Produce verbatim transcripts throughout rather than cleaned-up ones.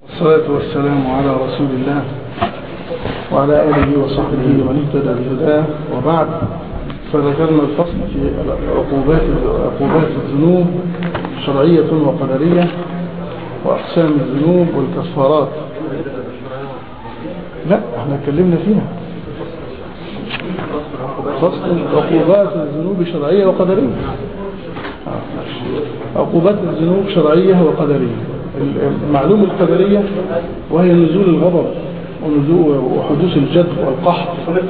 والصلاة والسلام على رسول الله وعلى آله وصحبه ومن اهتدى بهداه، وبعد. فذكرنا الفصل في عقوبات عقوبات الذنوب شرعية وقدرية، وأقسام الذنوب والكفارات. لا، احنا اتكلمنا فيها فصل عقوبات الذنوب شرعية وقدرية. عقوبات الذنوب شرعية وقدرية. المعلوم القدرية وهي نزول الغضب ونزول وحدوث الجد والقحط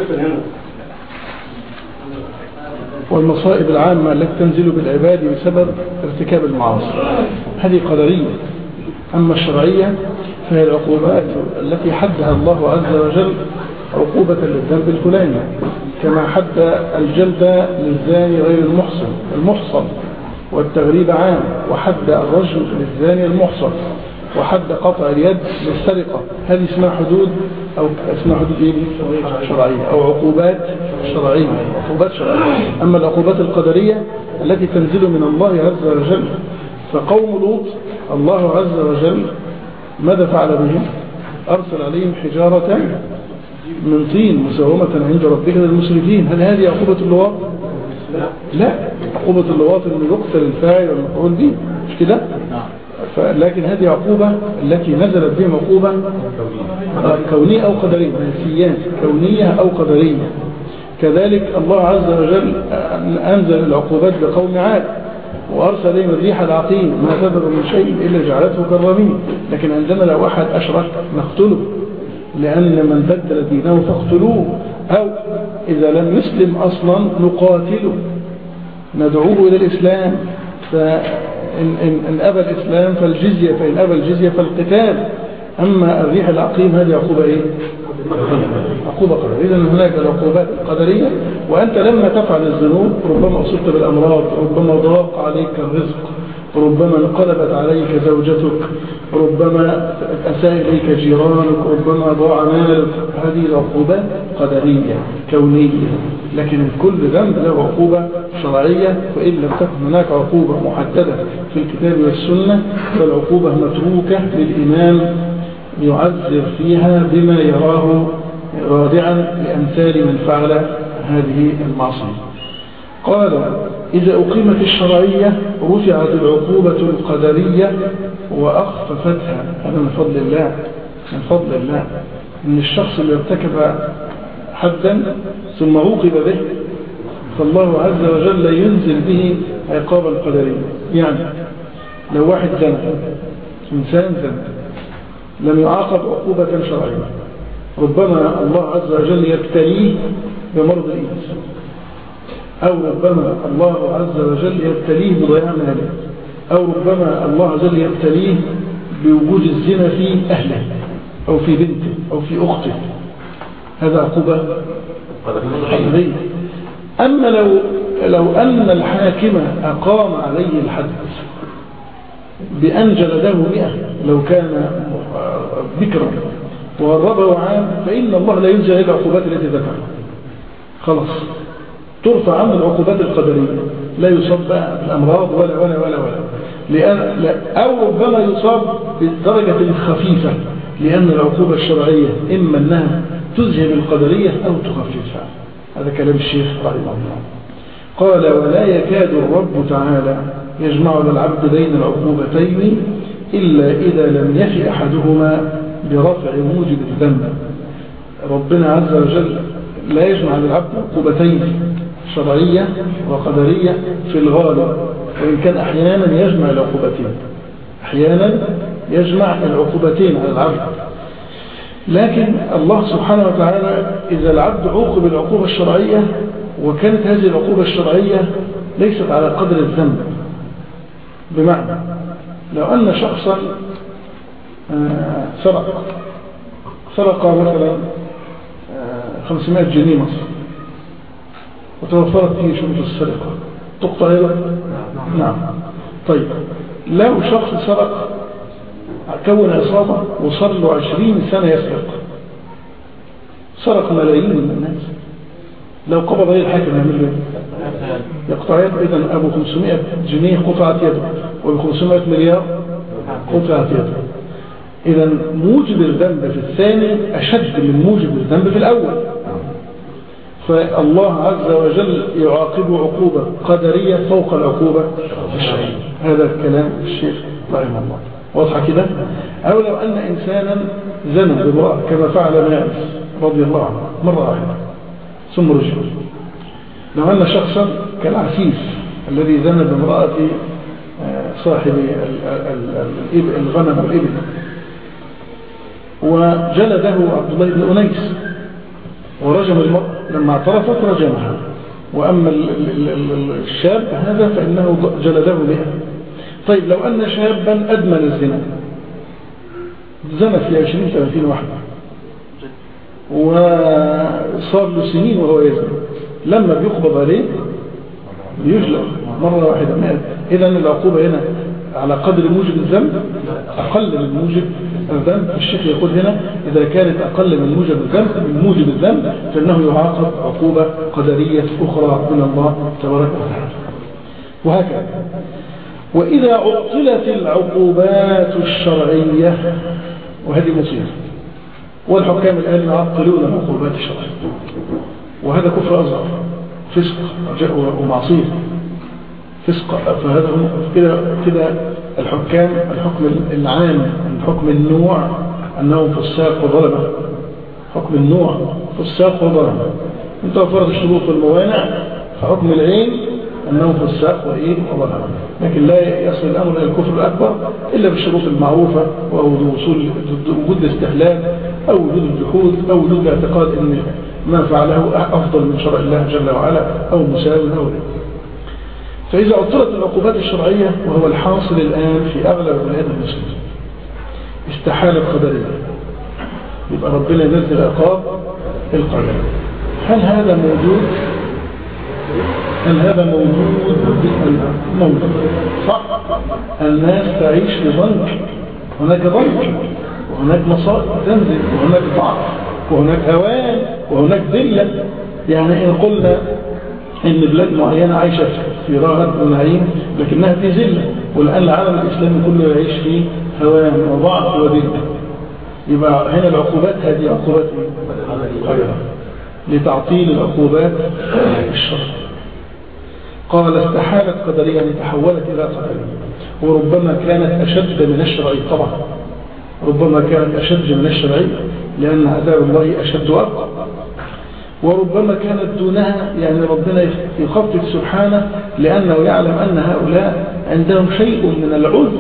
والمصائب العامة التي تنزل بالعباد بسبب ارتكاب المعاصي، هذه قدرية. أما الشرعية فهي العقوبات التي حدها الله عز وجل عقوبة للذنب الفلاني، كما حد الجلد للزاني غير المحصن المحصن والتغريب عام، وحد الرجل للزاني المحصن، وحد قطع اليد للسرقة. هذه اسمها حدود أو اسمها حدود إيه؟ شرعية أو عقوبات شرعية. عقوبات شرعية. أما العقوبات القدرية التي تنزل من الله عز وجل، فقوم لوط الله عز وجل ماذا فعل بهم؟ أرسل عليهم حجارة من طين مسومة عند ربك للمسرفين. هل هذه عقوبة اللواط؟ لا، عقوبة اللواط أن يقتل الفاعل والمفعول به، مش كده؟ لكن هذه عقوبة التي نزلت بهم عقوبة كونية أو قدرية، سيان كونية أو قدرية. كذلك الله عز وجل أنزل العقوبات لقوم عاد وأرسل لهم الريح العقيم ما تذر من شيء إلا جعلته كالرميم. لكن عندما لو واحد أشرك نقتله، لأن من بدل دينه فاقتلوه، أو إذا لم يسلم أصلا نقاتله ندعوه إلى الإسلام، فإن إن إن أبى الإسلام فالجزية، فإن أبى الجزية فالقتال. أما الريح العقيم هذه عقوبة إيه؟ عقوبة قدرية. إذن هناك العقوبات القدرية، وأنت لما تفعل الذنوب ربما أصبت بالأمراض، ربما ضاق عليك الرزق، ربما انقلبت عليك زوجتك، ربما أساء إليك جيرانك، ربما ضاع مالك. هذه العقوبات قدرية كونية. لكن كل ذنب له عقوبة شرعية، وإن لم تكن هناك عقوبة محددة في الكتاب والسنة فالعقوبة متروكة للإمام يعذر فيها بما يراه رادعا لأمثال من فعل هذه المعصية. قال: إذا أقيمت الشرعية رفعت العقوبة القدرية وأخففتها. هذا من فضل الله، من فضل الله إن الشخص اللي ارتكب حدا ثم عوقب به فالله عز وجل ينزل به عقابا قدريا. يعني لو واحد زنى، إنسان زنى لم يعاقب عقوبة شرعية، ربما الله عز وجل يبتليه بمرض الإيدز، أو ربما الله عز وجل يبتليه بضياع ماله، أو ربما الله عز وجل يبتليه بوجود الزنا في أهله أو في بنته أو في أخته. هذا عقوبة قدرية. أما لو لو أن الحاكم أقام عليه الحد بأن جلده مئة لو كان بكرا وغربه عام، فإن الله لا ينزل إلى العقوبات التي ذكرها، خلاص ترفع عنه العقوبات القدرية، لا يصاب بالأمراض ولا ولا ولا ولا لأن أو ربما يصاب بالدرجة الخفيفة، لأن العقوبة الشرعية إما أنها تذهب القدرية أو تخففها. هذا كلام الشيخ رحمه الله. قال: ولا يكاد الرب تعالى يجمع للعبد بين العقوبتين إلا إذا لم يفي أحدهما برفع موجب الذنب. ربنا عز وجل لا يجمع للعبد عقوبتين شرعية وقدرية في الغالب، وإن كان أحيانا يجمع العقوبتين، أحيانا يجمع العقوبتين على العبد. لكن الله سبحانه وتعالى إذا العبد عوقب العقوبة الشرعية وكانت هذه العقوبة الشرعية ليست على قدر الذنب، بمعنى لو أن شخصا سرق سرق مثلا خمسمائة جنيه مصر وتوفرت فيه شروط السرقة، تقطع يده؟ نعم. طيب لو شخص سرق كون عصابة وصار له عشرين سنة يسرق، سرق ملايين من الناس، لو قبض عليه الحاكم يعمل له يقطع يده. إذن أبو خمسمائة جنيه قطعت يده، وب خمسمائة مليار قطعت يده. إذا موجب الذنب في الثاني أشد من موجب الذنب في الأول. فالله عز وجل يعاقب عقوبة قدرية فوق العقوبة الشرعية. هذا الكلام الشيخ رحمه الله واضح كده. أو لو أن إنسانا زنى بامرأة كما فعل ماعز رضي الله عنه مرة واحدة ثم رجع. لو أن شخصا كالعفيف الذي زنى بامرأة صاحب الغنم والإبل وجلده عبد الله بن أنيس ورجم المرأة، لما اعترفت رجمها. وأما الشاب هذا فإنه جلده بها. طيب لو أن شابا أدمن الزنا زنى في عشرين ثلاثين واحدة وصار له سنين وهو يزني، لما بيقبض عليه بيجلد مرة واحدة مئة. إذا العقوبة هنا على قدر موجب الذنب أقل من موجب الذنب. الشيخ يقول هنا إذا كانت أقل من موجب الذنب من موجب الذنب فإنه يعاقب عقوبة قدرية أخرى من الله تبارك وتعالى. وهكذا. وإذا عطلت العقوبات الشرعية، وهذه مصيبة، والحكام الآن يعطلون العقوبات الشرعية، وهذا كفر أصغر، فسق ومعصية، فسق. فهذا كده كده الحكام الحكم العام الحكم النوع أنهم فساق وظلمة، حكم النوع فساق وظلمة. انت فرض الشروط والموانع، فحكم العين أنهم فساق وإيه وظلمة. لكن لا يصل الأمر إلى الكفر الأكبر إلا بالشروط المعروفة، ووجود وجود الاستحلال أو وجود الجحود أو وجود الاعتقاد أن ما فعله أفضل من شرع الله جل وعلا أو مساوي أو لا. فإذا عطلت العقوبات الشرعية، وهو الحاصل الآن في أغلب بلاد المسلمين، استحالة قدرية، يبقى ربنا ينزل عقاب القدر. هل هذا موجود؟ هل هذا موجود؟ موجود صح. الناس تعيش في ضنك، هناك ضنك وهناك مصائب تنزل وهناك ضعف وهناك هوان وهناك ذلة. يعني إن قلنا إن بلاد معينة عايشة في راغب ونعيم لكنها في ذلة، والآن العالم الإسلامي كله يعيش في هوان وضعف وذلة، يبقى هنا العقوبات هذه عقوبات قدرية لتعطيل العقوبات الشرعية. قال استحالت قدرية يعني تحولت إلى قدرية، وربما كانت أشد من الشرعي. طبعا ربما كانت أشد من الشرعي لأن عذاب الله أشد وأبقى، وربما كانت دونها، يعني ربنا يخفف سبحانه لأنه يعلم أن هؤلاء عندهم شيء من العذر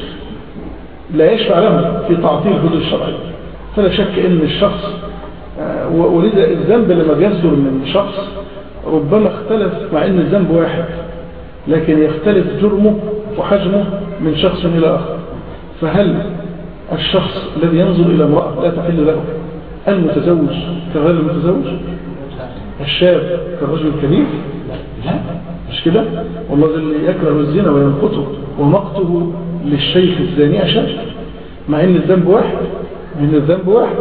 لا يشفع لهم في تعطيل حدود الشرع. فلا شك أن الشخص، ولذا الذنب لما بيصدر من شخص ربما اختلف، مع أن الذنب واحد لكن يختلف جرمه وحجمه من شخص إلى آخر. فهل الشخص الذي ينظر إلى امرأة لا تحل له المتزوج كغير المتزوج؟ الشاب كالرجل الكبير؟ لا، مش كده. والله الذي يكره الزنا وينقطه ومقته للشيخ الزاني أشد، مع أن الذنب واحد من الذنب واحد.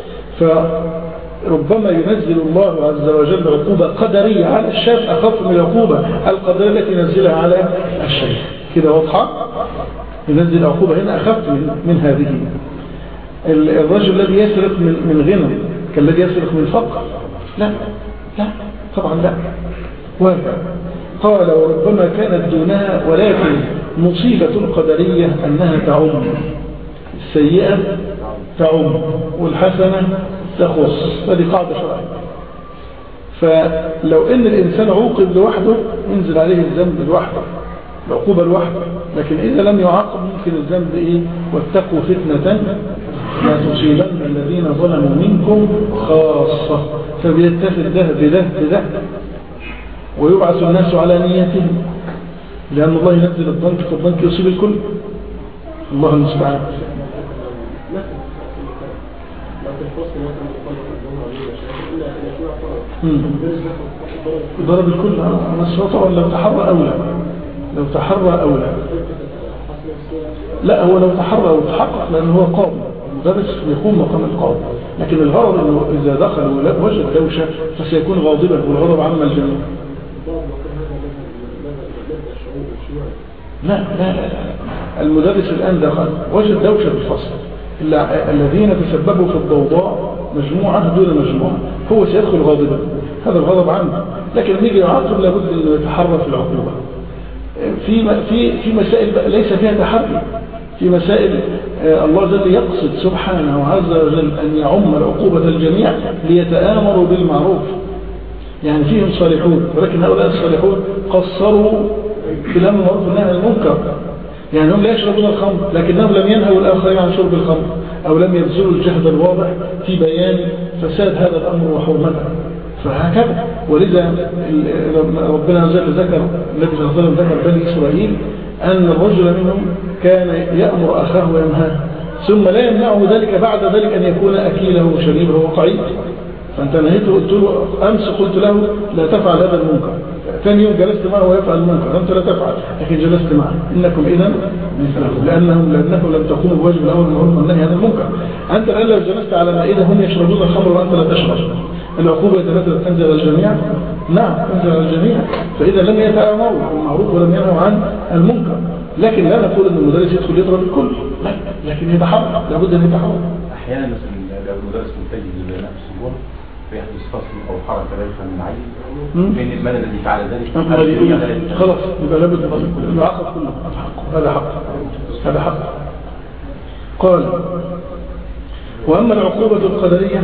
فربما ينزل الله عز وجل عقوبة قدرية على الشاب أخف من العقوبة القدرية التي ينزلها على الشيخ. كده واضحة؟ ينزل عقوبة هنا أخف من, من هذه. الرجل الذي يسرق من, من غنى كالذي يسرق من فقر؟ لا لا طبعا لا. وهكذا قال وربما كانت دونها، ولكن مصيبة قدرية أنها تعم، السيئة تعم والحسنة تخص، هذه قاعدة شرعية. فلو ان الإنسان عوقب لوحده ينزل عليه الذنب لوحده، العقوبة لوحده، لكن إذا لم يعاقب ممكن الذنب إيه؟ واتقوا فتنة لا تصيبن الذين ظلموا منكم خاصة، فبيتفد ده بده بده ويبعث الناس على نيتهم، لأن الله ينزل الضنك فالضنك يصيب الكل. الله المستعان. ضرب الكل أنا الصوت، ولا لو تحرى أولى لو تحرى أولى لا، هو لو تحرى أو تحقق لأنه هو قاضي المدرس يقوم مقام القاضي، لكن الغرض أنه إذا دخل وجد دوشة فسيكون غاضبا، والغضب عم الجميع. لا لا لا المدرس الآن دخل وجد دوشة بالفصل الذين تسببوا في الضوضاء مجموعة دون مجموعة، هو سيدخل غاضبا، هذا الغضب عنه، لكن لما يجي يعاقب لابد أن يتحرى في العقوبة. في في في مسائل ليس فيها تحري، في مسائل الله جل يقصد سبحانه عز وجل أن يعم العقوبة الجميع ليتآمروا بالمعروف. يعني فيهم صالحون، ولكن هؤلاء الصالحون قصروا في الأمر بالمعروف والنهي عن المنكر. يعني هم لا يشربون الخمر لكنهم لم ينهوا الآخرين عن شرب الخمر، أو لم يبذلوا الجهد الواضح في بيان فساد هذا الأمر وحرمته. فهكذا، ولذا ربنا عز وجل ذكر النبي صلى الله عليه وسلم ذكر بني إسرائيل أن الرجل منهم كان يأمر أخاه وينهاه، ثم لا يمنعه ذلك بعد ذلك أن يكون أكيله وشريبه وقعيده. فأنت نهيته قلت له أمس قلت له لا تفعل هذا المنكر، ثاني يوم جلست معه ويفعل المنكر، أنت لا تفعل، لكن جلست معه، إنكم إذن مثلهم، لأنهم لأنكم لم تقوموا بواجب الأول من والنهي عن المنكر. أنت الآن لو جلست على مائدة هم يشربون الخمر وأنت لا تشرب، العقوبة إذا تنزل على الجميع؟ نعم تنزل على الجميع. فإذا لم يتآمروا بالمعروف ولم ينهوا عن المنكر، لكن لا نقول أن المدرس يدخل يضرب الكل، لا، لكن يتحرك، لابد أن يتحرك. أحيانا مثلا لو المدرس متجه للبناء في الصبور فيحدث فصل أو حركة غير معين، فإن المال الذي فعل ذلك خلاص يبقى لابد أن يعاقب كله، هذا حق، هذا حق. قال: وأما العقوبة القدرية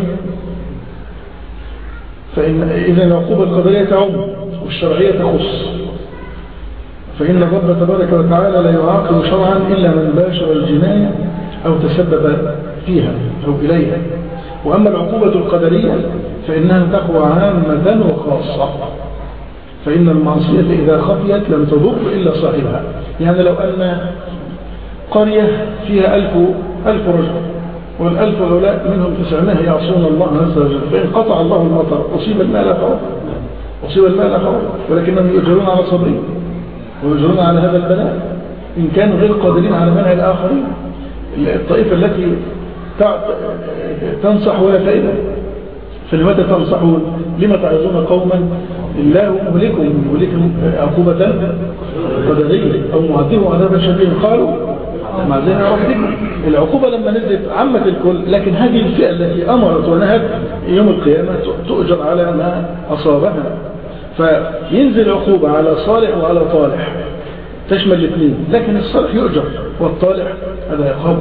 فإن إذا العقوبة القدرية تعم والشرعية تخص، فإن الرب تبارك وتعالى لا يعاقب شرعا إلا من باشر الجناية أو تسبب فيها أو إليها. وأما العقوبة القدرية فإنها تقوى عامة وخاصة، فإن المعصية إذا خفيت لم تضر إلا صاحبها. يعني لو أن قرية فيها ألف, ألف رجل، والألف هؤلاء منهم تسعمائة يعصون الله عز وجل، فإن قطع الله المطر أصيب المال أخوه أصيب المال أخوه ولكنهم يؤجرون على صبرهم ويؤجرون على هذا البلاء إن كانوا غير قادرين على منع الآخرين. الطائفة التي تنصح ولا فائدة، فلماذا تنصحون؟ لما تعظون قوما الله مهلكهم مهلكهم عقوبة قدرية أو معذبهم عذابا شديدا؟ قالوا مع ذلك ربكم. العقوبة لما نزلت عمت الكل، لكن هذه الفئة التي أمرت ونهت يوم القيامة تؤجر على ما أصابها. فينزل عقوبة على صالح وعلى طالح تشمل الاثنين، لكن الصالح يؤجر والطالح هذا يقام.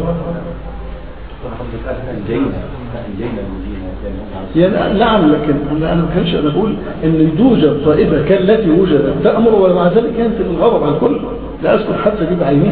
يعني نعم، لكن أنا ما كانش أنا بقول إن توجد طائفة كان التي وجدت تأمر ومع ذلك كانت الغضب على الكل. لا أذكر حتى دي بعينها.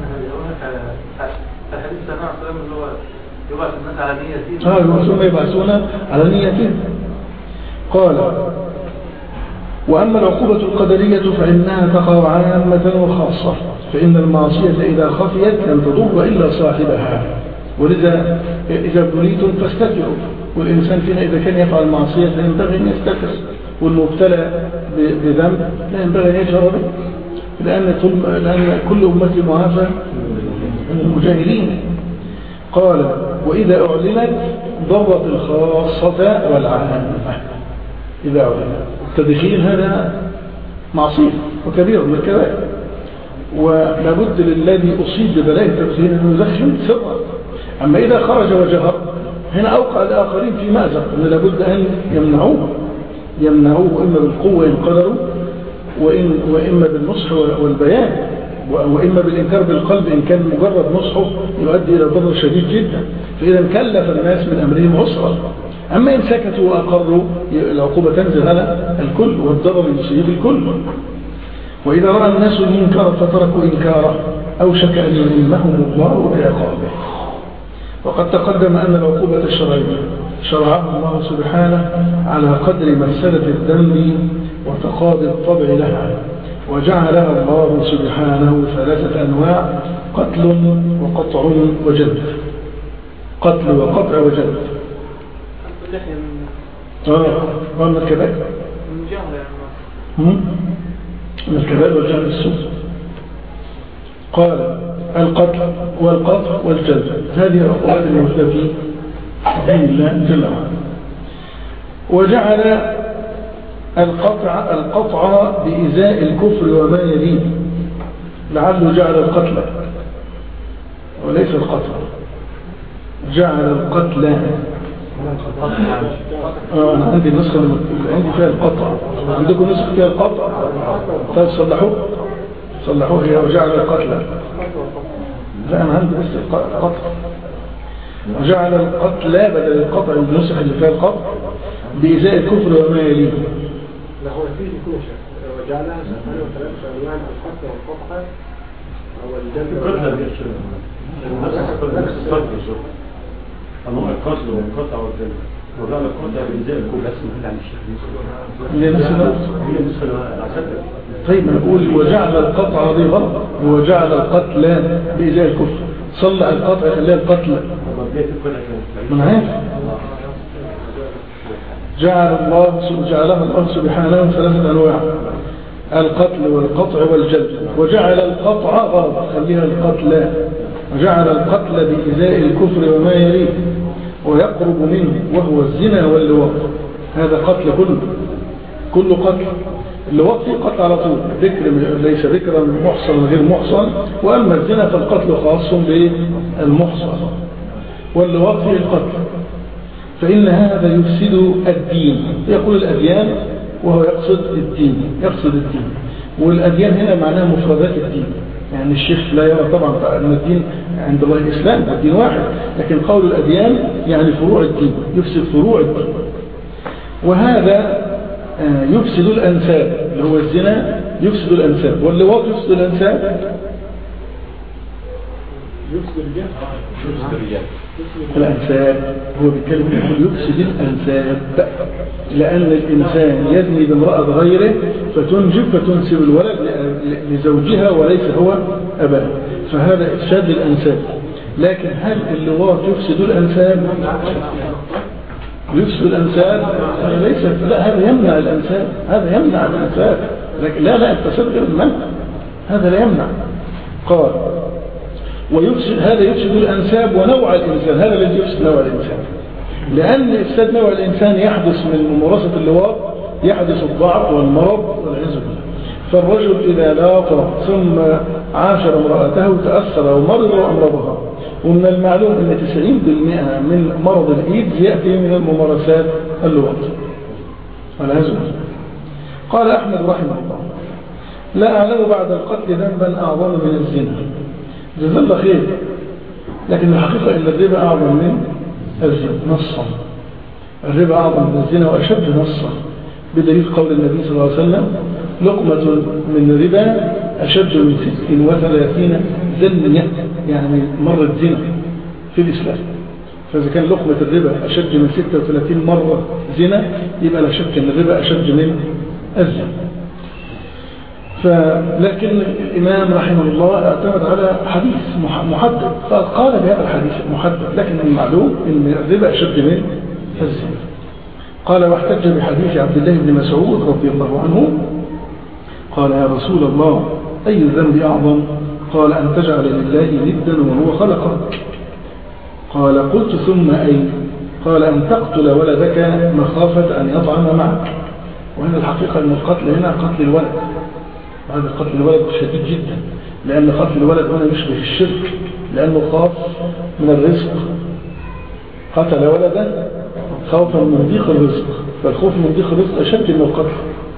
يبعث الناس على نيتهم. اه يبعثون يبعثون على نيتهم. قال: وأما العقوبة القدرية فإنها تقع عامة وخاصة، فإن المعصية إذا خفيت لم تضر إلا صاحبها. ولذا إذا بليتم فاستتروا، والإنسان فينا إذا كان يفعل معصية ينبغي أن يستتر، والمبتلى بذنب لا ينبغي أن يجهر به، لأن لأن كل أمتي معافى من المجاهلين. قال: وإذا أعلنت ضرت الخاصة والعامة. إذا أعلنت التدخين هذا معصية وكبير من الكبائر، ولابد للذي أصيب ببلاء التدخين أن يدخن سرا. أما إذا خرج وجهر هنا أوقع الآخرين في مأزق، أن لابد أن يمنعوه يمنعوه إما بالقوة إن قدروا، وإن وإما بالنصح والبيان، وإما بالإنكار بالقلب إن كان مجرد نصحه يؤدي إلى ضرر شديد جدا. فإذا كلف الناس من أمرهم عسرا. أما إن سكتوا وأقروا العقوبة تنزل على الكل والضرر يصيب الكل. وإذا رأى الناس المنكر فتركوا إنكاره أوشك أن يلمهم الله بعقابه. وقد تقدم أن العقوبة الشرعية شرعها الله سبحانه على قدر مفسدة الذنب وتقاضي الطبع لها، وجعلها الله سبحانه ثلاثة أنواع: قتل وقطع وجلد. قتل وقطع وجلد. اه من الكبائر من جهل من الكبائر والجهل السوء. قال: القتل والقطع والجلد هذه العقوبات الموجودة في دين الله جل وعلا. وجعل القطع القطع بإزاء الكفر وما يليه، لعله جعل القتل وليس القتل، جعل القتل. اه انا عندي النسخة اللي عندي فيها القطع، عندكم نسخة فيها القطع؟ طيب صلحوه صلحوه هي وجعل القتل. لا انا عندي بس القطع، وجعل القتل بدل القطع، النسخ اللي فيها القطع بإزاء الكفر وما يليه. لا هو فيه يكون شيء وجعلها سبحانه وتعالى عنوان القتل والقطع او الجلد القتل الله القتل والقطع والجلد وجعل القتل بإزاء الكفر. بس محل عن الشيخ طيب نقول وجعل القطع دي غلط، وجعل القتل بإزاء الكفر. صلح القطع خليها القتل. من عارف جعل الله جعلها الله سبحانه ثلاثة أنواع: القتل والقطع والجلد. وجعل القطع غلط خليها القتل، وجعل القتل بإزاء الكفر وما يليه ويقرب منه وهو الزنا واللواط. هذا قتل كله، كل قتل. اللواط فيه قتل على طول، ذكر ليس ذكرا محصن غير محصن. وأما الزنا فالقتل خاص بالمحصن، واللواط فيه القتل. فإن هذا يفسد الدين، يقول الأديان وهو يقصد الدين، يقصد الدين. والأديان هنا معناها مفردات الدين، يعني الشيخ لا يرى طبعا أن الدين عند الله الإسلام، الدين واحد، لكن قول الأديان يعني فروع الدين، يفسد فروع الدين. وهذا يفسد الأنساب، اللي هو الزنا يفسد الأنساب، واللواط يفسد الأنساب. يفسد الرجال الأنساب هو بيتكلم يقول يفسد الأنساب، لأن الإنسان يزني بامرأة غيره فتنجب فتنسب الولد لزوجها وليس هو أباه، فهذا إفساد الأنساب. لكن هل اللواط يفسد الأنساب؟ يفسد الأنساب ليس، لا هذا يمنع الأنساب، هذا يمنع الأنساب، لكن لا لا الفساد غير المنع، هذا لا يمنع. قال ويفسد، هذا يفسد الأنساب ونوع الإنسان، هذا الذي يفسد نوع الإنسان. لأن إفساد نوع الإنسان يحدث من ممارسة اللواط، يحدث الضعف والمرض والعياذ بالله. فالرجل إذا لاط ثم عاشر امرأته تأثر ومرض وأمرضها. ومن المعلوم أن تسعين بالمئة من مرض الإيدز يأتي من الممارسات اللواط والعياذ بالله. قال أحمد رحمه الله: لا أعلم بعد القتل ذنبا أعظم من الزنا. جزا الله خير، لكن الحقيقة أن الربا أعظم من الزنا نصا، الربا أعظم من الزنا وأشد نصا، بدليل قول النبي صلى الله عليه وسلم: لقمة من الربا أشد من ست وثلاثين زنية، يعني مرة زنا في الإسلام. فإذا كان لقمة الربا أشد من ستة وثلاثين مرة زنا، يبقى لا شك أن الربا أشد من الزنا. فلكن الإمام رحمه الله اعتمد على حديث محدد، فقال بهذا الحديث المحدد، لكن المعلوم أن الربا أشد من الزنا. قال: واحتج بحديث عبد الله بن مسعود رضي الله عنه قال: يا رسول الله، أي الذنب أعظم؟ قال: أن تجعل لله ندا وهو خلقك. قال: قلت ثم أي؟ قال: أن تقتل ولدك مخافة أن يطعم معك. وهنا الحقيقة أن القتل هنا قتل الولد، هذا قتل الولد شديد جدا، لأن قتل الولد هنا يشبه الشرك، لأنه خاف من الرزق، قتل ولده خوفا من ضيق الرزق، فالخوف من ضيق الرزق أشد من القتل.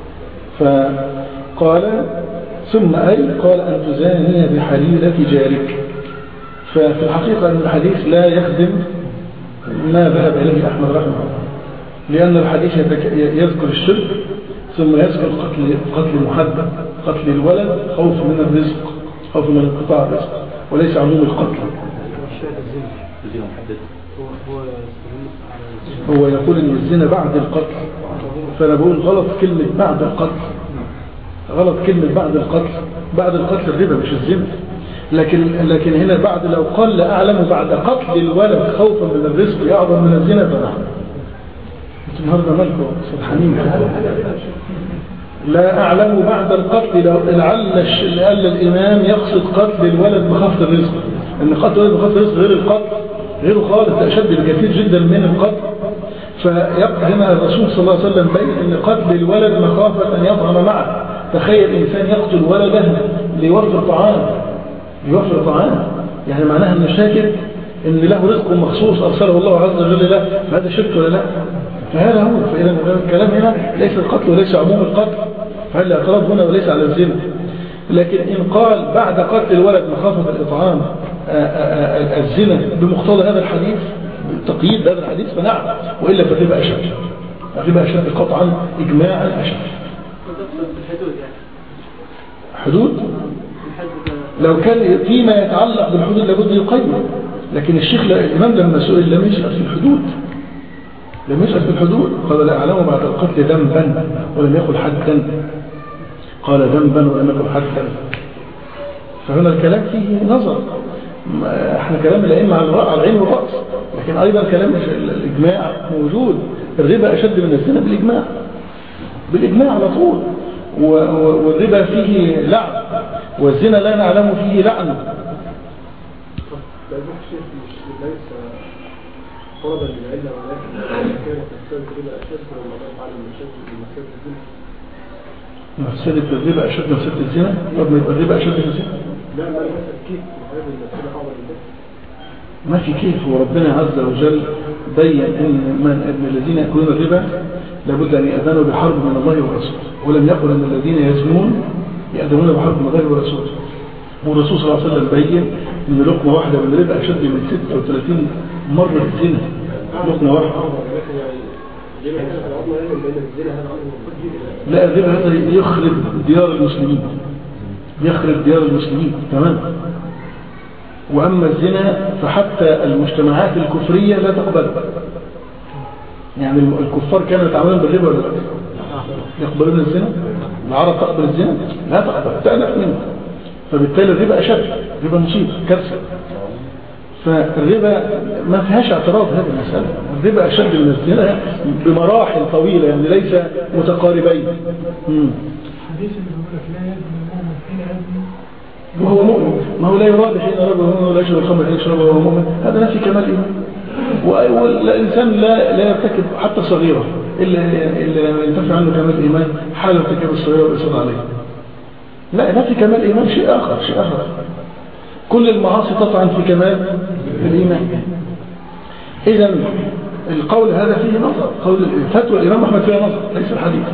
فقال: ثم أي؟ قال: أن تزاني بحليلة جارك. ففي الحقيقة أن الحديث لا يخدم ما ذهب إليه أحمد رحمه الله، لأن الحديث يذكر الشرك ثم يذكر قتل قتل محدد، قتل الولد خوف من الرزق، خوف من انقطاع الرزق، وليس عموم القتل. هو يقول ان الزنا بعد القتل، فانا بقول غلط كلمة بعد القتل، غلط كلمة بعد القتل. بعد القتل الربا مش الزنا، لكن لكن هنا بعد، لو قال لا أعلم بعد قتل الولد خوفا من الرزق أعظم من الزنا فنعم. النهارده مالكم سبحانين. لا أعلم بعد القتل، لو لعل لعل الإمام يقصد قتل الولد بخافة الرزق، ان قتل الولد بخافة الرزق غير القتل، غير خالص، أشد بكثير جدا من القتل. فيبقى هنا الرسول صلى الله عليه وسلم بين ان قتل الولد مخافة أن يطعم معه. تخيل إنسان يقتل ولده ليوفر طعام، ليوفر طعام، يعني معناها انه شاكر إن له رزق مخصوص أرسله الله عز وجل له، فهذا شرك ولا لا؟ فهذا هو. فإذا الكلام هنا ليس القتل وليس عموم القتل، فهل الاعتراض هنا وليس على الزنا. لكن إن قال بعد قتل الولد مخافة الإطعام الزنا بمقتضى هذا الحديث، تقييد هذا الحديث، فنعم، وإلا فتبقى أشد، فتبقى أشد قطعا إجماعا أشد. حدود لو كان فيما يتعلق بالحدود لابد يقيد، لكن الشيخ الإمام لما سئل لم يسأل في الحدود، لم يسأل في الحدود، قال لا أعلم بعد القتل ذنبا ولم يقل حدا، قال ذنبا ولم يقل حدا. فهنا الكلام فيه نظر، احنا كلام الأئمة على العين والرأس، لكن أيضا كلام الإجماع موجود. الربا أشد من الزنا بالإجماع، بالإجماع على طول. والربا فيه لعن، والزنا لا نعلم فيه لعن. طلبا للعلة ولكن كانت مفسدة الربا أشد ولا ضعف على مفسدة الزنا؟ مفسدة الربا أشد من مفسدة الزنا؟ طب ما يبقى الربا أشد من الزنا؟ لا، ما المفسد كيف هذه المفسدة أعظم من ذلك؟ ما في كيف. وربنا عز وجل بين إن من ابن الذين يأكلون الربا لابد أن يأذنوا بحرب من الله ورسوله، ولم يقل أن الذين يزنون يأذنون بحرب من الله ورسوله. والرسول صلى الله عليه وسلم بين إن لقمة واحدة من الربا أشد من ستة وثلاثين مرة الزنا. لقمة واحدة. لا، الربا هذا يخرب ديار المسلمين، يخرب ديار المسلمين تمام. وأما الزنا فحتى المجتمعات الكفرية لا تقبل. يعني الكفار كانوا يتعاملون بالربا ولا لا؟ يقبلون الزنا؟ العرب تقبل الزنا؟ لا تقبل، تألف منه. فبالتالي الربا أشد، ربا مصيبة كارثة. فالربا ما فيهاش اعتراض هذه المسألة، الربا أشد من الزنا بمراحل طويلة، يعني ليس متقاربين. حديث اللي بيقول لك لا يزني المؤمن حين يزني وهو مؤمن، ما هو لا يراد حين ربه ولا يشرب الخمر حين يشربه وهو مؤمن، هذا نفي كمال إيمان. والإنسان لا لا يرتكب حتى صغيرة إلا إلا ينتفع عنه كمال إيمان حال ارتكاب الصغيرة والإصرار عليه. لا، نفي كمال إيمان شيء آخر، شيء آخر. كل المعاصي تطعن في كمال الإيمان. إذا القول هذا فيه نظر، قول فتوى الإمام أحمد فيها نظر ليس الحديث.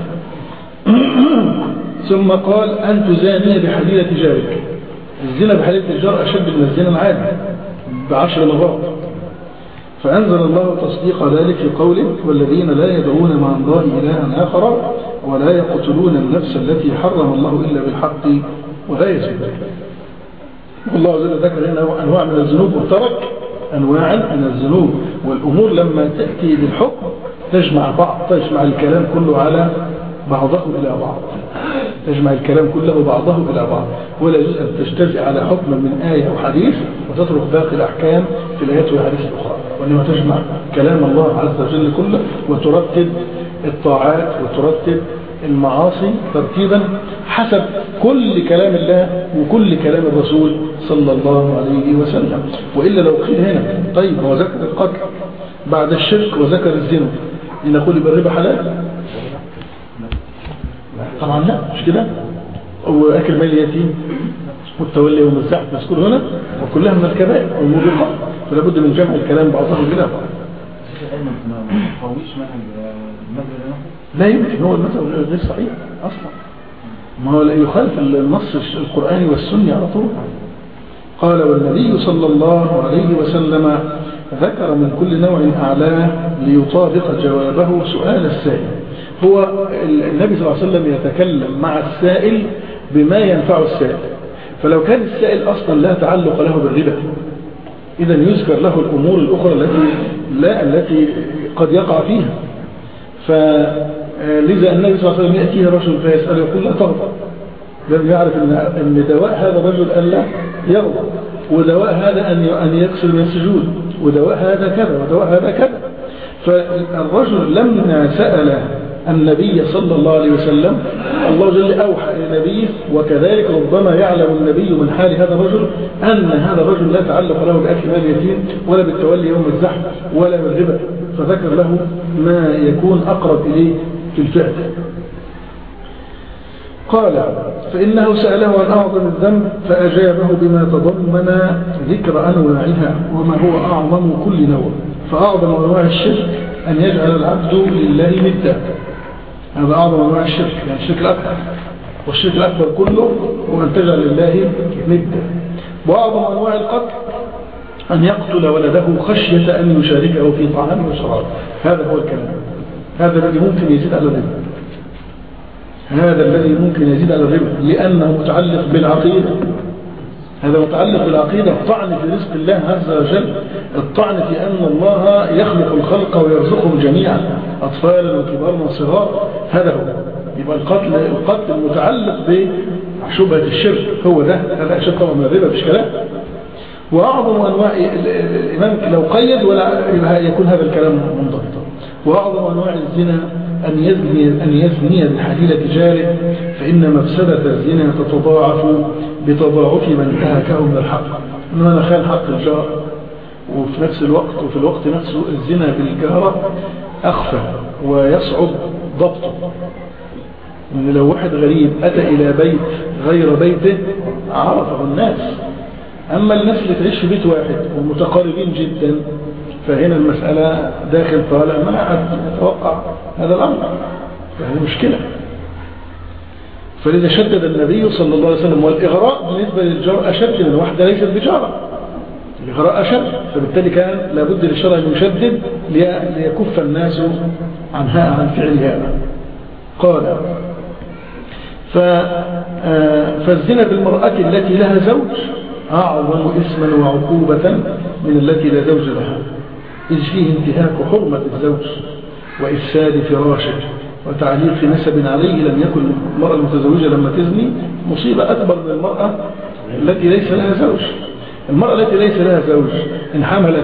ثم قال أن تزاني بحليلة جارك. الزنا بحليلة الجار أشد من الزنا العادي بعشر مرات. فأنزل الله تصديق ذلك في قوله والذين لا يدعون مع الله إلها آخر ولا يقتلون النفس التي حرم الله إلا بالحق ولا يزنون. والله عز وجل ذكر هنا أنواع من الذنوب وترك أنواعا من الذنوب. والأمور لما تأتي بالحكم تجمع بعض، تجمع الكلام كله على بعضه إلى بعض، تجمع الكلام كله بعضه إلى بعض، ولا يجوز أن تجتزئ على حكم من آية أو حديث وتترك باقي الأحكام في الآيات والحديث الأخرى، وإنما تجمع كلام الله عز وجل كله وترتب الطاعات وترتب المعاصي ترتيبا حسب كل كلام الله وكل كلام الرسول صلى الله عليه وسلم. وإلا لو قيل هنا طيب هو ذكر القتل بعد الشرك وذكر الزنا لنقول يبقى الربا حلال؟ طبعا لا، مش كده. وأكل مال اليتيم والتولي يوم الزحف مذكور هنا، وكلها من الكبائر والموبقات، فلا بد من جمع الكلام بعضه إلى بعض. لا يمكن، هو المذهب غير صحيح أصلا، ما هو لا يخالف النص القرآني والسني على طول. قال والنبي صلى الله عليه وسلم ذكر من كل نوع أعلاه ليطابق جوابه سؤال السائل. هو النبي صلى الله عليه وسلم يتكلم مع السائل بما ينفع السائل، فلو كان السائل أصلا لا تعلق له بالربا إذا يذكر له الأمور الأخرى التي لا التي قد يقع فيها. فلذا النبي صلى الله عليه وسلم يأتيه رجل فيسأله يقول لا تغضب، لأنه يعرف أن دواء هذا الرجل ألا يغضب، ودواء هذا أن يكسر من السجود، ودواء هذا كذا، ودواء هذا كذا. فالرجل لما سأل النبي صلى الله عليه وسلم الله جل أوحى إلى نبيه، وكذلك ربما يعلم النبي من حال هذا الرجل أن هذا الرجل لا تعلق له بأكل مال اليتيم ولا بالتولي يوم الزحف ولا بالربا، فذكر له ما يكون أقرب إليه في الفعل. قال فإنه سأله عن أعظم الذنب فأجابه بما تضمن ذكر أنواعها وما هو أعظم كل نوع. فأعظم أنواع الشرك أن يجعل العبد لله ندا، هذا أعظم أنواع الشرك، يعني الشرك الأكبر، والشرك الأكبر كله هو أن تجعل لله ندا. وأعظم أنواع القتل أن يقتل ولده خشية أن يشاركه في طعامه وشرابه. هذا هو الكلام، هذا الذي ممكن يزيد على الربا، هذا الذي ممكن يزيد على الربا لأنه متعلق بالعقيدة. هذا متعلق بالعقيدة، الطعن في رزق الله عز وجل، الطعن في أن الله يخلق الخلق ويرزقهم جميعا أطفالا وكبارا وصغار. هذا هو يبقى القتل، القتل المتعلق بشبهة الشرك هو ده، هذا أشد طبعا من الربا مش كلام. وأعظم أنواع الإمام لو قيد ولا يكون هذا الكلام منضبطا. وأعظم أنواع الزنا أن يزني, أن يزني بحليلة جاره، فإن مفسدة الزنا تتضاعف بتضاعف من انتهكه من الحق. إنما أنا خان حق الجار، وفي نفس الوقت وفي الوقت نفسه الزنا بالجارة أخفى ويصعب ضبطه. إن لو واحد غريب أتى إلى بيت غير بيته عرفه الناس، أما الناس اللي تعيش في بيت واحد ومتقاربين جدا فهنا المسألة داخل طالع ما أحد يتوقع هذا الأمر، فهذه مشكلة. فلذا شدد النبي صلى الله عليه وسلم، والإغراء بالنسبة للجار أشد من واحدة ليست بجارة، الإغراء أشد، فبالتالي كان لابد للشرع أن يشدد ليكف الناس عنها عن فعل هذا. قال فالزنا بالمرأة التي لها زوج أعظم اسما وعقوبة من التي لا زوج لها، إذ فيه انتهاك حرمة الزوج وإفساد فراشه وتعليق نسب عليه. لم يكن المرأة المتزوجة لما تزني مصيبة أكبر من المرأة التي ليس لها زوج. المرأة التي ليس لها زوج إن حملت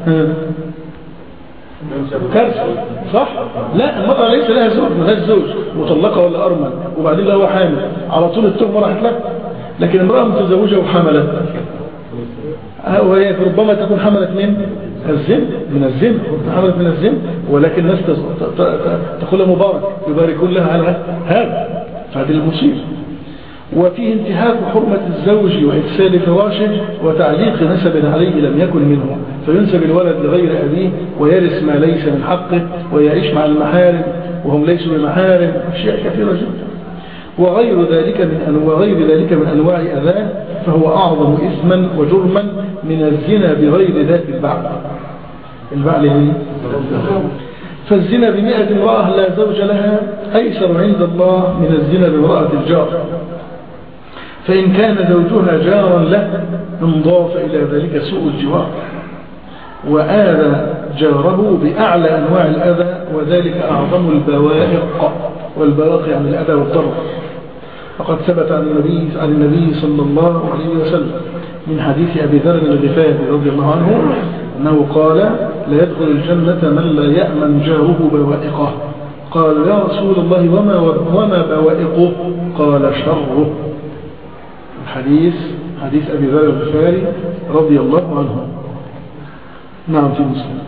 كارثة، صح؟ لا، المرأة ليس لها زوج، ما لهاش زوج، مطلقة ولا أرمل، وبعدين لا هو حامل، على طول التهمة راحت لك. لكن امرأة متزوجة وحملت، وهي ربما تكون حملت من الزن، من الزن، حملت من الزن، ولكن الناس تقول مبارك، يباركون لها على هذا، فهذه المصيبة. وفيه انتهاك حرمة الزوج وإفساد فراشه وتعليق نسب عليه لم يكن منه، فينسب الولد لغير أبيه ويرث ما ليس من حقه ويعيش مع المحارم وهم ليسوا بمحارم، أشياء كثيرة جدا. وغير ذلك من أنواع غير ذلك من أنواع أذاه، فهو أعظم إثما وجرما من الزنا بغير ذات البعل. البعل هي فالزنا بمئة امرأة لا زوج لها أيسر عند الله من الزنا بامرأة الجار، فإن كان زوجها جارا له انضاف إلى ذلك سوء الجوار وآذى جاره بأعلى أنواع الأذى، وذلك أعظم البوائق، والبواقي عن الأذى والضرر. فقد ثبت عن النبي, عن النبي صلى الله عليه وسلم من حديث أبي ذر الغفاري رضي الله عنه أنه قال: لا يدخل الجنة من لا يأمن جاره بوائقه. قال: يا رسول الله وما, وما بوائقه؟ قال: شره. الحديث حديث أبي ذر الغفاري رضي الله عنه، نعم في مسلم.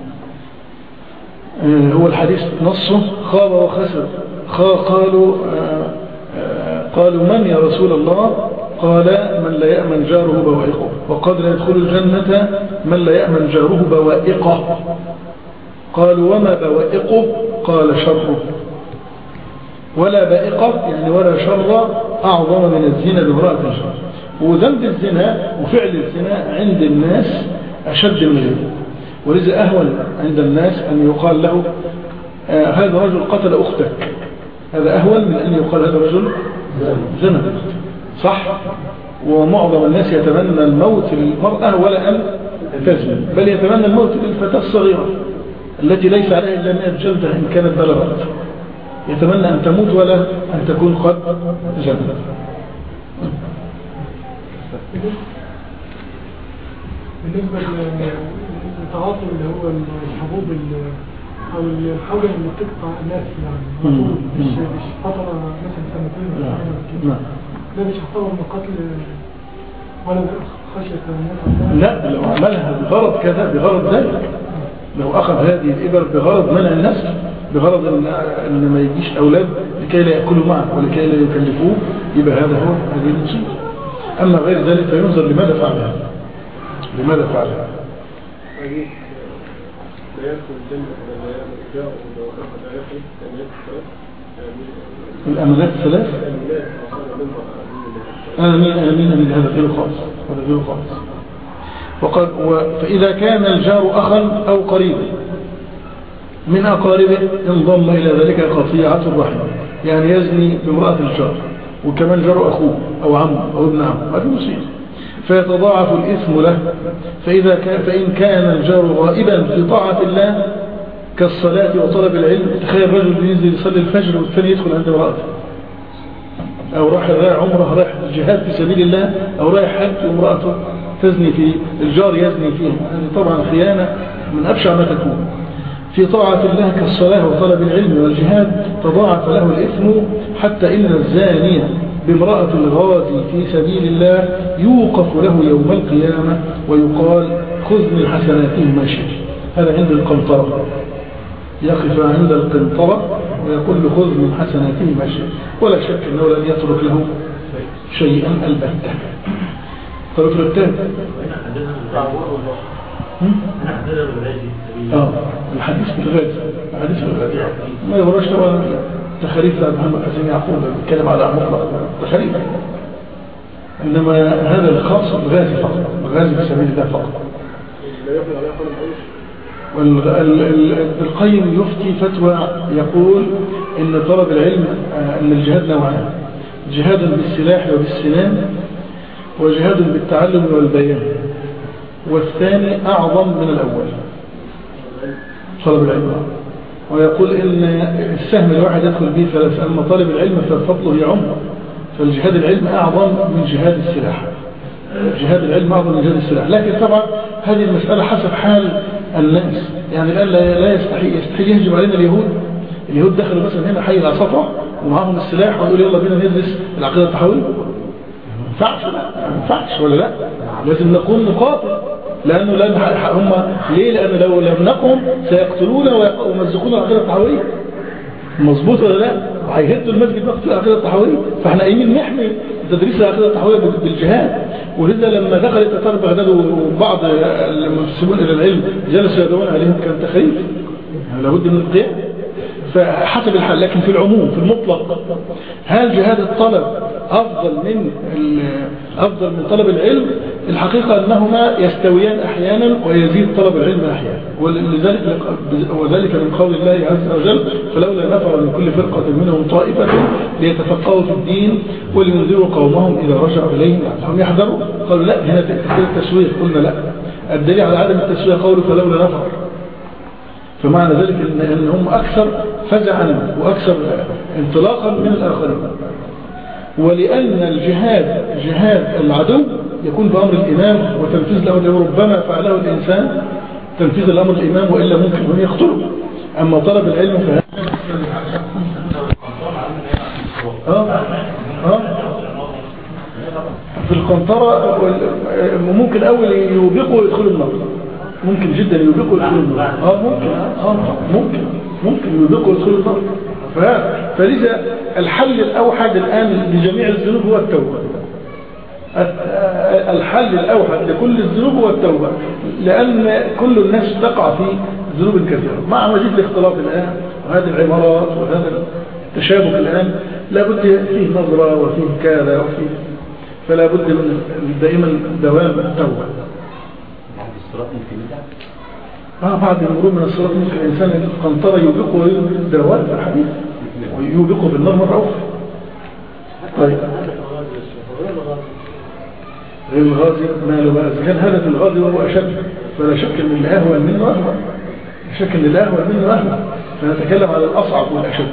هو الحديث نصه: خاب وخسر. قالوا قالوا من يا رسول الله؟ قال: من لا يأمن جاره بوائقه. وقد لا يدخل الجنة من لا يأمن جاره بوائقه. قالوا: وما بوائقه؟ قال: شره. ولا بائقه يعني ولا شر أعظم من الزنا بامرأة الجار. وذنب الزنا وفعل الزنا عند الناس أشد من غيره، ولذا أهون عند الناس أن يقال له آه هذا رجل قتل أختك، هذا أهون من أن يقال هذا رجل زنا، صح؟ ومعظم الناس يتمنى الموت للمرأة ولا أن تزني، بل يتمنى الموت للفتاة الصغيرة التي ليس عليها إلا مئة جلدة إن كانت بلغت، يتمنى أن تموت ولا أن تكون قد زنت. بالنسبة للتعاطي اللي هو الحبوب أو الحاجة اللي بتقطع الناس يعني مش مش فترة مثلا سنتين ولا كده، ده مش يعتبر من قتل ولا خشية الموت؟ لا، لو عملها بغرض كذا، بغرض ذلك، لو أخذ هذه الإبر بغرض منع النسل بغرض ان, إن ما يجيش اولاد لكي لا ياكلوا معه ولكي لا يكلفوه، يبقى هذا هو هذه المصيبه. اما غير ذلك فينظر لماذا فعل هذا، لماذا فعل هذا. الامانات الثلاث امين امين امين هذا غير خالص، هذا غير خالص. وقد فاذا كان الجار اخا او قريبا من اقاربه انضم الى ذلك قطيعه الرحم، يعني يزني بامراه الجار وكمان جار اخوه او عمه او ابن عمه، هذا مصيبه، فيتضاعف الإثم له. فإذا كان فإن كان الجار غائبا في طاعة الله كالصلاة وطلب العلم، تخيل رجل ينزل يصلي الفجر والثاني يدخل عند امرأته، أو راح رايح عمره، رايح جهاد في سبيل الله، أو رايح حج وامرأته تزني في الجار يزني فيه، هذه طبعا خيانة من أبشع ما تكون. في طاعة الله كالصلاة وطلب العلم والجهاد تضاعف له الإثم، حتى إن الزانية بامرأة الغازي في سبيل الله يوقف له يوم القيامة ويقال خذ من حسناته ما شئت. هذا عند القنطرة، يقف عند القنطرة ويقول له خذ من حسناته ما شئت، ولا شك أنه لن يترك له شيئا البتة. طرف الثاني اه الحديث في الغاز، الحديث في الغاز ما يوراش طبعا تخريف محمد حسين يعقوب بيتكلم على مطلق تخريف، انما هذا الخاص بالغاز فقط، الغاز في سبيل الله فقط. والقيم يفتي فتوى يقول ان طلب العلم ان الجهاد نوعان، جهاد بالسلاح وبالسنان، وجهاد بالتعلم والبيان، والثاني أعظم من الأول طلب العلم. ويقول إن السهم الواحد يدخل به ثلاثة، أما طالب العلم ففضله يعم، فالجهاد العلم أعظم من جهاد السلاح، جهاد العلم أعظم من جهاد السلاح. لكن طبعا هذه المسألة حسب حال الناس، يعني الآن لا يستحي يستحي يهجم علينا اليهود، اليهود دخلوا مثلا هنا حي العصفة ومعهم السلاح ويقول يلا بينا ندرس العقيدة التحوية، ما ينفعش ما ينفعش ولا لا؟ لازم نقوم نقاتل، لأنه لن هم ليه؟ لأن لو لم نقم سيقتلون ويمزقون العقيدة التحوية، مظبوط ولا لا؟ وهيهدوا المسجد وقت العقيدة التحوية، فاحنا قايمين نحمي تدريس العقيدة التحوية بالجهاد. وهذا لما دخل التتار بغداد وبعض المنتسبون إلى العلم جلسوا يدعون عليهم كان تخريف، يعني لابد من القيام. فحسب الحال، لكن في العموم في المطلق هل جهاد الطلب أفضل من أفضل من طلب العلم؟ الحقيقة أنهما يستويان أحيانا ويزيد طلب العلم أحيانا، ولذلك وذلك من قول الله عز وجل فلولا نفر من كل فرقة منهم طائفة ليتفقهوا في الدين ولينذروا قومهم إذا رجعوا إليهم لعلهم يحذروا. قالوا لا، هنا تأتي التسوية، قلنا لا، الدليل على عدم التسوية قولوا فلولا نفر، فمعنى ذلك ان هم اكثر فزعا واكثر انطلاقا من الاخرين. ولان الجهاد جهاد العدو يكون بامر الامام وتنفيذ الامر، ربما فعله الانسان تنفيذ الامر الامام والا ممكن ان يقتله. اما طلب العلم فهذا اه اه في القنطرة ممكن اول يوبقوا ويدخلوا النار، ممكن جدا يوبقوا يدخلوا النار، اه ممكن اه ممكن ممكن يوبقوا يدخلوا النار. فلذا الحل الاوحد الان لجميع الذنوب هو التوبه، الحل الاوحد لكل الذنوب هو التوبه، لان كل الناس تقع في ذنوب كثيره مع مزيد الاختلاط الان وهذه العبارات وهذا التشابك الان، لابد فيه نظره وفيه كذا وفيه، فلا بد من دائما دوام التوبه. آه بعد المرور من الصراط ممكن الإنسان القنطرة يوبقه ويدوات في الحديث ويوبقه بالنار مرة أخرى. طيب غير الغازي ما له بقى، إذا كان هذا في الغازي وهو أشد فلا شك أن اللي أهون منه أهون، لا شك أن اللي أهون منه أهون، فنتكلم على الأصعب والأشد.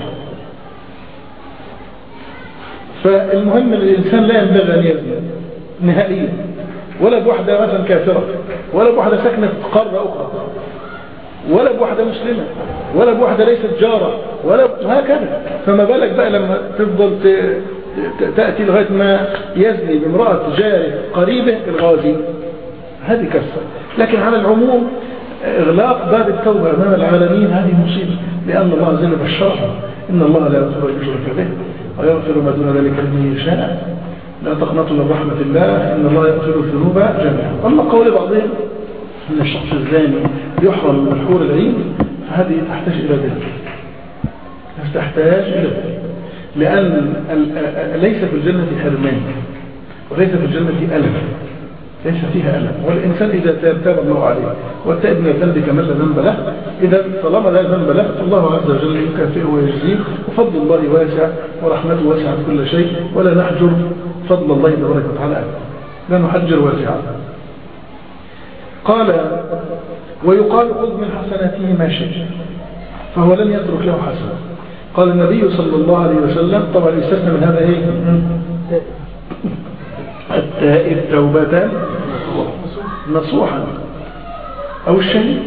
فالمهم أن الإنسان لا ينبغي أن يزني نهائيا، ولا بوحدة مثلا كافرة، ولا بوحدة ساكنة في قارة أخرى، ولا بوحدة مسلمة، ولا بوحدة ليست جارة، ولا هكذا. فما بالك بقى لما تفضل تأتي لغاية ما يزني بامرأة جاره قريبة الغازي، هذه كارثة. لكن على العموم إغلاق باب التوبة أمام العالمين هذه مصيبة، لأن الله عز وجل بشرها إن الله لا يغفر أن يشرك به ويغفر ما دون ذلك لمن يشاء، لا تقنطوا من رحمة الله إن الله يغفر الذنوب جميعا. أما قول بعضهم أن الشخص الزاني يحرم من الحور العين فهذه تحتاج إلى دليل، تحتاج إلى دليل، لأن ليس في الجنة حرمان وليس في الجنة ألم، ليس فيها ألم، والإنسان إذا تاب تاب الله عليه والتائب من الذنب كمن لا ذنب له، إذا طالما لا ذنب له فالله عز وجل يكافئه ويجزيه، وفضل الله واسع ورحمته واسعة كل شيء، ولا نحجر فضل الله تبارك وتعالى، لا نحجر واسعا. قال ويقال خذ من حسناته ما شئت، فهو لم يترك له حسنة. قال النبي صلى الله عليه وسلم، طبعا يستثنى من هذا ايه؟ التائب توبة نصوحا أو الشهيد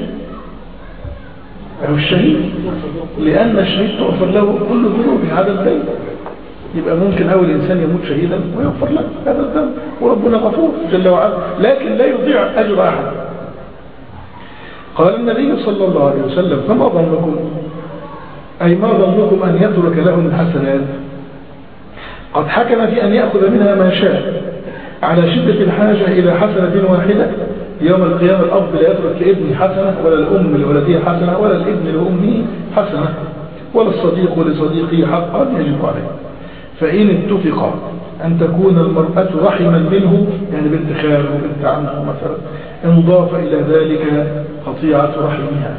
أو الشهيد لأن الشهيد تغفر له كل ذنوبه هذا الذنب، يبقى ممكن أول إنسان يموت شهيدا ويغفر له هذا الذنب، وربنا غفور جل وعلا، لكن لا يضيع أجر أحد. قال النبي صلى الله عليه وسلم فما ظنكم، أي ما ظنكم أن يترك له من حسنات قد حكم في أن يأخذ منها ما شاء على شدة الحاجة إلى حسنة واحدة. يوم القيامة الأب لا يترك لابنه حسنة، ولا الأم لولدها حسنة، ولا الابن لأمه حسنة، ولا الصديق لصديقه حقا يجب عليه. فإن اتفق أن تكون المرأة رحما منه، يعني بنت خاله وبنت عمه مثلا، انضاف إلى ذلك قطيعة رحمها.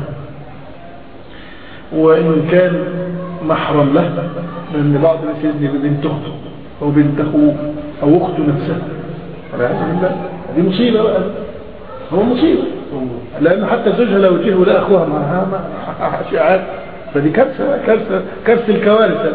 وإن كان محرم له، لأن بعض الناس يزني ببنت أخته أو بنت أخوه أو أخته نفسها، دي مصيبة بقى، هو مصيبة، لأن حتى زوجها لو جه ولا أخوها معها شعات، فدي كارثة كارثة كارثة الكوارث.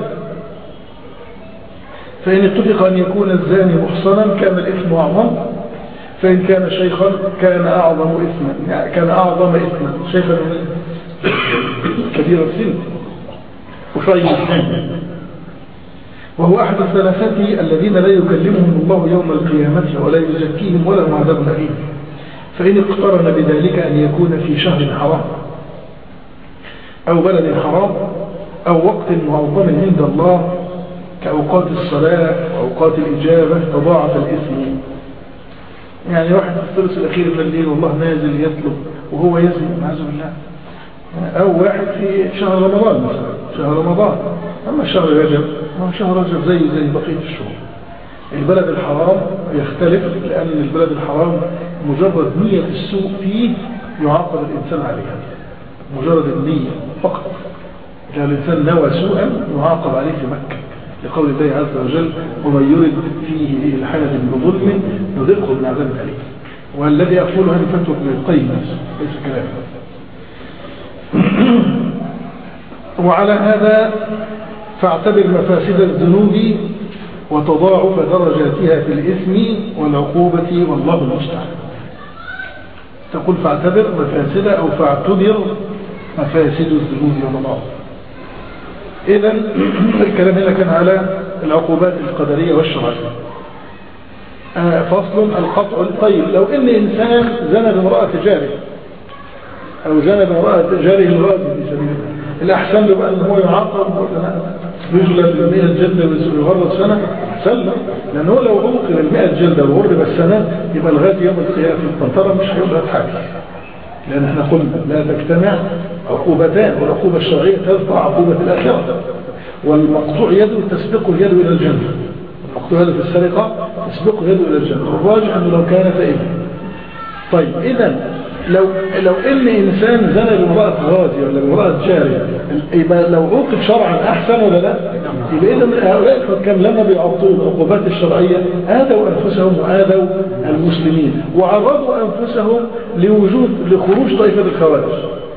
فإن اتفق أن يكون الزاني محصنا كان الإثم أعظم، فإن كان شيخا كان أعظم إثما، يعني كان أعظم إثما، شيخا كبير السن وشيء السن، وهو أحد الثلاثة الذين لا يكلمهم الله يوم القيامة ولا يزكيهم ولا هم عذاب أليم. فإن اقترن بذلك أن يكون في شهر حرام أو بلد حرام أو وقت معظم عند الله كأوقات الصلاة وأوقات الإجابة تضاعف الإثم. يعني واحد في الثلث الأخير من الليل والله نازل يطلب وهو يزني نعوذ بالله، أو واحد في شهر رمضان مثلا، شهر رمضان. أما شهر رجب شهر رجب زي زي بقية الشهور. البلد الحرام يختلف، لأن البلد الحرام مجرد نية السوء فيه يعاقب الإنسان عليها، مجرد النية فقط. إذا الإنسان نوى سوءا يعاقب عليه في مكة، لقول الله عز وجل ومن يرد فيه إلحاد بظلم نذقه من عذاب أليم. والذي أقول هذه فتوى ابن القيم ليس كلام. وعلى هذا فاعتبر مفاسد الذنوب وتضاعف درجاتها في الإثم والعقوبة والله المستعان. تقول فاعتبر مفاسد أو فاعتبر مفاسد الذنوب وتضاعف. إذن الكلام هنا كان على العقوبات القدرية والشرعية. آه فصل القطع. طيب لو إن إنسان زنى بامرأة جاره أو زنى بامرأة جاره المرأة في سبيل الله، الأحسن له بأن هو يعاقب يجلد بمئة جلدة ويغرب سنة سلم، لأنه لو عوقب المئة جلدة وغرب السنة يبقى لغاية يوم القيامة في القنطرة مش هيبقى حاجة، لأن احنا قلنا لا تجتمع عقوبتان، والعقوبة الشرعية ترفع عقوبة الآخرة، والمقطوع يده تسبقه يده إلى الجنة، المقطوع يده في السرقة تسبقه يده إلى الجنة، والراجع أنه لو كان فإذا. طيب إذن لو لو ان انسان زنى بامرأة غازي ولا بامرأة جارية، يبقى لو عوقب شرعا احسن ولا لا؟ يبقى اذا هؤلاء الحكام لما بيعطوا العقوبات الشرعية آذوا انفسهم وآذوا المسلمين، وعرضوا انفسهم لوجود لخروج طائفة الخوارج.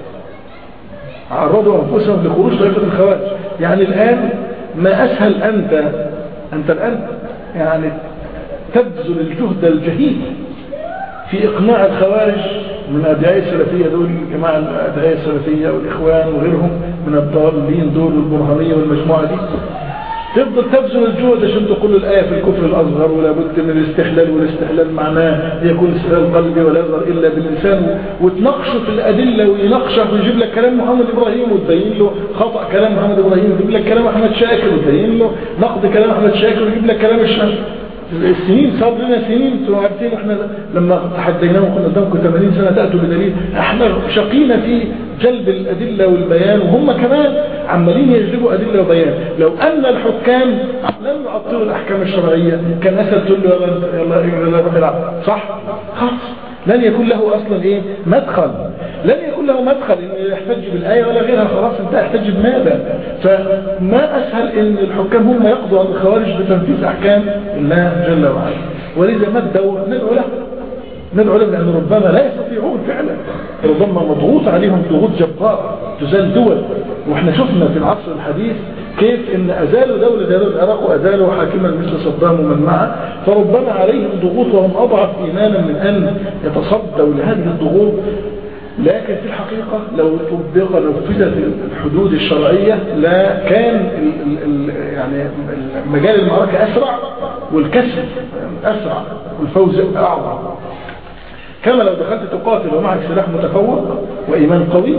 عرضوا انفسهم لخروج طائفة الخوارج. يعني الان ما اسهل انت انت الان يعني تبذل الجهد الجهيد في إقناع الخوارج من أدعاء السلفية دول، جماعة الأدعاء السلفية والإخوان وغيرهم من الضالين دول والبرهانية والمجموعة دي، تفضل تبذل الجهد عشان تقول الآية في الكفر الأصغر ولا بد من الاستحلال، والاستحلال معناه يكون استحلال قلبي ولا يظهر إلا باللسان، وتناقشه في الأدلة ويناقشه ويجيب لك كلام محمد إبراهيم وتبين له خطأ كلام محمد إبراهيم، ويجيب لك كلام أحمد شاكر وتبين له نقد كلام أحمد شاكر، ويجيب لك كلام الشام. السنين صار لنا سنين، انتوا عارفين احنا لما تحديناه وكنا قدامكم ثمانين سنة تأتوا بدليل، احنا شقينا في جلب الأدلة والبيان، وهم كمان عمالين يجلبوا أدلة وبيان. لو أن الحكام لم يعطلوا الأحكام الشرعية كان أسد تقول له يلا يلا روح العب، صح؟ خلاص لن يكون له أصلا إيه مدخل، لن يكون له مدخل إنه يحتج بالآية ولا غيرها، خلاص انت يحتج بماذا؟ فما أسهل إن الحكام هم يقضوا عن الخوارج بتنفيذ أحكام الله جل وعلا. ولذا ما الدور ندعو له ندعو لهم، لأن ربما لا يستطيعون فعلا، ربما مضغوط عليهم ضغوط جبار تزال دول. واحنا شفنا في العصر الحديث كيف ان ازالوا دولة زي دولة العراق وازالوا حاكما مثل صدام ومن معه، فربما عليهم ضغوط وهم اضعف ايمانا من ان يتصدوا لهذه الضغوط. لكن في الحقيقة لو طبق لو نفذت الحدود الشرعية لا كان ال ال يعني مجال المعركة اسرع والكسب اسرع والفوز اعظم. كما لو دخلت تقاتل ومعك سلاح متفوق وإيمان قوي،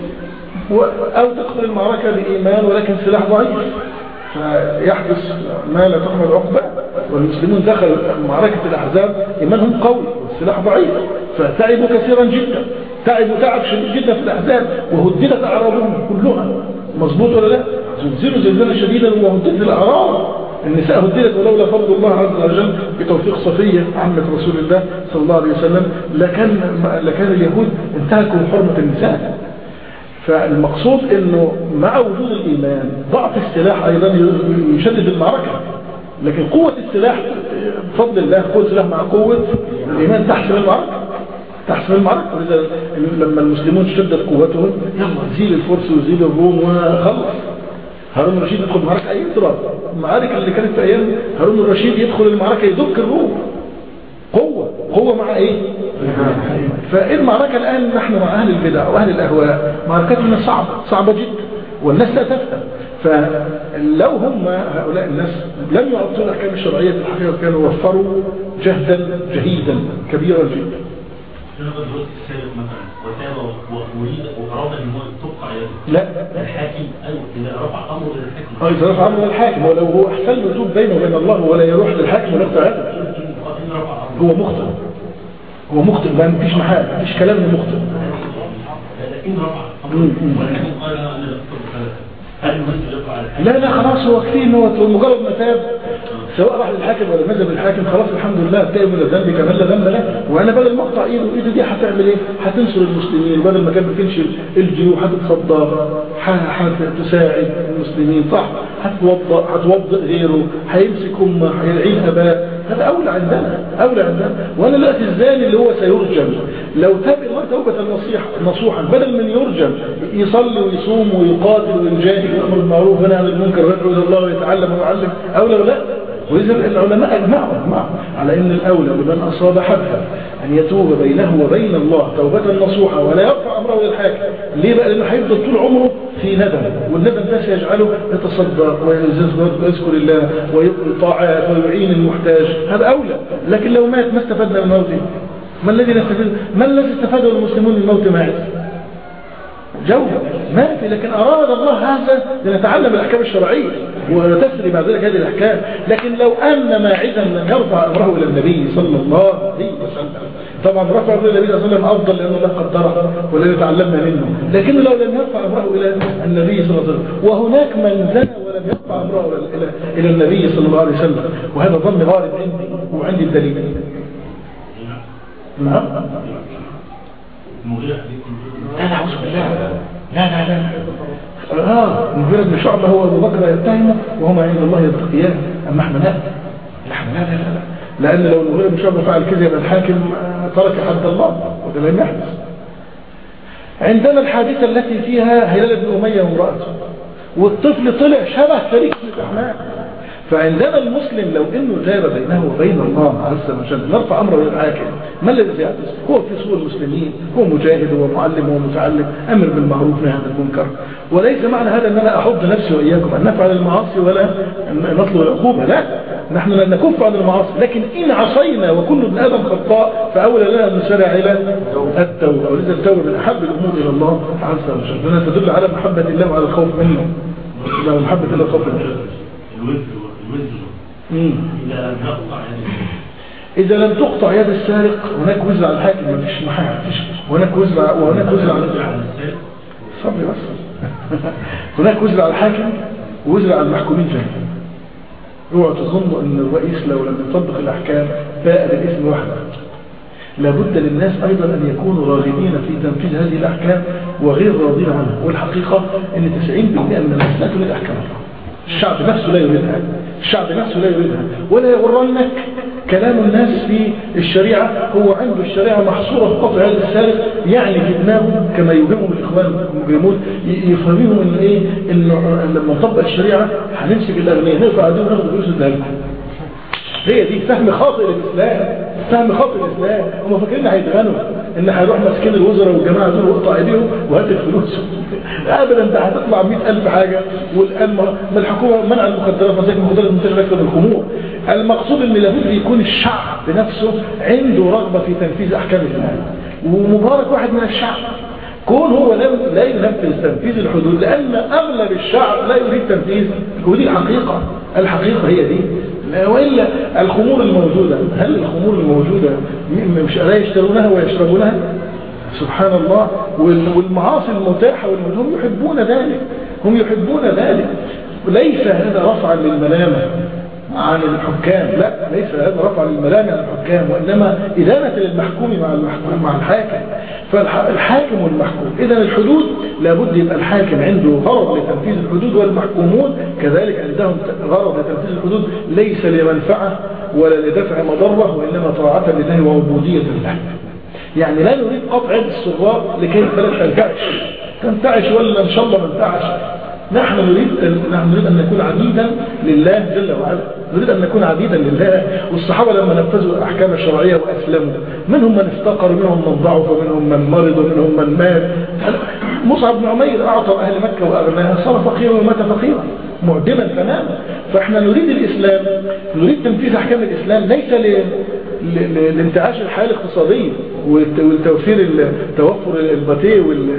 أو تدخل المعركة بإيمان ولكن سلاح ضعيف، فيحدث ما لا تحمل عقبة. والمسلمون دخلوا معركة الأحزاب إيمانهم قوي والسلاح ضعيف، فتعبوا كثيرا جدا، تعبوا تعب شديد جدا في الأحزاب، وهددت أعراضهم كلها. مظبوط ولا لا؟ زلزلوا زلزالا شديدا وهددت الأعراض. النساء هددت، ولولا فضل الله عز وجل بتوفيق صفية عمة رسول الله صلى الله عليه وسلم لكان لكان اليهود انتهكوا حرمة النساء. فالمقصود انه مع وجود الايمان ضعف السلاح ايضا يشدد المعركة، لكن قوة السلاح بفضل الله قوة السلاح مع قوة الايمان تحسم المعركة تحسم المعركة. ولذا لما المسلمون اشتدت قوتهم يلا زيل الفرس وزيل الروم وخلص. هارون الرشيد يدخل المعركة أي اضطراب. المعارك اللي كانت في أيام هارون الرشيد يدخل المعركة يدك الروم. قوة قوة مع إيه؟ فالمعركة الآن نحن مع أهل البدع وأهل الأهواء معركتنا صعبة صعبة جدا، والناس لا تفهم. فلو هم هؤلاء الناس لم يعطوا الأحكام الشرعية في الحقيقة كانوا وفروا جهدا جهيدا كبيرا جدا. السابق مثلا وتاب واريد واراد ان هو تبقى لا الحاكم ايوه اذا رفع امره للحاكم اه اذا رفع امره للحاكم، ولو هو احسن له يتوب بينه وبين الله ولا يروح للحاكم ولا يقطع هذا هو مخطئ هو مخطئ ما فيش محال ما فيش كلام مخطئ. ان رفع امره ولكن قال انا لا لا خلاص هو كثير انه مجرد ما تاب سواء راح للحاكم ولا نزل للحاكم خلاص الحمد لله تاب من الذنب كمان لا ذنب له. وانا بدل ما اقطع ايده ايده دي هتعمل ايه؟ هتنصر المسلمين، بدل ما كان بتنشر الجيوب هتتصدى هتساعد المسلمين صح، هتوضأ هتوضأ غيره، هيمسك امه هيلعين اباء، هذا اولى عندنا اولى عندنا. وانا دلوقتي الزاني اللي هو سيرجم لو تاب الله توبه نصيحه نصوحا بدل من يرجم يصلي ويصوم ويقاتل ويجاهد ويأمر بالمعروف وينهى عن المنكر ويدعو الى الله ويتعلم ويعلم اولى ولا؟ وإذا العلماء اجمعوا اجمعوا على ان الاولى بمن اصاب حدثا ان يتوب بينه وبين الله توبه نصوحه ولا يرفع امره للحاكم. ليه بقى؟ لانه هيفضل طول عمره في ندم، والندم ده سيجعله يتصدق ويذكر الله ويقضي طاعات ويعين المحتاج، هذا اولى. لكن لو مات ما استفدنا من موته. ما الذي نستفيد؟ ما الذي استفاده المسلمون من موت مات؟ جوده مات، لكن أراد الله هذا لنتعلم الأحكام الشرعية ونتسري بعد ذلك هذه الأحكام. لكن لو أن ماعزا لم يرفع أمره إلى النبي صلى الله عليه وسلم، طبعا رفع أمره إلى النبي صلى الله عليه وسلم أفضل لأنه الله قدره ولن تعلمنا منه، لكن لو لم يرفع أمره إلى النبي صلى الله عليه وسلم وهناك من زنى ولم يرفع أمره إلى إلى النبي صلى الله عليه وسلم، وهذا ظن غالب عندي وعندي الدليل. نعم لا لا أعوذ بالله لا لا لا آه المغيرة بن شعبة هو أبو بكر يتهمه وهما عند الله يتقيان، أما احنا لا لا لا لا لا لأن لو المغيرة بن شعبة فعل كذا يبقى الحاكم ترك حد الله وده لم يحدث. عندنا الحادثة التي فيها هلال بن أمية وامرأته، والطفل طلع شبه فريق بن الرحمن، فعندما المسلم لو انه جاب بينه وبين الله عز وجل نرفع امره للحاكم، ما الذي يحدث؟ هو في صور المسلمين، هو مجاهد ومعلم ومتعلم، امر بالمعروف نهي عن المنكر، وليس معنى هذا ان انا احض نفسي واياكم ان نفعل المعاصي ولا ان نطلب العقوبه، لا، نحن لن نكف عن المعاصي، لكن ان عصينا وكل ابن ادم خطاء فاولى لنا ان نسارع الى التوبه، ولذا التوبه من احب الامور الى الله عز وجل، لانها تدل على محبه الله وعلى الخوف منه، على محبه الله والخوف منه. إذا لم يقطع يد إذا لم تقطع يد السارق هناك وزر على الحاكم، ما فيش محاكم، هناك وزر وهناك وزر على السارق. صبري بس. هناك وزر على الحاكم ووزر على المحكومين جميعا. اوعوا تظنوا أن الرئيس لو لم يطبق الأحكام باء بالاسم وحده. لابد للناس أيضا أن يكونوا راغبين في تنفيذ هذه الأحكام وغير راضين عنها، والحقيقة أن تسعين بالمئة من الناس لا تريد أحكام الله. الشعب نفسه لا يريدها، الشعب نفسه لا يريدها، ولا يغرنك كلام الناس في الشريعة. هو عنده الشريعة محصورة في قطع هذا السارق، يعني جبناه كما يوهمهم الإخوان المجرمون، يفهمهم إن إيه، إنه لما نطبق الشريعة هنمسك الأغنياء نرفع عدوه وناخد فلوس الدهب. هي دي فهم خاطئ للإسلام، فهم خاطئ الإسلام. هم فاكرين هيتغنوا إن هيروح ماسكين الوزراء والجماعة دول وقطع ايديهم وهات الفلوس. ابدا، انت هتطلع مئة ألف حاجة. والآن ما الحكومة منع المخدرات، مساك المخدرات منتشرة أكثر من الخمور. المقصود ان لابد يكون الشعب بنفسه عنده رغبة في تنفيذ أحكام الإسلام، ومبارك واحد من الشعب كون هو لا ينفذ تنفيذ الحدود، لأن أغلب الشعب لا يريد تنفيذ، ودي الحقيقة. الحقيقة هي دي. وإلا الخمور الموجودة، هل الخمور الموجودة مش لا يشترونها ويشربونها؟ سبحان الله. والمعاصي المتاحة هم يحبون ذلك، هم يحبون ذلك. ليس هذا رفعا للملامة عن الحكام، لا، ليس هذا رفعا للملامة عن الحكام، وإنما إدانة للمحكوم مع المحكوم مع الحاكم. فالحاكم والمحكوم، إذن الحدود لابد يبقى الحاكم عنده غرض لتنفيذ الحدود، والمحكومون كذلك عندهم غرض لتنفيذ الحدود، ليس لمنفعة ولا لدفع مضرة، وإنما طاعة لله وعبودية لله. يعني لا نريد قطع يد السراق لكي البلد تنتعش تنتعش ولا ان شاء الله ما تنتعش. نحن نريد نحن نريد ان نكون عبيدا لله جل وعلا، نريد ان نكون عبيدا لله. والصحابه لما نفذوا الاحكام الشرعيه واسلموا، منهم من افتقر، منهم من ضعف، ومنهم من مرض، ومنهم من مات. مصعب بن عمير اعطى اهل مكه واغناها، صار فقيرا ومات فقيرا معدما تماما. فاحنا نريد الاسلام، نريد تنفيذ احكام الاسلام، ليس ل لانتعاش الحياة الاقتصادية والتوفير توفر الباتيه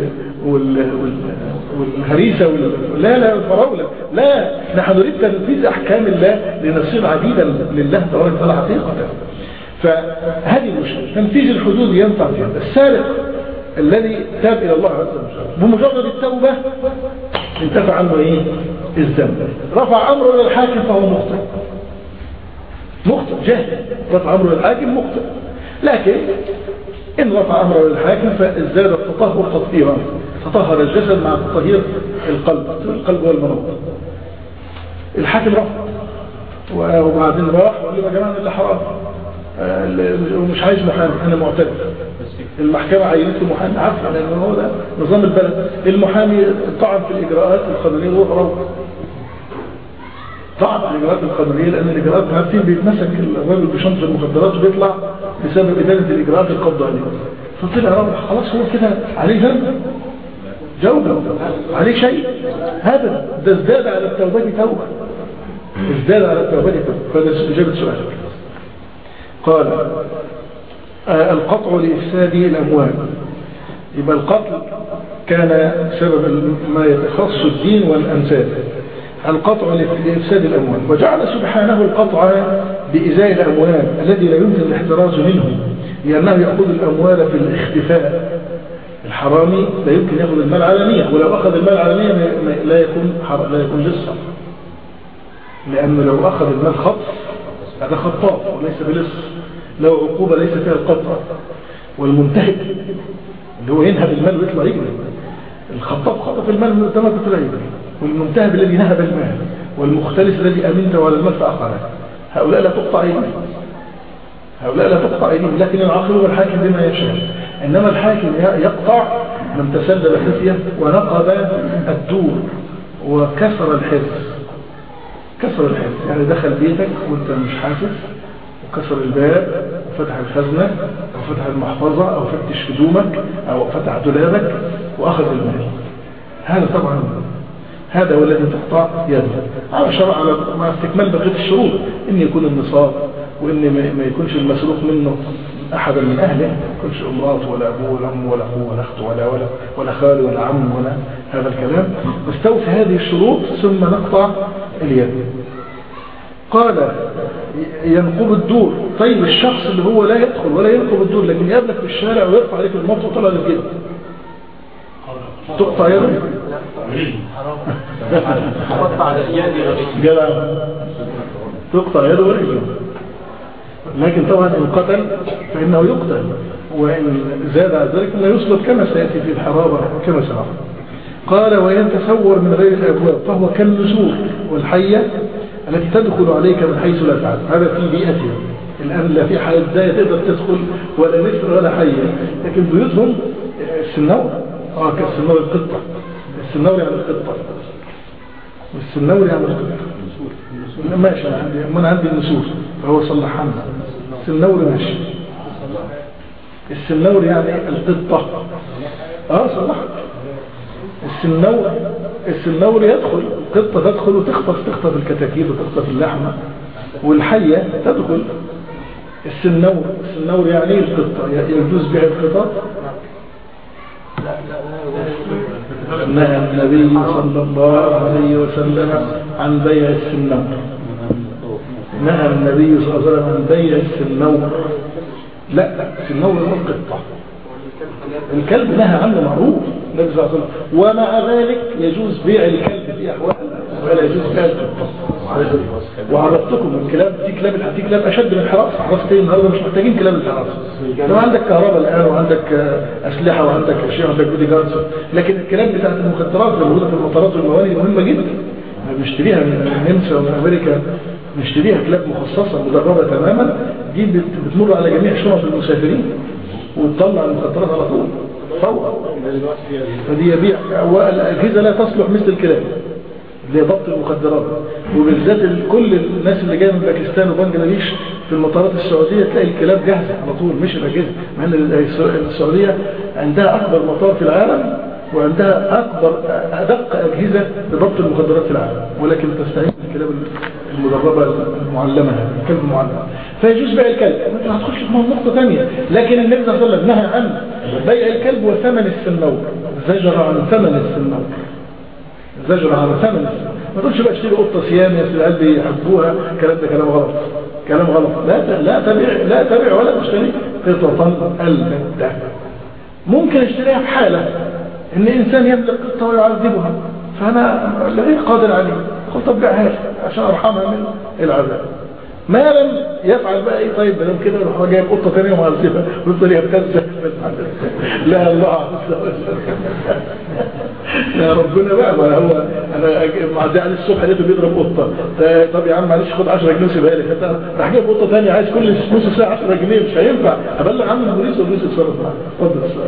والهريسة لا لا الفراولة، لا، نحن نريد تنفيذ أحكام الله لنصير عبيدا لله تبارك وتعالى حقيقة. فهذه المشكلة، تنفيذ الحدود ينفع فيها. السارق الذي تاب إلى الله عز وجل بمجرد التوبة انتفع عنه إيه؟ الذنب، رفع أمره إلى الحاكم فهو مخطئ، مخطئ جاهل، رفع أمره للحاكم مخطئ. لكن إن رفع أمره للحاكم فازداد التطهر تطهيرا، تطهر الجسد مع تطهير القلب، القلب هو المرض. الحاكم رفع وبعدين راح وقال له يا جماعة اللي حرام ومش عايز محامي، أنا معترف. المحكمة عينته محامي، عارفة لأن هو ده نظام البلد. المحامي طعن في الإجراءات القانونية وهو طعن في الإجراءات القانونية، لأن الإجراءات عارفين بيتمسك الراجل بشنطة المخدرات وبيطلع بسبب إدانة الإجراءات القبض عليه. فطلع رابح خلاص هو كده عليه ذنب جوبة، عليه شيء هذا ده ازداد على التوبة توبة، ازداد على التوبة توبة. فهذا إجابة سؤال. قال آه القطع لإفساد الأموال، يبقى القتل كان سبب ما يتخص الدين والأنساب. القطع لإفساد الأموال، وجعل سبحانه القطع بإزاء الأموال الذي لا يمكن الاحتراز منه، لأنه يأخذ الأموال في الاختفاء. الحرامي لا يمكن يأخذ المال علانية، ولو أخذ المال علانية لا يكون لا يكون لص، لأنه لو أخذ المال خطف هذا خطاف وليس بلص، لو عقوبة ليس فيها القطع. والمنتهب اللي هو ينهب المال ويطلع يجري، الخطاف خطف المال من قدامك ويطلع يجري، والمنتهب الذي نهب المال، والمختلس الذي أمنته على المال فأخذه. هؤلاء لا تقطع أيديهم، هؤلاء لا تقطع أيديهم، لكن العاقل هو الحاكم بما يشاء. إنما الحاكم يقطع من تسلل خفية ونقب الدور وكسر الحرز. كسر الحفظ يعني دخل بيتك وانت مش حاسس، وكسر الباب وفتح الخزنة أو فتح المحفظة أو فتش هدومك أو فتح دولابك وأخذ المال، هذا طبعا هذا هو الذي تقطع يده على شرع على مع استكمال بقية الشروط، إن يكون النصاب، وإن ما يكونش المسروق منه أحدا من أهله، ما يكونش امراته ولا أبوه ولا أمه ولا أخوه ولا أخته ولا ولا ولا خاله ولا عمه ولا هذا الكلام. نستوفي هذه الشروط ثم نقطع اليد. قال ينقب الدور. طيب الشخص اللي هو لا يدخل ولا ينقب الدور لكن يقابلك في الشارع ويرفع عليك المطر وطلع لك كده، تقطع يده؟ جدع، تقطع يده ورجله. لكن طبعا إن قتل فإنه يقتل، وإن زاد على ذلك لا يصلب كما سيأتي في الحرابة كما سنرى. قال وإن تسور من غير الأبواب فهو كالنسور والحية التي تدخل عليك من حيث لا تعلم. هذا في بيئتهم الآن لا في حالة بداية تقدر تدخل ولا نسر ولا حية، لكن بيوتهم السنور اه كالسنور القطة. السنور يعني القطة، والسنور يعني القطة. ماشي أنا عندي ما أنا عندي النسور فهو صلح عنها. السنور ماشي، السنور يعني القطة اه صلح. السنور السنور يدخل، القطة تدخل وتخطف تخطف الكتاكيت وتخطف اللحمة، والحية تدخل. السنور السنور يعني القطة، يجوز بيع القطط. نهى النبي صلى الله عليه وسلم عن بيع السنور. نهى النبي صلى الله عليه وسلم عن بيع السنور. لا السنور هو القطة. الكلب نهى عنه معروف النبي صلى الله عليه وسلم، ومع ذلك يجوز بيع الكلب في أحوال ولا يجوز بيع القطة. وعرفتكم الكلاب دي كلاب في كلاب أشد من الحراسة. حراستين النهارده مش محتاجين كلاب الحراسة. لو عندك كهرباء الآن وعندك أسلحة وعندك أشياء وعندك بودي جاردز، لكن الكلاب بتاعت المخدرات اللي موجودة في المطارات والموانئ مهمة جدا. بنشتريها من النمسا ومن أمريكا، نشتريها كلاب مخصصة مدربة تماما، دي بتمر على جميع شنط المسافرين وتطلع المخدرات على طول فورا. فدي يبيع الأجهزة لا تصلح مثل الكلاب لضبط المخدرات، وبالذات كل الناس اللي جايه من باكستان وبنجلاديش في المطارات السعودية تلاقي الكلاب جاهزة على طول مش الأجهزة، مع ان السعودية عندها أكبر مطار في العالم وعندها أكبر أدق أجهزة لضبط المخدرات في العالم، ولكن تستعين بالكلاب المدربة المعلمة، الكلب المعلم. فيجوز بيع الكلب. انت هتخش في نقطة ثانية، لكن النبي صلى الله عليه وسلم نهى عن بيع الكلب وثمن السنور، زجر عن ثمن السنور، زجر عن ثمن السنور. ما تقولش بقى اشتري قطة صيام يا سيدي قلبي يحبوها، الكلام ده كلام غلط، كلام غلط. لا لا تبيع لا تبيع ولا تشتري قطة البتة. ممكن اشتريها في حالة ان انسان يملك قطة ويعذبها، فانا غير قادر عليه، قلت طبعها لي عشان ارحمها من العذاب. ما لم يفعل بقى ايه طيب بدل كده يروح جايب قطه ثانيه ومعذبها ويفضل يبتز. لا الله عز وجل يا ربنا بقى. ما هو انا معدي عليه الصبح لقيته بيضرب قطه، طب يا عم معلش خد عشرة جنيه سيبها لي، فانت راح جايب قطه ثانيه عايز كل نص ساعه عشرة جنيه، مش هينفع. ابلغ عنه البوليس والبوليس يتصرف معاه. اتفضل السؤال.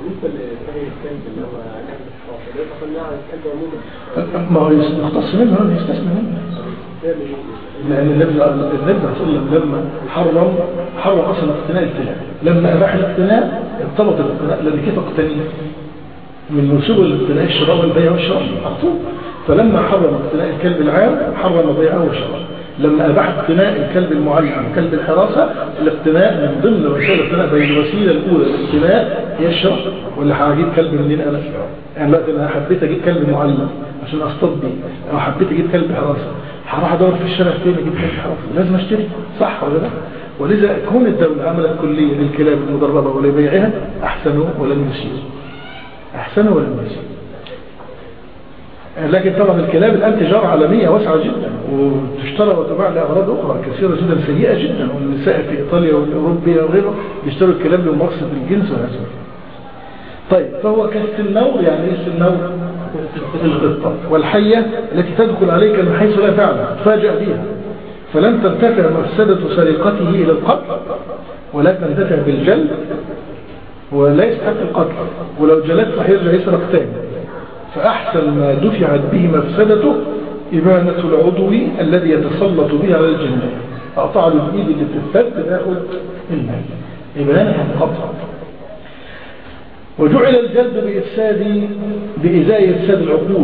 ما هو يختص منه هذا يستثنى منه، لأن النبي صلى الله عليه وسلم لما حرم حرم أصلا اقتناء الكلاب، لما أباح الاقتناء ارتبط الاقتناء لأن كيف اقتني من نسوب الاقتناء الشراء والبيع والشراء مقصود. فلما حرم اقتناء الكلب العام حرم بيعه وشراءه. لما أباح اقتناء الكلب المعلم وكلب الحراسة، الاقتناء من ضمن وسائل الاقتناء بين الوسيلة الأولى الاقتناء هي الشراء. ولا هجيب كلب منين أنا؟ يعني لا أنا حبيت أجيب كلب معلم عشان أصطاد بيه، أو حبيت أجيب كلب حراسة، هروح أدور في الشارع فين أجيب كلب حراسة؟ لازم أشتري، صح ولا لا؟ ولذا كون الدولة عملت كلية للكلاب المدربة ولبيعها أحسنوا ولم يسيئوا، أحسنوا ولم يسيئوا. لكن طبعا الكلاب الآن تجارة عالمية واسعة جدا، وتشترى وتباع لأغراض أخرى كثيرة جدا سيئة جدا، والنساء في إيطاليا والأوروبية وغيره بيشتروا الكلاب لمقصد الجنس وهذا. طيب فهو كالسنور، يعني ايه السنور؟ القطة. والحية التي تدخل عليك من حيث لا تعلم تفاجأ بها، فلن تنتفع مفسدة سرقته إلى القتل، ولا تنتفع بالجلد، ولا يستحق القتل، ولو جلدت هيرجع يسرق تاني. فأحسن ما دفعت به مفسدته إبانة العضو الذي يتسلط به على الجنة. أقطع له الإيد اللي بتتفت تاخد المال، إبانة القطع. وجعل الجلد بإفساد بإزاء إفساد العقول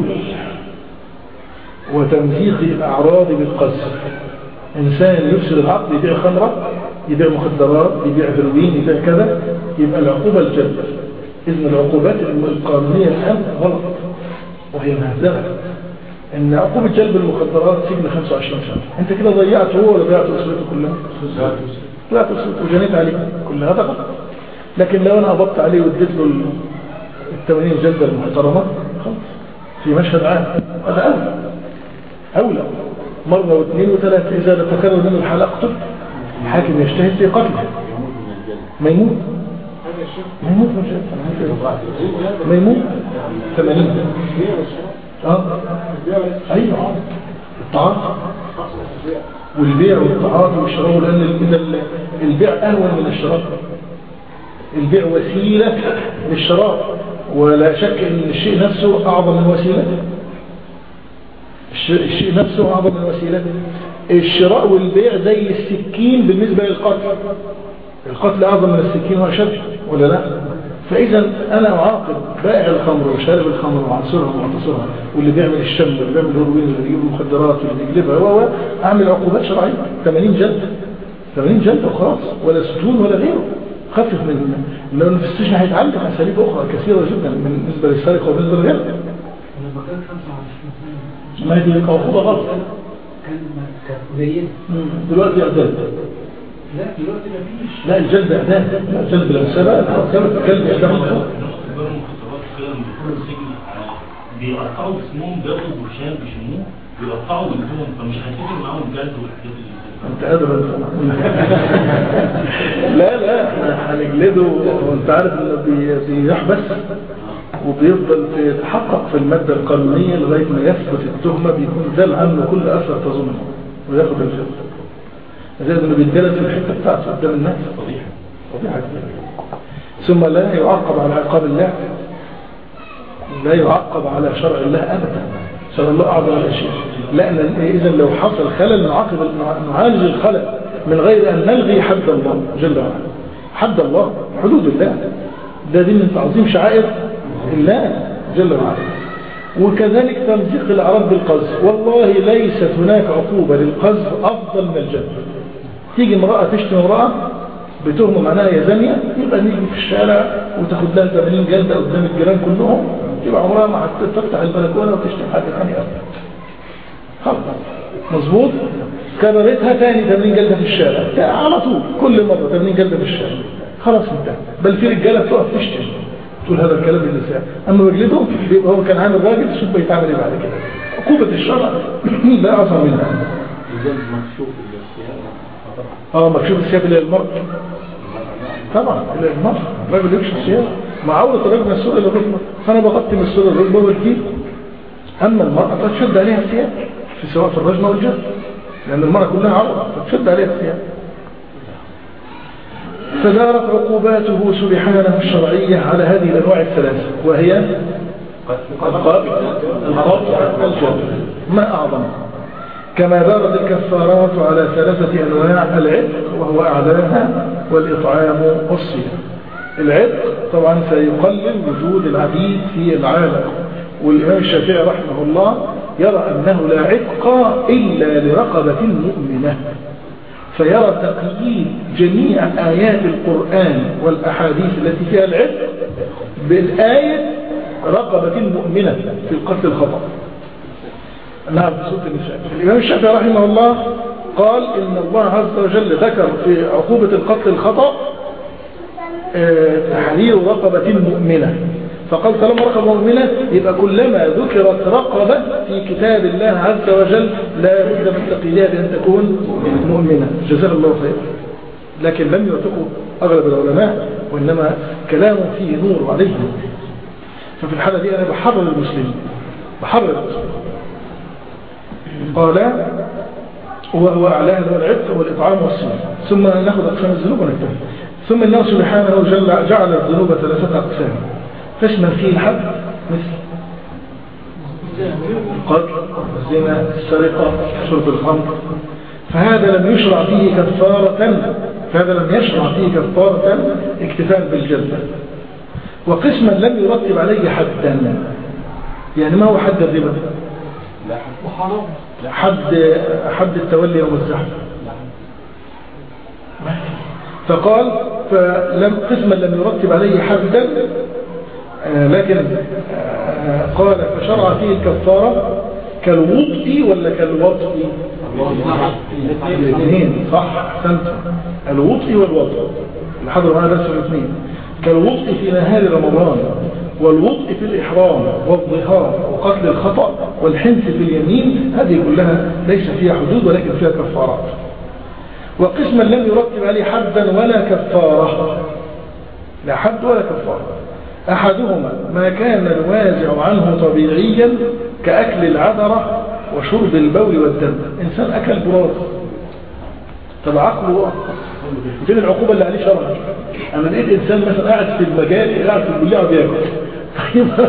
وتمزيق الأعراض بالقذف. إنسان يفسد العقل، يبيع خمرة، يبيع مخدرات، يبيع هيروين، يبيع كذا، يبقى العقوبة الجلد. إذن العقوبات القانونية الآن غلط وهي مهزلة. إن عقوبة جلب المخدرات سجن خمسة وعشرين سنة. أنت كده ضيعت هو ولا ضيعت أسرته كلها؟ ضيعت أسرته وجنيت عليه كلها، هذا غلط. لكن لو أنا قبضت عليه واديت له الثمانين جلدة المحترمة خلاص في مشهد عام، هذا أولى أولى مرة واثنين وثلاثة. إذا لا تكرر منه الحال أقتل، الحاكم يجتهد في قتله. ما يموت ما يموت ما يموت ثمانين. اه ايوه الطعام والبيع والطعام والشراء، لان البيع اهون من الشراء. البيع وسيله للشراء، ولا شك ان الشيء نفسه اعظم من وسيلته. الشيء نفسه اعظم من وسيلته. الشراء والبيع زي السكين بالنسبه للقتل. القتل اعظم من السكين واشد ولا لا؟ فإذا أنا أعاقب بائع الخمر وشارب الخمر وعنصرها ومعتصرها واللي بيعمل الشم واللي بيعمل الهروين واللي بيجيب المخدرات واللي بيجلبها وهو أعمل عقوبات شرعية ثمانين جلد ثمانين جلد وخلاص، ولا ستون ولا غيره. خفف من لأنه في السجن هيتعلم أساليب أخرى كثيرة جدا بالنسبة للسرقة وبالنسبة للغيره. ما هي عقوبة غلط. كان قليل دلوقتي إعداد. لا دلوقتي مفيش. لا الجلد إعداد، الجلد بالمسابة الجلد إعداد. بيقطعوا جسمهم، بياخدوا برشام بيشموه بيقطعوا جلدهم، فمش هيفكر معاهم الجلد والحاجات اللي انت قادر لا لا هنجلده. وانت عارف انه بيحبس وبيفضل يتحقق في المادة القانونية لغاية ما يثبت التهمة، بيكون زال عنه كل أثر تظنه وياخد الجلد. زي انه بيتجلد في الحتة بتاعته قدام الناس. فضيحة فضيحة ثم لا يعاقب على عقاب الله، لا يعاقب على شرع الله أبدا. شرع الله أعظم الأشياء. لأن إذا لو حصل خلل نعاقب نعالج الخلل من غير أن نلغي حد الله جل وعلا. حد الله حدود الله، ده دي من تعظيم شعائر الله جل وعلا. وكذلك تمزيق الأعراض بالقذف. والله ليست هناك عقوبة للقذف أفضل من الجلد. تيجي امرأة تشتم امرأة بتهمة معناها يا زانية، يبقى نيجي في الشارع وتاخد لها ثمانين جلدة قدام الجيران كلهم، يبقى عمرها ما هتفتح البلكونة وتشتم حد ثاني أبدا. خلاص مظبوط. كررتها ثاني ثمانين جلدة في الشارع على طول، كل مرة ثمانين جلدة في الشارع، خلاص انتهى. بل في رجالة بتقف تشتم تقول هذا الكلام باللسان، اما بجلده بيبقى هو كان عامل راجل، شوف بيتعمل ايه بعد كده. عقوبة الشرع لا أعظم منها. اه مكشوف الثياب الى المرء طبعا، الى المرء. الراجل يكشف الثياب مع عورة الرجل من السور الى الركبة، فانا بغطي من السور الى الركبة والكيل. اما المرأة فتشد عليها الثياب في سواء في الرجل والجسد، لان المرأة كلها عورة فتشد عليها الثياب. فدارت عقوباته سبحانه الشرعية على هذه الانواع الثلاثة، وهي القتل والجلد ما اعظم. كما دارت الكفارات على ثلاثة أنواع: العتق وهو أعلاها، والإطعام والصيام. العتق طبعا سيقلل وجود العبيد في العالم، والإمام الشافعي رحمه الله يرى أنه لا عتق إلا لرقبة مؤمنة، فيرى تقييد جميع آيات القرآن والأحاديث التي فيها العتق بالآية رقبة مؤمنة في القتل الخطأ. نعم بصوت النساء. الإمام الشافعي رحمه الله قال إن الله عز وجل ذكر في عقوبة القتل الخطأ تحرير رقبة مؤمنة، فقال طالما رقبة مؤمنة يبقى كلما ذكرت رقبة في كتاب الله عز وجل لا بد من تقييدها بأن تكون مؤمنة. جزاه الله خير. لكن لم يعتقوا أغلب العلماء، وإنما كلام فيه نور عليه. ففي الحالة دي أنا بحرر المسلمين، بحرر المسلمين. قال وهو أعلاه العتق والإطعام والصيام. ثم نأخذ أقسام الذنوب ونكتفي. ثم الله سبحانه جل جعل الذنوب ثلاثة أقسام: قسما فيه الحد مثل القتل، الزنا، السرقة، شرب الخمر، فهذا لم يشرع فيه كفارة فهذا لم يشرع فيه كفارة اكتفاء بالجلد. وقسما لم يرتب عليه حدا، يعني ما هو حد الربا؟ حد حد التولي يوم الزحف. فقال فلم قسما لم يرتب عليه حدا، آه لكن آه قال فشرع فيه الكفارة كالوطء ولا كالوطء؟ الاثنين صح، احسنت. الوطء والوطء اللي حضروا معنا درس الاثنين. كالوطء في نهار رمضان، والوطء في الإحرام والظهار وقتل الخطأ والحنث في اليمين، هذه كلها ليس فيها حدود ولكن فيها كفارات. وقسما لم يرتب عليه حدا ولا كفارة، لا حد ولا كفارة. أحدهما ما كان الوازع عنه طبيعيا كأكل العذرة وشرب البول والدم. إنسان أكل براز، طب عقله فين العقوبة اللي عليه شرعا؟ أنا لقيت إنسان مثلا قاعد في المجال، قاعد في الكلية وبياكل،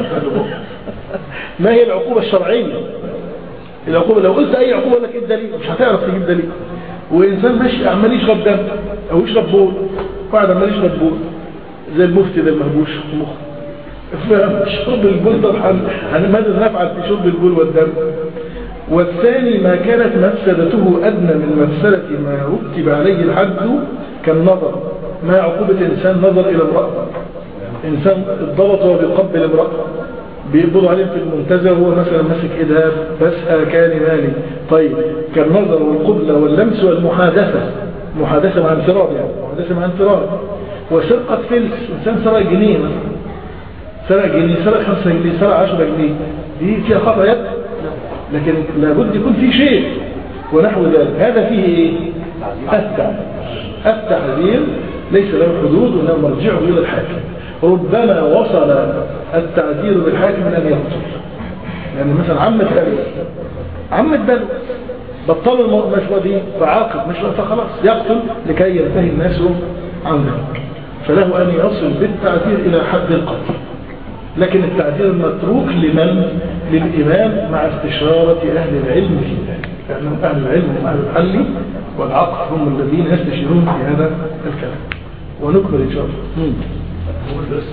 ما هي العقوبة الشرعية؟ العقوبة لو قلت أي عقوبة لك إيه الدليل؟ مش هتعرف تجيب دليل. وإنسان ماشي عمال يشرب دم أو يشرب بول، قاعد عمال يشرب بول زي المفتي ده المهبوش في مخه، فشرب البول ده عن ماذا نفعل في شرب البول والدم؟ والثاني ما كانت مفسدته أدنى من مفسدة ما رتب عليه الحد كالنظر، ما عقوبة إنسان نظر إلى امرأة، إنسان اتضبط وهو بيقبل امرأة، بيقبضوا عليه في المنتزه وهو مثلا ماسك إيدها بس كان مالي. طيب كالنظر والقبلة واللمس والمحادثة، محادثة مع انفراد، يعني محادثة مع انفراد. وسرقة فلس، إنسان سرق جنيه مثلا، سرق جنيه، سرق خمسة جنيه، سرق عشرة جنيه، دي فيها خطأ يد، لكن لابد يكون في شيء ونحو ذلك. هذا فيه ايه؟ التعذير. التعذير ليس له حدود وانما مرجعه الى الحاكم. ربما وصل التعذير بالحاكم من ان يقتل، يعني مثلا عمة بلو عمة بلو بطلوا المشروع دي فعاقب مشروع فخلاص يقتل لكي ينتهي الناس عن ذلك، فله ان يصل بالتعذير الى حد القتل. لكن التعذير متروك لمن؟ للإمام مع استشارة أهل العلم في ذلك، لأنهم أهل العلم هم أهل الحل والعقد، هم الذين يستشيرون في هذا الكلام. ونكمل إن شاء الله. هو الدرس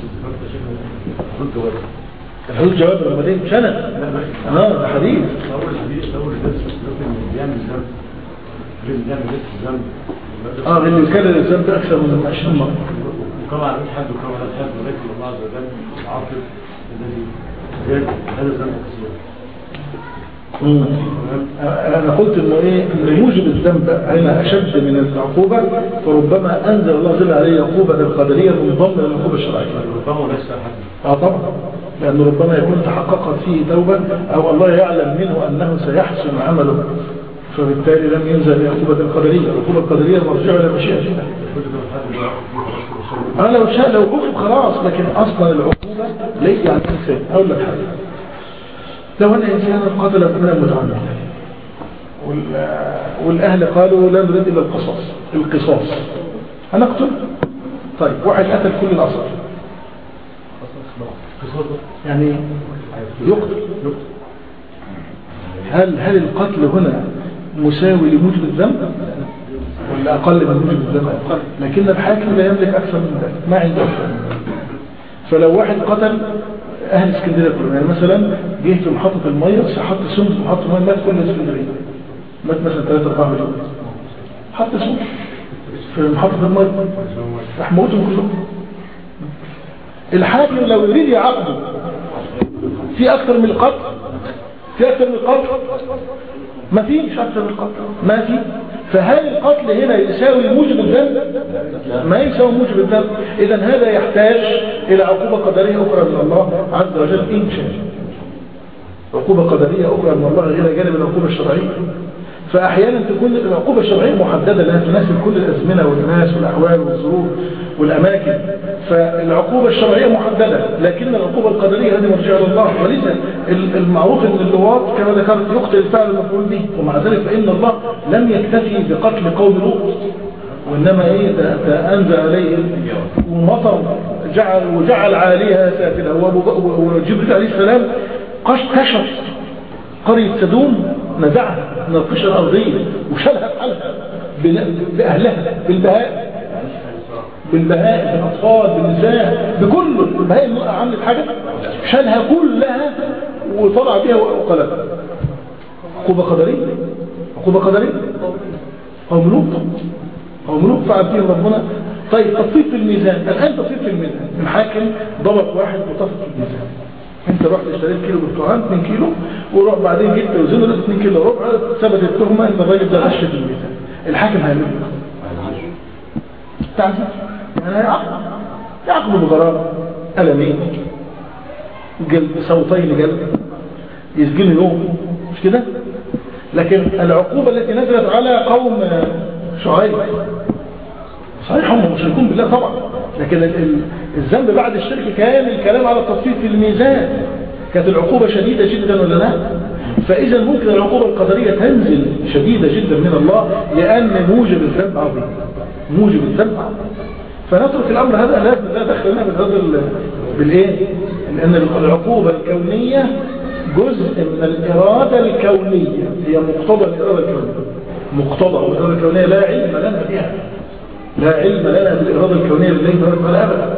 الجواب الحدود جواب الرمضان سنة اه ده حديث. أول حديث أول درس ممكن بيعمل ذنب بيعمل ذنب اه اللي يكرر الذنب أكثر من عشرين مرة وكما على الحد وكما على الحد ولكن الله عز وجل العاقل الذي زاد هذا الذنب كثيرا. أنا قلت إنه إيه إن موجب الذنب هنا أشد من العقوبة، فربما أنزل الله جل عليه عقوبة القدرية منضمة للعقوبة الشرعية. ربما ليس حد. آه طبعا، لأن ربما يكون تحققت فيه توبة أو الله يعلم منه أنه سيحسن عمله، فبالتالي لم ينزل بعقوبة القدرية. العقوبة القدرية مرجعة إلى مشيئة الله. أنا لو شاء لو عقوب خلاص، لكن أصلا العقوبة ليس عن إنسان. أقول لك حاجة، لو أن إنسانا قتل ابنا متعمدا والأهل قالوا لا نريد إلا القصاص القصاص هنقتل. طيب واحد قتل كل الأصل يعني يقتل. هل هل القتل هنا مساوي لموجب الذنب ولا أقل من موجب الذنب؟ أقل، لكن الحاكم لا يملك أكثر من ذلك، ما عنده أكثر من ذلك. فلو واحد قتل أهل اسكندرية كلهم، يعني مثلا جه في محطة المية حط سم في محطة المية مات كل اسكندرية، مات مثلا ثلاثة أربعة مليون، حط سم في محطة المية راح موتهم كلهم. الحاكم لو يريد يعاقبه في أكثر من القتل، في أكثر من القتل ما فيش أكثر من القتل ما في. فهل القتل هنا يساوي موجب الذنب؟ ما يساوي موجب الذنب. إذن هذا يحتاج إلى عقوبة قدرية أخرى من الله عز وجل إن شاء. عقوبة قدرية أخرى من الله إلى جانب العقوبة الشرعية. فأحيانا تكون العقوبة الشرعية محددة لها تناسب كل الأزمنة والناس والأحوال والظروف والأماكن، فالعقوبة الشرعية محددة، لكن العقوبة القدرية هذه مرجعة لله. ولذا المعروف أن اللواط كما ذكرت يقتل الفعل المفعول به، ومع ذلك فإن الله لم يكتفي بقتل قوم لوط، وإنما إيه أنزل عليه ومطر جعل وجعل عاليها سافلها، وجبريل عليه السلام كشف قرية سدوم نزعها من القشرة الأرضية وشالها بحالها بأهلها بالبهائم بالبهائم بالأطفال بالنساء بكل البهائم عملت حاجة شالها كلها وطلع بها وقلبها. عقوبة قدرية عقوبة قدرية قوم لوط قوم لوط فعل فيهم ربنا. طيب تطفيف في الميزان. الآن تطفيف في الميزان الحاكم ضبط واحد وطفف في الميزان. انت رحت اشتريت كيلو برتقال اتنين كيلو وروح بعدين جبت وزنه لقيت اتنين كيلو ربع ثبت التهمه ان الراجل ده غش في الميزان. الحاكم هيعمل ايه؟ تعرف يعني هيعاقب يعاقبه بغرامه قلمين جلد صوتين جلد يسجنه يوم مش كده. لكن العقوبه التي نزلت على قوم شعيب صحيح هم مشركون بالله طبعا لكن الذنب بعد الشرك كان الكلام على التطفيف في الميزان. كانت العقوبة شديدة جدا ولا لا؟ فإذا ممكن العقوبة القدرية تنزل شديدة جدا من الله لأن موجب الذنب عظيم موجب الذنب عظيم. فنترك الأمر هذا لا دخل لنا بالهذا بالإيه؟ لأن العقوبة الكونية جزء من الإرادة الكونية هي مقتضى الإرادة الكونية مقتضى الإرادة الكونية لا علم لنا بها لا علم لنا بالإرادة الكونية لله تبارك وتعالى أبدا.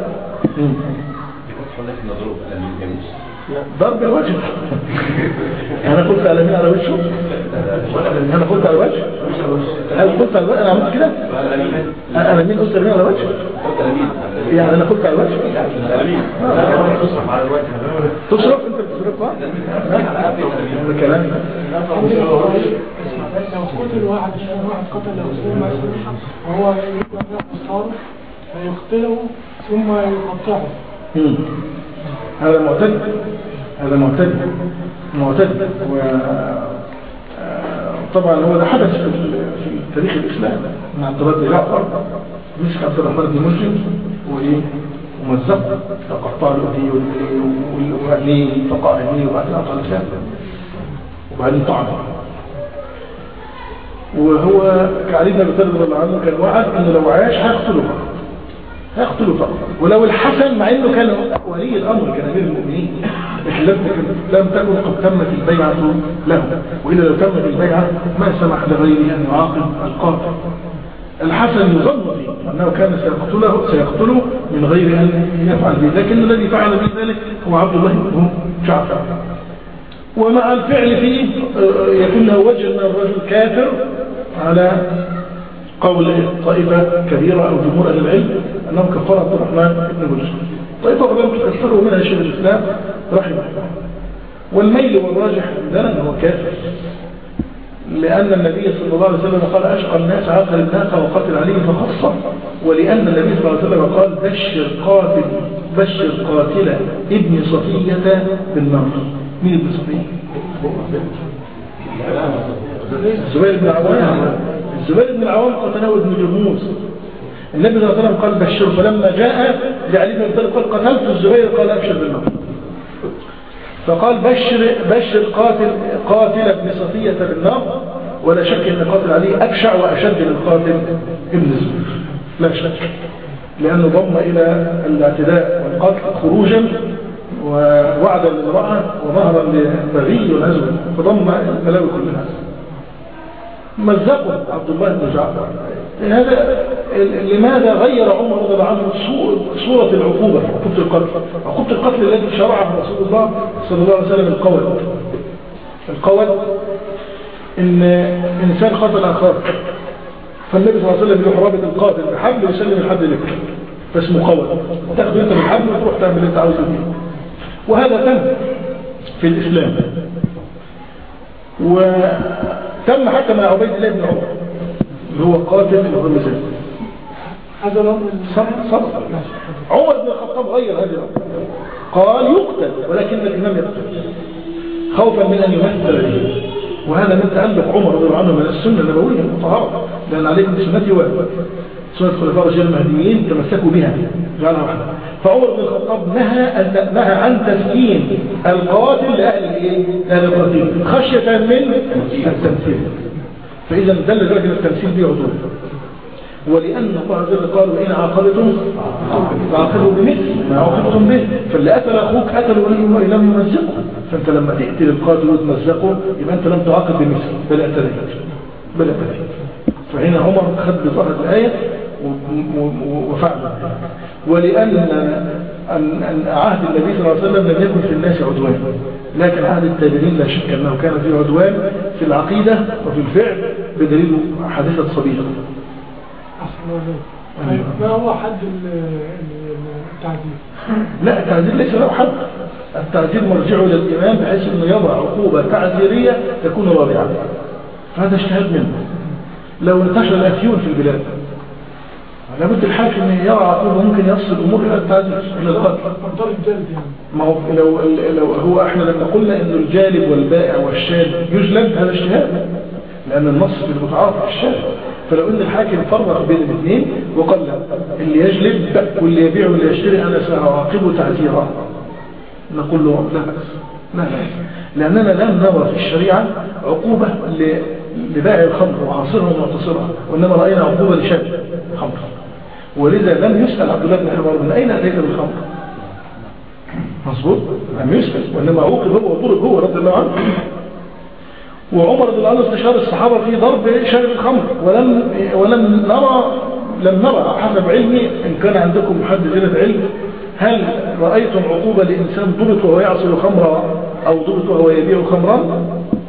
ضرب الوجه أنا قلت على مين على وجهه أنا قلت على وجه أنا قلت على وجه أنا عملت كده أنا مين قلت مين على وجه يعني أنا قلت على وجه تصرف أنت بتصرف كلام لو قتل واحد واحد قتل رسول مثلا وهو يقتل أصحابه فيقتله ثم يقطعه. هذا معتد هذا معتد معتد وطبعا هو ده حدث في تاريخ الإسلام مع اضطراد جعفر مسك عبد الرحمن بن ملجم وإيه ومزق فقطع له ايديه وأهليه فقع اهليه وبعدين أعطى لسانه وبعدين طعنه. وهو كعلي بن ابي طالب رضي الله عنه كان وعد انه لو عاش هيقتله هيقتله طبعا. ولو الحسن مع انه كان ولي الامر كان امير المؤمنين لم لم تكن قد تمت البيعه له والا لو تمت البيعه ما سمح لغيره ان يعاقب القاتل. الحسن يظن فيه انه كان سيقتله سيقتله من غير ان يفعل به لكن الذي فعل به ذلك هو عبد الله بن جعفر. ومع الفعل فيه يكون له وجه من الرجل كافر على قول طائفة كبيرة أو جمهور أهل العلم أنه كفر عبد الرحمن بن ملجم. طائفة قبل تكفره منها شيخ الإسلام رحمه الله. والميل والراجح عندنا أنه كافر لأن النبي صلى الله عليه وسلم قال أشقى الناس عاقل الناقة وقتل عليه فخصه ولأن النبي صلى الله عليه وسلم قال بشر قاتل بشر قاتل ابن صفية بالنار. مين ابن صفية؟ الزبير بن العوام. الزبير بن العوام قتله ابن جرموز. النبي صلى الله عليه وسلم قال بشر فلما جاء لعلي بن ابي طالب قال قتلت الزبير قال ابشر بالنار. فقال بشر بشر قاتل قاتل ابن صفية بالنار ولا شك ان قاتل عليه ابشع واشد من قاتل ابن الزبير لا شك لانه ضم الى الاعتداء والقتل خروجا ووعدا للمرأة وظهرا للبغي والعزوة فضم البلاوي كلها. مزقوا عبد الله بن جعفر. هذا لماذا غير عمر رضي الله عنه صورة العقوبة عقوبة القتل عقوبة القتل الذي شرعه رسول الله صلى الله عليه وسلم القول القول ان انسان قتل اخر فالنبي صلى الله عليه وسلم يروح رابط القاتل بحبل ويسلم الحد لك فاسمه قول تاخذ انت بالحبل وتروح تعمل اللي انت عاوزه فيه. وهذا تم في الإسلام وتم حتى مع عبيد الله بن عمر اللي هو قاتل ابن مسلم. هذا الأمر صدق عمر بن الخطاب غير هذا الأمر قال يقتل ولكن الإمام يقتل خوفا من أن يمثل به. وهذا من تألق عمر رضي الله عنه من السنة النبوية المطهرة لأن عليكم بسنتي وسنة الخلفاء الراشدين المهديين تمسكوا بها جعلها واحدة. فعمر بن الخطاب نهى نهى عن تسكين القاتل لأهل الايه؟ لأهل القتيل خشية من التمثيل. فإذا دل ذلك التمثيل به عدول ولأن الله عز وجل قال وإن عاقبتم فعاقبوا بمثل ما عاقبتم به فاللي قتل أخوك قتلوا ولم يمزقه فانت لما تقتل القاتل وتمزقه يبقى انت لم تعاقب بمثل بل اعتديت بل اعتديت. فهنا عمر خد بظهر الآية وفعل. ولأن أن أن عهد النبي صلى الله عليه وسلم لم يكن في الناس عدوان، لكن عهد التابعين لا شك أنه كان فيه عدوان في العقيدة وفي الفعل بدليل حادثة صبيغة. ما هو حد التعذيب؟ لا التعذيب ليس له حد. التعذيب مرجعه للإمام بحيث أنه يضع عقوبة تعذيرية تكون رابعة، فهذا اجتهاد منه. لو انتشر الأفيون في البلاد لابد الحاكم أن يرى عقوبة ممكن يصل الأمور إلى التعذيب إلى القتل. ما هو لو, لو هو احنا لما قلنا أن الجالب والبائع والشارب يجلب هذا اجتهاد، لأن النص في المتعاطف الشارب. فلو ان الحاكم فرق بين الاثنين وقال اللي يجلب واللي يبيع واللي يشتري انا ساعاقبه تعزيرا، نقول له لا بأس لا بأس، لاننا لم نرى في الشريعه عقوبه لبائع الخمر وعاصرها ومعتصرها، وانما راينا عقوبه لشارب خمر. ولذا لم يسال عبد الله بن حمار من اين اتيت بالخمر، مظبوط، لم يسال، وانما عوقب هو وضرب هو رضي الله عنه. وعمر رضي الله عنه استشار الصحابة في ضرب شارب الخمر، ولم ولم نرى لم نرى حسب علمي إن كان عندكم حد جلد علم هل رأيتم عقوبة لإنسان ضبط وهو يعصر خمرا أو ضبط وهو يبيع خمرا؟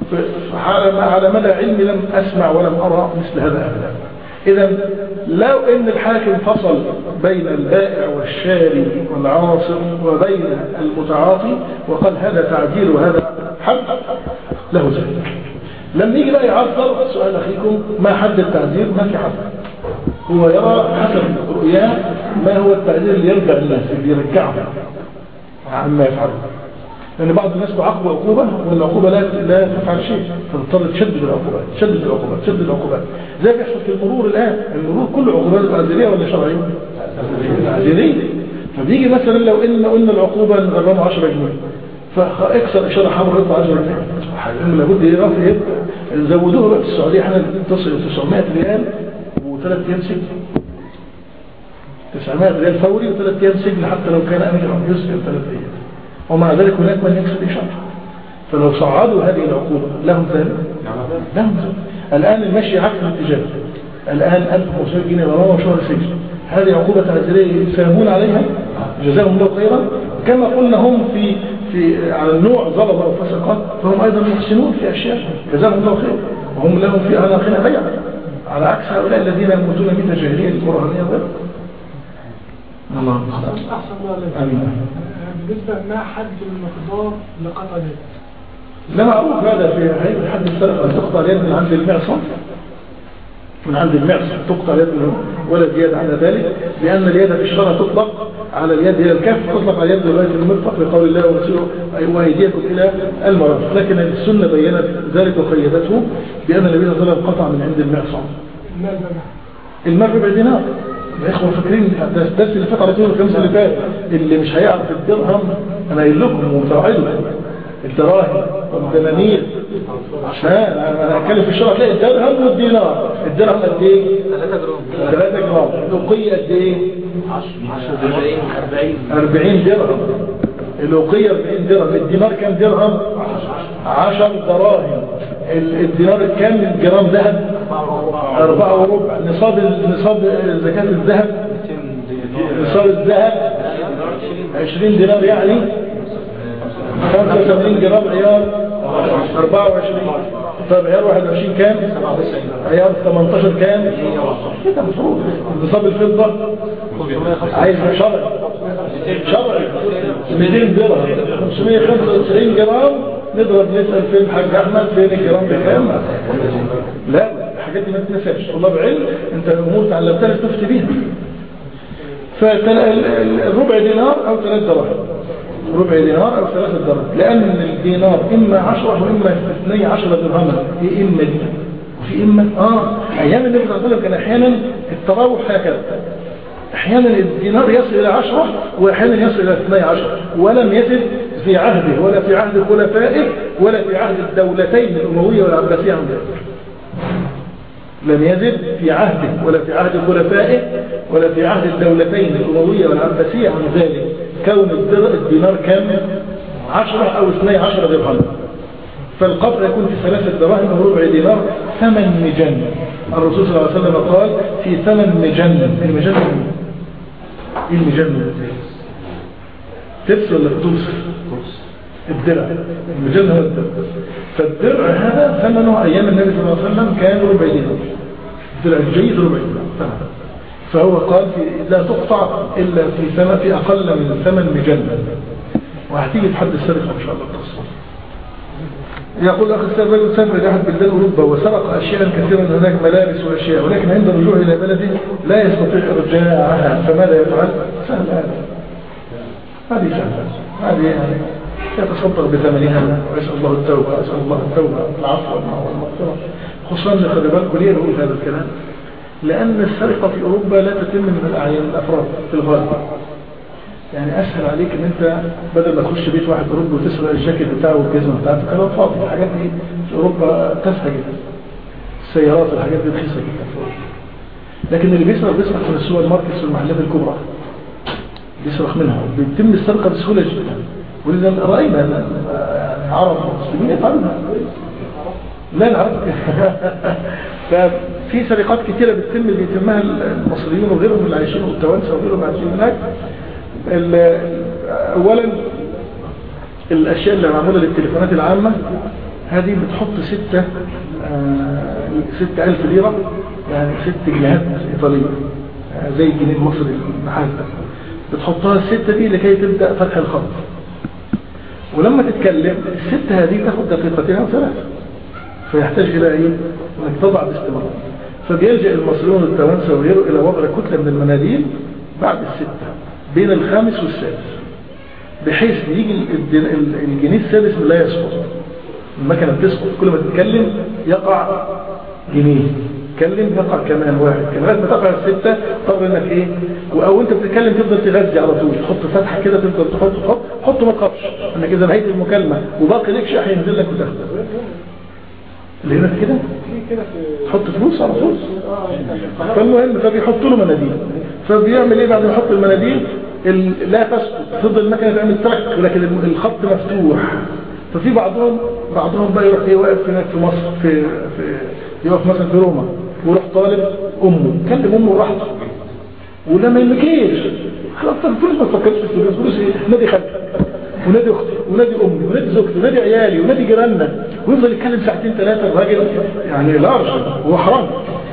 على مدى علمي لم أسمع ولم أرى مثل هذا أبدا. إذا لو إن الحاكم فصل بين البائع والشاري والعاصر وبين المتعاطي وقال هذا تعديل وهذا حد له ذلك. لما يجي بقى يعذر، سؤال أخيكم ما حد التعذير؟ ما في حد. هو يرى حسب رؤياه ما هو التعذير اللي يرجع الناس اللي يرجعهم عما يفعله، لأن بعض الناس تعاقب عقوبة والعقوبة لا لا تفعل شيء، فتضطر تشدد العقوبات تشدد العقوبات تشدد العقوبات زي ما بيحصل في المرور الآن. المرور كله عقوبات تعذيرية ولا شرعية؟ تعذيرية. فبيجي مثلا لو إن قلنا العقوبة نغرمه عشرة جنيه فاكسر إشارة حمراء يطلع عشرة جنيه، لابد يرفع زودوها بقى في السعودية احنا تصل تسعمائة ريال وثلاث أيام سجن، تسعمائة ريال فوري وثلاث أيام سجن حتى لو كان أمير يسجن ثلاث أيام، ومع ذلك هناك من يكسر إشارة. فلو صعدوا هذه العقوبة لهم ذلك لهم ذلك. الآن المشي عكس الاتجاه، الآن ألف وخمسمائة جنيه غرامة وشهر سجن، هذه عقوبة تعزيرية يساهمون عليها جزاهم الله خيرا. كما قلنا هم في في على النوع ظلم أو فسقات فهم أيضا يحسنون في أشياء جزاهم الله خير، وهم لهم في أعناقنا بيع، على عكس هؤلاء الذين يموتون من جاهلية القرآنية غير. الله أحسن الله. آمين. بالنسبة ما حد المقدار لقطع اليد؟ لا معروف هذا في حد السلف أن تقطع اليد من عند المعصم، من عند المعصم تقطع اليد ولا زيادة على ذلك، لأن اليد في الشرع تطلق على اليد إلى الكف، تطلق على اليد لغاية المرفق لقول الله ورسوله وأيديكم إلى المرافق. لكن السنة بينت ذلك وقيدته بأن النبي صلى الله عليه وسلم قطع من عند المعصم. المال ربع دينار. يا إخوة فاكرين الدرس اللي فات على طول الخمس اللي فات اللي مش هيعرف الدرهم أنا قايل لكم ومتوعدوا الدراهم والدنانير، عشان انا هتكلم في الشرع تلاقي الدرهم والدينار. الدرهم قد ايه؟ ثلاثة جرام. ثلاثة جرام. الأوقية قد ايه؟ أربعين درهم. الأوقية أربعين درهم. الدينار كم درهم؟ عشر دراهم. الدينار كم جرام ذهب؟ أربعة وربع. نصاب نصاب زكاة الذهب، نصاب الذهب عشرين دينار يعني خمسة وثمانين جرام عيار أربعة وعشرين. طيب عيار واحد وعشرين كام؟ عيار ثمانية عشر كام؟ كده مفروض. نصاب الفضة عايز شرعي شرعي مئتين درهم خمسمائة وخمسة وتسعين جرام. نضرب نسأل فين الحاج أحمد فين الجرام بكام؟ لا الحاجات دي ما تنساش، طلاب علم انت الأمور تعلمتها تفتي بيها. فالربع دينار أو ثلاث دراهم، ربع دينار أو ثلاثة درهم، لأن الدينار إما عشرة وإما اثني عشر درهما. في إما دي وفي إما آه أيام النبي صلى الله عليه وسلم كان أحيانا التراوح هكذا، أحيانا الدينار يصل إلى عشرة وأحيانا يصل إلى اثني عشر، ولم يزد في عهده ولا في عهد خلفائه ولا في عهد الدولتين الأموية والعباسية عن ذلك. لم يزد في عهده ولا في عهد خلفائه ولا في عهد الدولتين الأموية والعباسية عن ذلك. كون الدينار كام؟ عشرة أو اثني عشر درهم، فالقطع يكون في ثلاثة دراهم أو ربع دينار ثمن مجن. الرسول صلى الله عليه وسلم قال في ثمن مجن. المجن ايه المجن؟ تبس ولا تبس؟ الدرع. المجن هو الدرع. فالدرع هذا ثمنه أيام النبي صلى الله عليه وسلم كان ربع دينار، الدرع الجيد ربع دينار. فهو قال في لا تقطع إلا في ثمن في أقل من ثمن مجن. وهتيجي تحد السرقة إن شاء الله التصور. يقول أخي السابق رجل سافر إلى أحد بلدان أوروبا وسرق أشياء كثيرا من هناك، ملابس وأشياء، ولكن عند الرجوع إلى بلده لا يستطيع إرجاعها، فماذا يفعل؟ سهل هذا. هذه سهلة، هذه يعني يتصدق بثمنها ويسأل الله التوبة، ويسأل الله التوبة العفو والمغفرة. خصوصا خلي بالكم ليه نقول هذا الكلام؟ لأن السرقة في أوروبا لا تتم من الأعيان الأفراد في الغالب. يعني أسهل عليك ان انت بدل ما تخش بيت واحد أوروبي وتسرق الجاكيت بتاعه والجزمة بتاعته كلام فاضي. الحاجات دي في أوروبا تافهة جدا، السيارات الحاجات دي رخيصة جدا. لكن اللي بيسرق بيسرق من السوبر ماركت والمحلات الكبرى، بيسرق منها وبيتم السرقة بسهولة جدا. ولذا رأينا يعني عرب مسلمين يفعلونها. لا العرب ففي سرقات كثيرة بتتم بيتمها المصريين وغيرهم اللي عايشين والتوانسة وغيرهم عايشين هناك. اولا الاشياء اللي معموله للتليفونات العامه هذه بتحط ستة آه ستة ألف ليره، يعني ست جنيهات ايطاليه آه زي الجنيه المصري المحاسب، بتحطها الستة دي لكي تبدا فتح الخط. ولما تتكلم الستة هذه تاخد دقيقتين او ثلاثه، فيحتاج الى ايه؟ انك تضع باستمرار. فبيلجأ المصريون والتوانسه وغيره الى وضع كتله من المناديل بعد السته بين الخامس والسادس، بحيث يجي الجنيه السادس لا يسقط. المكنه بتسقط، كل ما تتكلم يقع جنيه، تتكلم يقع كمان واحد، لغايه ما تقع السته تضطر انك ايه، او انت بتتكلم تفضل تغذي على طول، تحط فتحه كده تفضل تحط تحط حط ما تخافش انك اذا نهيت المكالمه وباقي لك شيء هينزل لك وتاخده. اللي هنا كده تحط فلوس على طول. فالمهم فبيحطوا له مناديل، فبيعمل ايه بعد ما يحط المناديل؟ لا تسقط، تفضل المكنه تعمل ترك، ولكن الخط مفتوح. ففي بعضهم بعضهم بقى يروح ايه واقف هناك في مصر في في يقف مثلا في روما ويروح طالب امه، كلم امه وراحته ولما يمكيش خلاص الفلوس ما تفكرش في الفلوس. فلوس ايه؟ نادي خالتي ونادي اختي ونادي امي ونادي زوجتي ونادي عيالي ونادي جيراننا، ويفضل يتكلم ساعتين ثلاثه. الراجل يعني لا ارش هو حرام.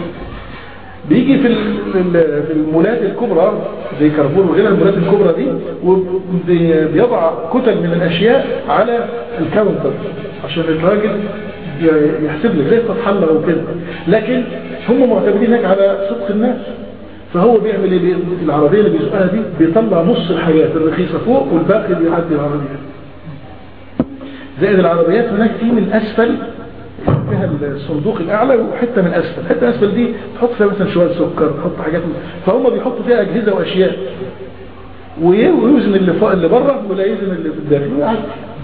بيجي في في المولات الكبرى زي كارفور وغيرها، المولات الكبرى دي وبيضع كتل من الاشياء على الكاونتر عشان الراجل يحسب لك زي فتح الله وكده، لكن هم معتمدين هناك على صدق الناس. فهو بيعمل ايه؟ العربيه اللي بيسوقها دي بيطلع نص الحاجات الرخيصه فوق والباقي بيعدي العربيات. زائد العربيات هناك في من اسفل فيها الصندوق الاعلى وحته من اسفل، حته اسفل دي تحط فيها مثلا شويه سكر، تحط حاجات، فهم بيحطوا فيها اجهزه واشياء ويوزن اللي فوق اللي بره ولا يوزن اللي في الداخل.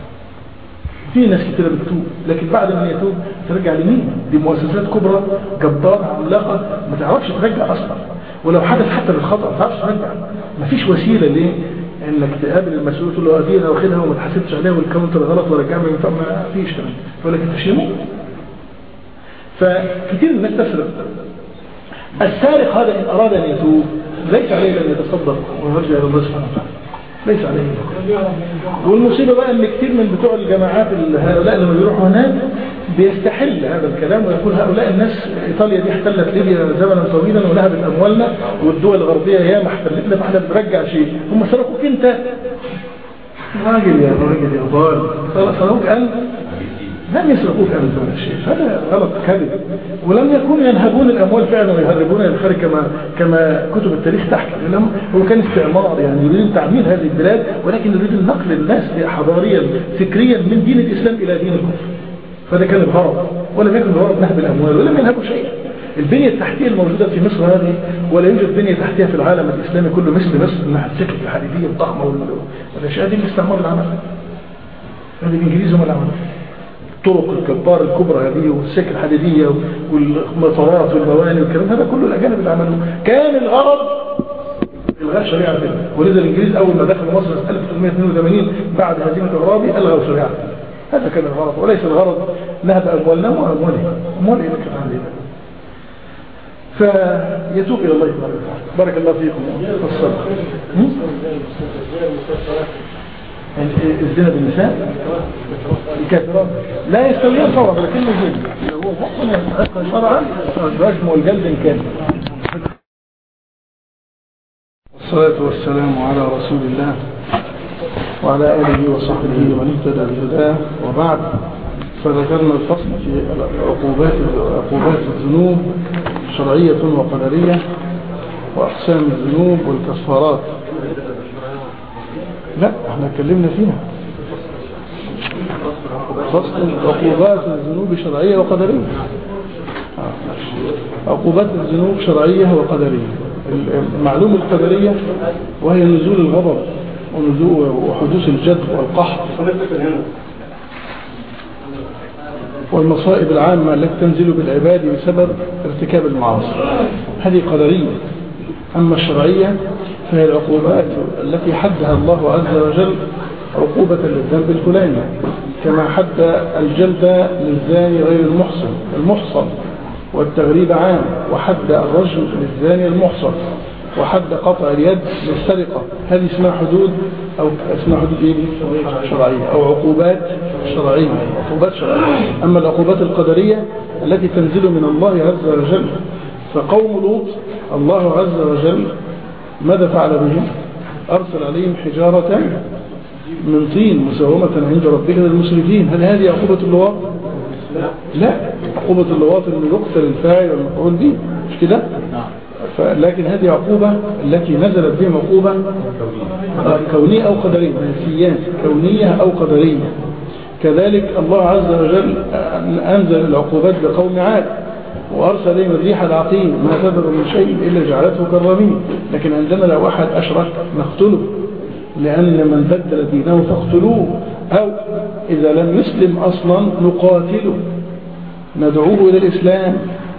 في ناس كتير بتتوب، لكن بعد ما يتوب ترجع لمين؟ دي مؤسسات كبرى جبارة عملاقة ما تعرفش ترجع اصلا، ولو حدث حتى بالخطأ ما تعرفش ترجع. ما فيش وسيله ليه انك تقابل المسؤول تقول له ادي انا واخدها وما تحاسبش عليها والكاونتر غلط ورجعها، ما فيش كلام، يقول لك انت شيمو. فكتير الناس تسرق. السارق هذا ان اراد ان يتوب ليس عليه ان يتصدق ويرجع الى الله سبحانه وتعالى، ليس عليه. والمصيبه بقى ان كتير من بتوع الجماعات هؤلاء لما بيروحوا هناك بيستحل هذا الكلام ويقول هؤلاء الناس ايطاليا دي احتلت ليبيا زمنا طويلا ونهبت اموالنا، والدول الغربيه ياما احتلتنا فاحنا بنرجع شيء، هم سرقوك انت راجل يا راجل يا ضال، سرقوك انت، لم يسرقوك أنت ولا شيء. هذا غلط كذب. ولم يكونوا ينهبون الأموال فعلا ويهربون الخارج كما كما كتب التاريخ تحكي. هو كان استعمار، يعني يريد تعمير هذه البلاد، ولكن يريد نقل الناس حضاريا فكريا من دين الإسلام إلى دين الكفر. فده كان الغرض، ولم يكن الغرض نهب الأموال ولم ينهبوا شيء. البنية التحتية الموجودة في مصر هذه ولا يوجد بنية تحتية في العالم الإسلامي كله مثل مصر، انها السكك الحديدية الضخمة والأشياء دي الاستعمار اللي عملها. هذه الإنجليز هم اللي عملها. الطرق الكبار الكبرى هذه والسكك الحديدية والمطارات والمواني والكلام هذا كله الأجانب اللي عملوه. كان الغرض إلغاء شريعة الله. ولذا الإنجليز أول ما دخلوا مصر سنة ألف وثمانمائة واثنين وثمانين بعد هزيمة الرابي ألغوا شريعة الله. هذا كان الغرض، وليس الغرض نهب أموالنا وأموالهم أموال إلى كفر عندنا. فيتوب إلى الله تبارك وتعالى. بارك الله فيكم والصبر. الزنا بالنساء الكافرات لا يستويان طبعا، لكنه زنا هو حكم يستحق شرعا الرجم والجلد إن كان. والصلاة والسلام على رسول الله وعلى آله وصحبه ومن اهتدى بهداه، وبعد. فذكرنا الفصل في عقوبات عقوبات الذنوب شرعية وقدرية، وأقسام الذنوب والكفارات. لا احنا اتكلمنا فيها فصل عقوبات الذنوب شرعية وقدرية. عقوبات الذنوب شرعية وقدرية. المعلومة القدرية وهي نزول الغضب ونزول وحدوث الجد والقحط والمصائب العامة التي تنزل بالعباد بسبب ارتكاب المعاصي، هذه قدرية. أما الشرعية فهي العقوبات التي حدها الله عز وجل عقوبة للذنب الفلاني، كما حد الجلد للزاني غير المحصن المحصن والتغريب عام، وحد الرجم للزاني المحصن، وحد قطع اليد للسرقة. هذه اسمها حدود أو اسمها حدود إيه؟ شرعية أو عقوبات شرعية. عقوبات شرعية. أما العقوبات القدرية التي تنزل من الله عز وجل، فقوم لوط الله عز وجل ماذا فعل بهم؟ أرسل عليهم حجارة من طين مسومة عند ربك للمسرفين. هل هذه عقوبة اللواط؟ لا، عقوبة اللواط أن يقتل الفاعل والمفعول به، مش كده؟ لكن هذه عقوبة التي نزلت بهم عقوبة كونية أو قدرية، سيان كونية أو قدرية. كذلك الله عز وجل أنزل العقوبات بقوم عاد، وأرسل لهم الريح العقيم ما تذر من شيء إلا جعلته كالرميم. لكن عندما لو أحد أشرك نقتله، لأن من بدل دينه فاقتلوه، أو إذا لم يسلم أصلا نقاتله ندعوه إلى الإسلام،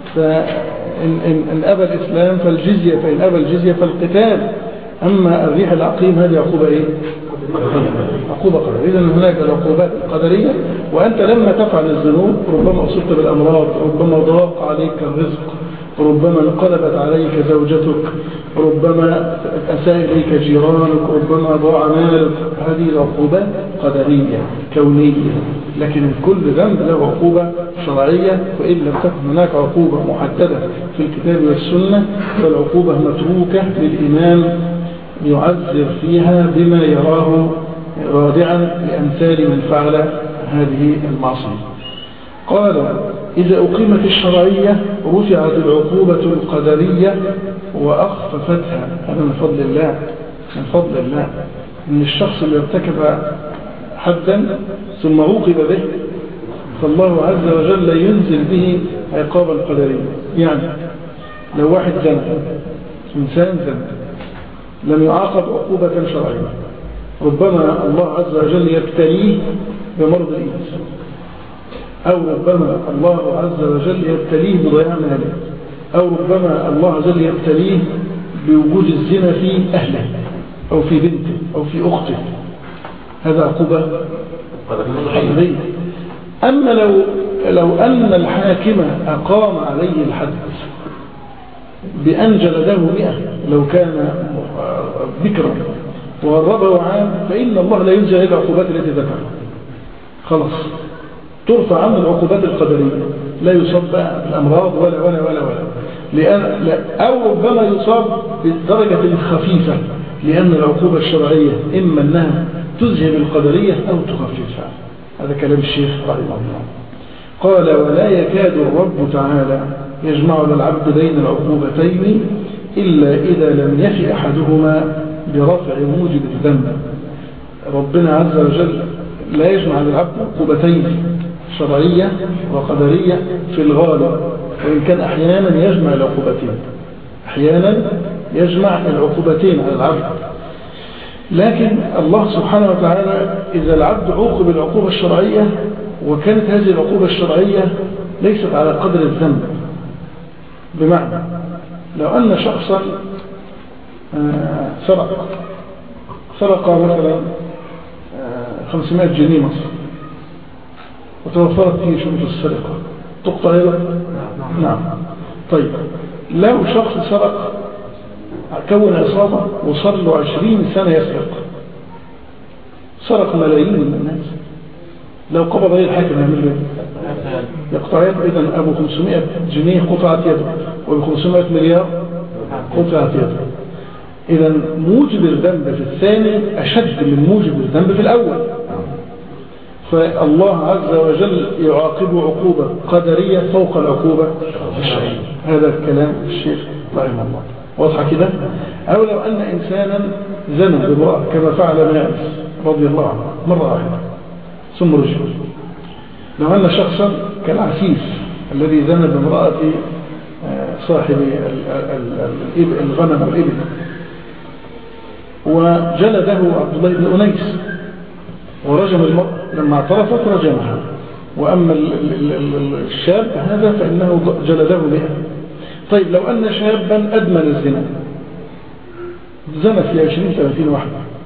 فإن إن إن أبى الإسلام فالجزية، فإن أبى الجزية فالقتال. أما الريح العقيم هذه عقوبة إيه؟ عقوبة قدرية. إذن هناك العقوبات القدرية. وأنت لما تفعل الذنوب ربما أصبت بالأمراض، ربما ضاق عليك الرزق، ربما انقلبت عليك زوجتك، ربما أساء إليك جيرانك، ربما ضاع مالك. هذه العقوبات قدرية كونية. لكن كل ذنب له عقوبة شرعية، وإن لم تكن هناك عقوبة محددة في الكتاب والسنة فالعقوبة متروكة للإمام يعذر فيها بما يراه رادعا لأمثال من فعل هذه المعصية. قال: إذا أقيمت الشرعية رفعت العقوبة القدرية وأخففتها. هذا من فضل الله، من فضل الله إن الشخص اللي ارتكب حدا ثم عوقب به فالله عز وجل ينزل به عقابا قدريا. يعني لو واحد زنى، إنسان زنى لم يعاقب عقوبة شرعية، ربما الله عز وجل يبتليه بمرض الإيدز، أو ربما الله عز وجل يبتليه بضياع ماله، أو ربما الله عز وجل يبتليه بوجود الزنا في أهله أو في بنته أو في أخته. هذا عقوبة قدرية. أما لو لو أن الحاكم أقام عليه الحد بأن جلده مئة لو كان ذكرا وغربه عام، فإن الله لا ينزل إلى العقوبات التي ذكرها. خلاص ترفع عنه العقوبات القدرية، لا يصاب بالأمراض ولا ولا ولا ولا لأن لا أو ربما يصاب بالدرجة الخفيفة، لأن العقوبة الشرعية إما أنها تذهب القدرية أو تخففها. هذا كلام الشيخ رحمه الله. قال: ولا يكاد الرب تعالى يجمع للعبد بين العقوبتين إلا إذا لم يفي أحدهما برفع موجب الذنب. ربنا عز وجل لا يجمع للعبد عقوبتين شرعية وقدرية في الغالب، وإن كان أحيانا يجمع العقوبتين، أحيانا يجمع العقوبتين على العبد. لكن الله سبحانه وتعالى إذا العبد عوقب العقوبة الشرعية وكانت هذه العقوبة الشرعية ليست على قدر الذنب، بمعنى لو أن شخصا سرق سرق مثلا خمسمائة جنيه مصر وتوفرت فيه شروط السرقة تقطع يده؟ نعم. طيب لو شخص سرق كون عصابة وصار له عشرين سنة يسرق، سرق ملايين من الناس، لو قبض عليه الحاكم يعمل له يقطع يده. إذن أبو خمسمائة جنيه قطعت يده وأبو خمسمائة مليار قطعت يده. إذن موجب الذنب في الثاني أشد من موجب الذنب في الأول، فالله عز وجل يعاقب عقوبة قدرية فوق العقوبة الشرعية. هذا الكلام الشيخ رحمه الله واضح كده. أو لو أن إنسانا زنى بامرأة كما فعل ماعز رضي الله عنه مرة واحدة ثم رجع. لو أن شخصا كالعفيف الذي زنى بامرأة صاحب الغنم والإبل وجلده عبد الله بن أنيس ورجم المرأة، لما اعترفت رجمها. وأما الشاب هذا فإنه جلده بها. طيب لو أن شابا أدمن الزنا زنى في عشرين ثلاثين واحدة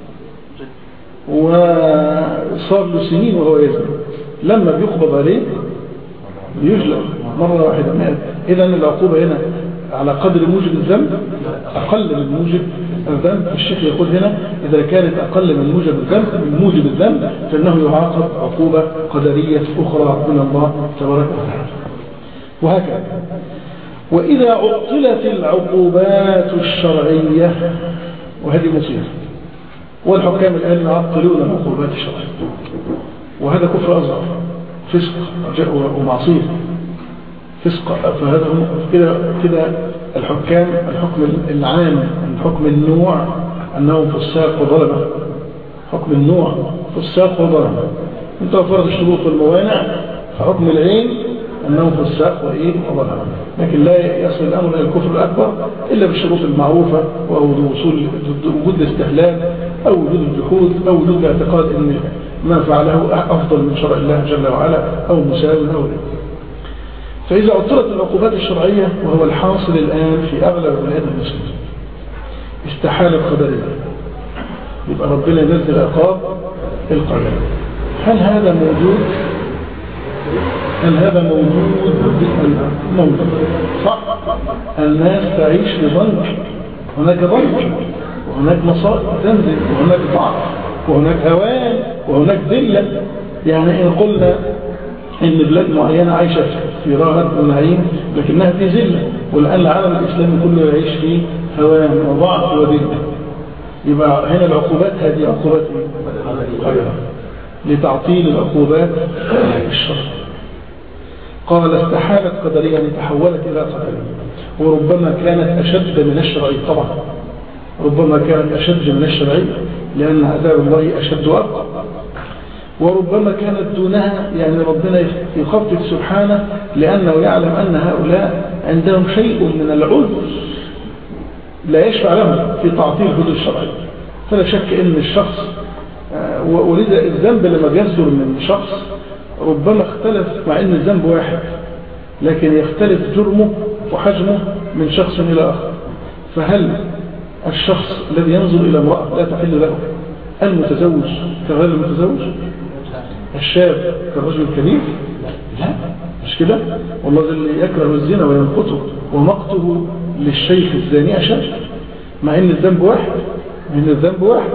وصار له سنين وهو يزني، لما بيقبض عليه بيجلد مرة واحدة مئة. إذن العقوبة هنا على قدر موجب الذنب أقل من موجب الذنب. الشيخ يقول هنا إذا كانت أقل من موجب الذنب من موجب الذنب فإنه يعاقب عقوبة قدرية أخرى من الله تبارك وتعالى. وهكذا. وإذا عطلت العقوبات الشرعية، وهذه مصيبة، والحكام الآن يعطلون العقوبات الشرعية، وهذا كفر أصغر، فسق ومعصية، فسق. فهذا كده كده الحكام الحكم العام الحكم النوع أنهم فساق وظلمة، حكم النوع فساق وظلمة. انت فرض الشروط والموانع، فحكم العين أنه فساق وإيه وظلمة. لكن لا يصل الأمر إلى الكفر الأكبر إلا بالشروط المعروفة، وهو وصول وجود الاستحلال أو وجود الجحود أو وجود الاعتقاد أن ما فعله أفضل من شرع الله جل وعلا أو مساوي أو لا. فإذا عطلت العقوبات الشرعية، وهو الحاصل الآن في أغلب بلاد المسلمين، استحالة قدرية، يبقى ربنا ينزل عقاب القدر. هل هذا موجود؟ هل هذا موجود؟ موجود صح. الناس تعيش بضنك، هناك ضنك وهناك مصائب تنزل وهناك ضعف وهناك هوان وهناك ذلة. يعني إن قلنا إن بلاد معينة عايشة في راحة ونعيم لكنها في ذلة، والآن العالم الإسلامي كله يعيش في هوان وضعف وذلة، يبقى هنا العقوبات هذه عقوبات خيرة لتعطيل العقوبات الشرعية. قال استحالت قدريا تحولت إلى قدرية، وربما كانت أشد من الشرعي. طبعا ربما كانت أشد من الشرعي لأن عذاب الله أشد وأبقى، وربما كانت دونها، يعني ربنا يخفف سبحانه لأنه يعلم أن هؤلاء عندهم شيء من العذر لا يشفع لهم في تعطيل حدود الشرعي. فلا شك أن الشخص، ولذا الذنب لما بيصدر من شخص ربما اختلف، مع أن الذنب واحد لكن يختلف جرمه وحجمه من شخص إلى آخر. فهل الشخص الذي ينظر إلى امرأة لا تحل له المتزوج كغير المتزوج؟ الشاب كالرجل الكبير؟ لا، مش كده. والله اللي يكره الزنا وينقطه ومقته للشيخ الزاني أشد، مع أن الذنب واحد من الذنب واحد.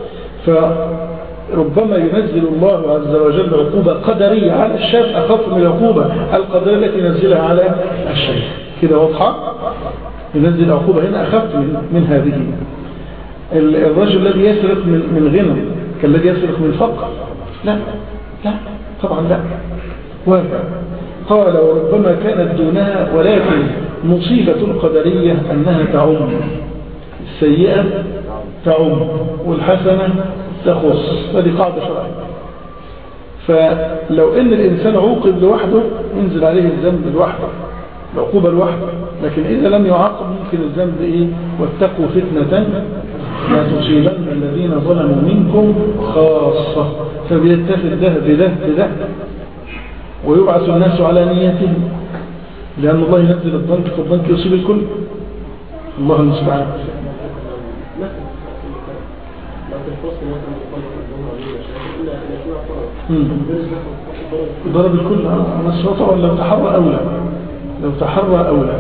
فربما ينزل الله عز وجل عقوبة قدرية على الشاب أخف من العقوبة القدرية التي ينزلها على الشيخ. كده واضحة؟ ينزل عقوبة هنا أخف من, من هذه. الرجل الذي يسرق من, من غنى كالذي يسرق من فقر؟ لا لا طبعا لا. وهذا قال وربما كانت دونها، ولكن مصيبة قدرية أنها تعم، السيئة تعم والحسنة تخص، هذه قاعدة شرعية. فلو ان الانسان عوقب لوحده ينزل عليه الذنب لوحده، العقوبة لوحده، لكن اذا لم يعاقب ممكن الذنب ايه؟ واتقوا فتنة لا تصيبن الذين ظلموا منكم خاصة. فبيتفد ده بده بده ويبعث الناس على نيتهم، لأن الله ينزل الضنك فالضنك يصيب الكل. الله المستعان. في الفصل مثلا يطلق الجمعة دي مشاكل إلا إلا فيها طلب المدرس ياخد ضرب الكل. أنا السلطة لو تحرى أولى، لو تحرى أولى.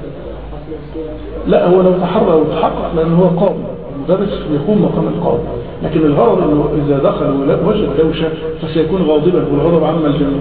لا، هو لو تحرى أو تحقق لأنه هو قاضي، المدرس يقوم مقام القاضي، لكن الغرض أنه إذا دخل وجد دوشة فسيكون غاضبا والغضب عم الجميع.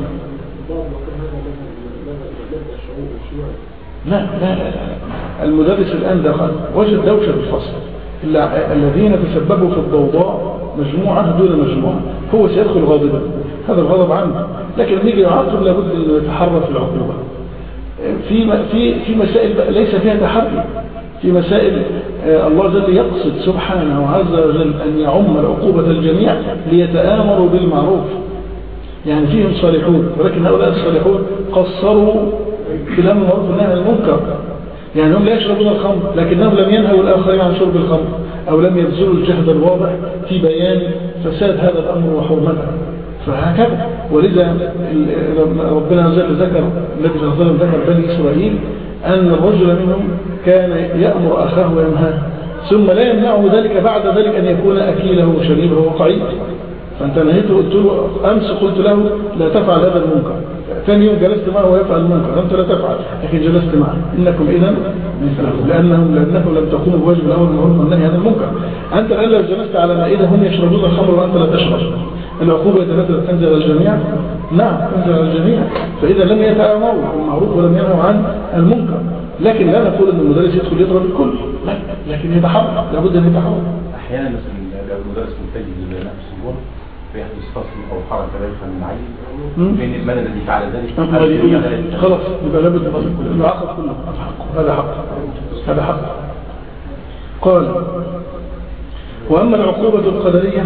لا لا لا المدرس الآن دخل وجد دوشة في الفصل، الذين تسببوا في الضوضاء مجموعة دون مجموعة، هو سيدخل غاضبا، هذا الغضب عنه، لكن لما يجي يعاقب لابد أن يتحرى في العقوبة. في في في مسائل ليس فيها تحري، في مسائل الله جل يقصد سبحانه عز وجل أن يعم العقوبة الجميع ليتآمروا بالمعروف، يعني فيهم صالحون، ولكن هؤلاء الصالحون قصروا في الأمر بالمعروف والنهي عن المنكر، يعني هم لا يشربون الخمر لكنهم لم ينهوا الآخرين عن شرب الخمر، أو لم يبذلوا الجهد الواضح في بيان فساد هذا الأمر وحرمته، فهكذا. ولذا ربنا عز وجل ذكر، النبي صلى الله عليه وسلم ذكر بني إسرائيل أن الرجل منهم كان يأمر أخاه وينهاه، ثم لا يمنعه ذلك بعد ذلك أن يكون أكيله وشريبه وقعيد، فأنت نهيته قلت له أمس قلت له لا تفعل هذا المنكر، ثاني يوم جلست معه ويفعل المنكر، أنت لا تفعل، لكن جلست معه، إنكم إذن مثلهم، لأنهم لأنكم لم تقوموا بواجب الأمر بالمعروف والنهي عن المنكر. أنت الآن لو جلست على مائدة هم يشربون الخمر وأنت لا تشرب، العقوبة يتنزل تنزل على الجميع؟ نعم تنزل على الجميع، فإذا لم يتآمروا بالمعروف ولم ينهوا عن المنكر. لكن لا نقول أن المدرس يدخل يضرب الكل، لا، لكن يتحرك، لابد أن يتحرك. أحيانا مثلا لو المدرس متجه لنفس الصور فيحدث فصل أو حركة بايخة من عين بين المال الذي فعل ذلك، خلاص يبقى لابد أن يعاقب كله، هذا حق، هذا حق. قال: وأما العقوبة القدرية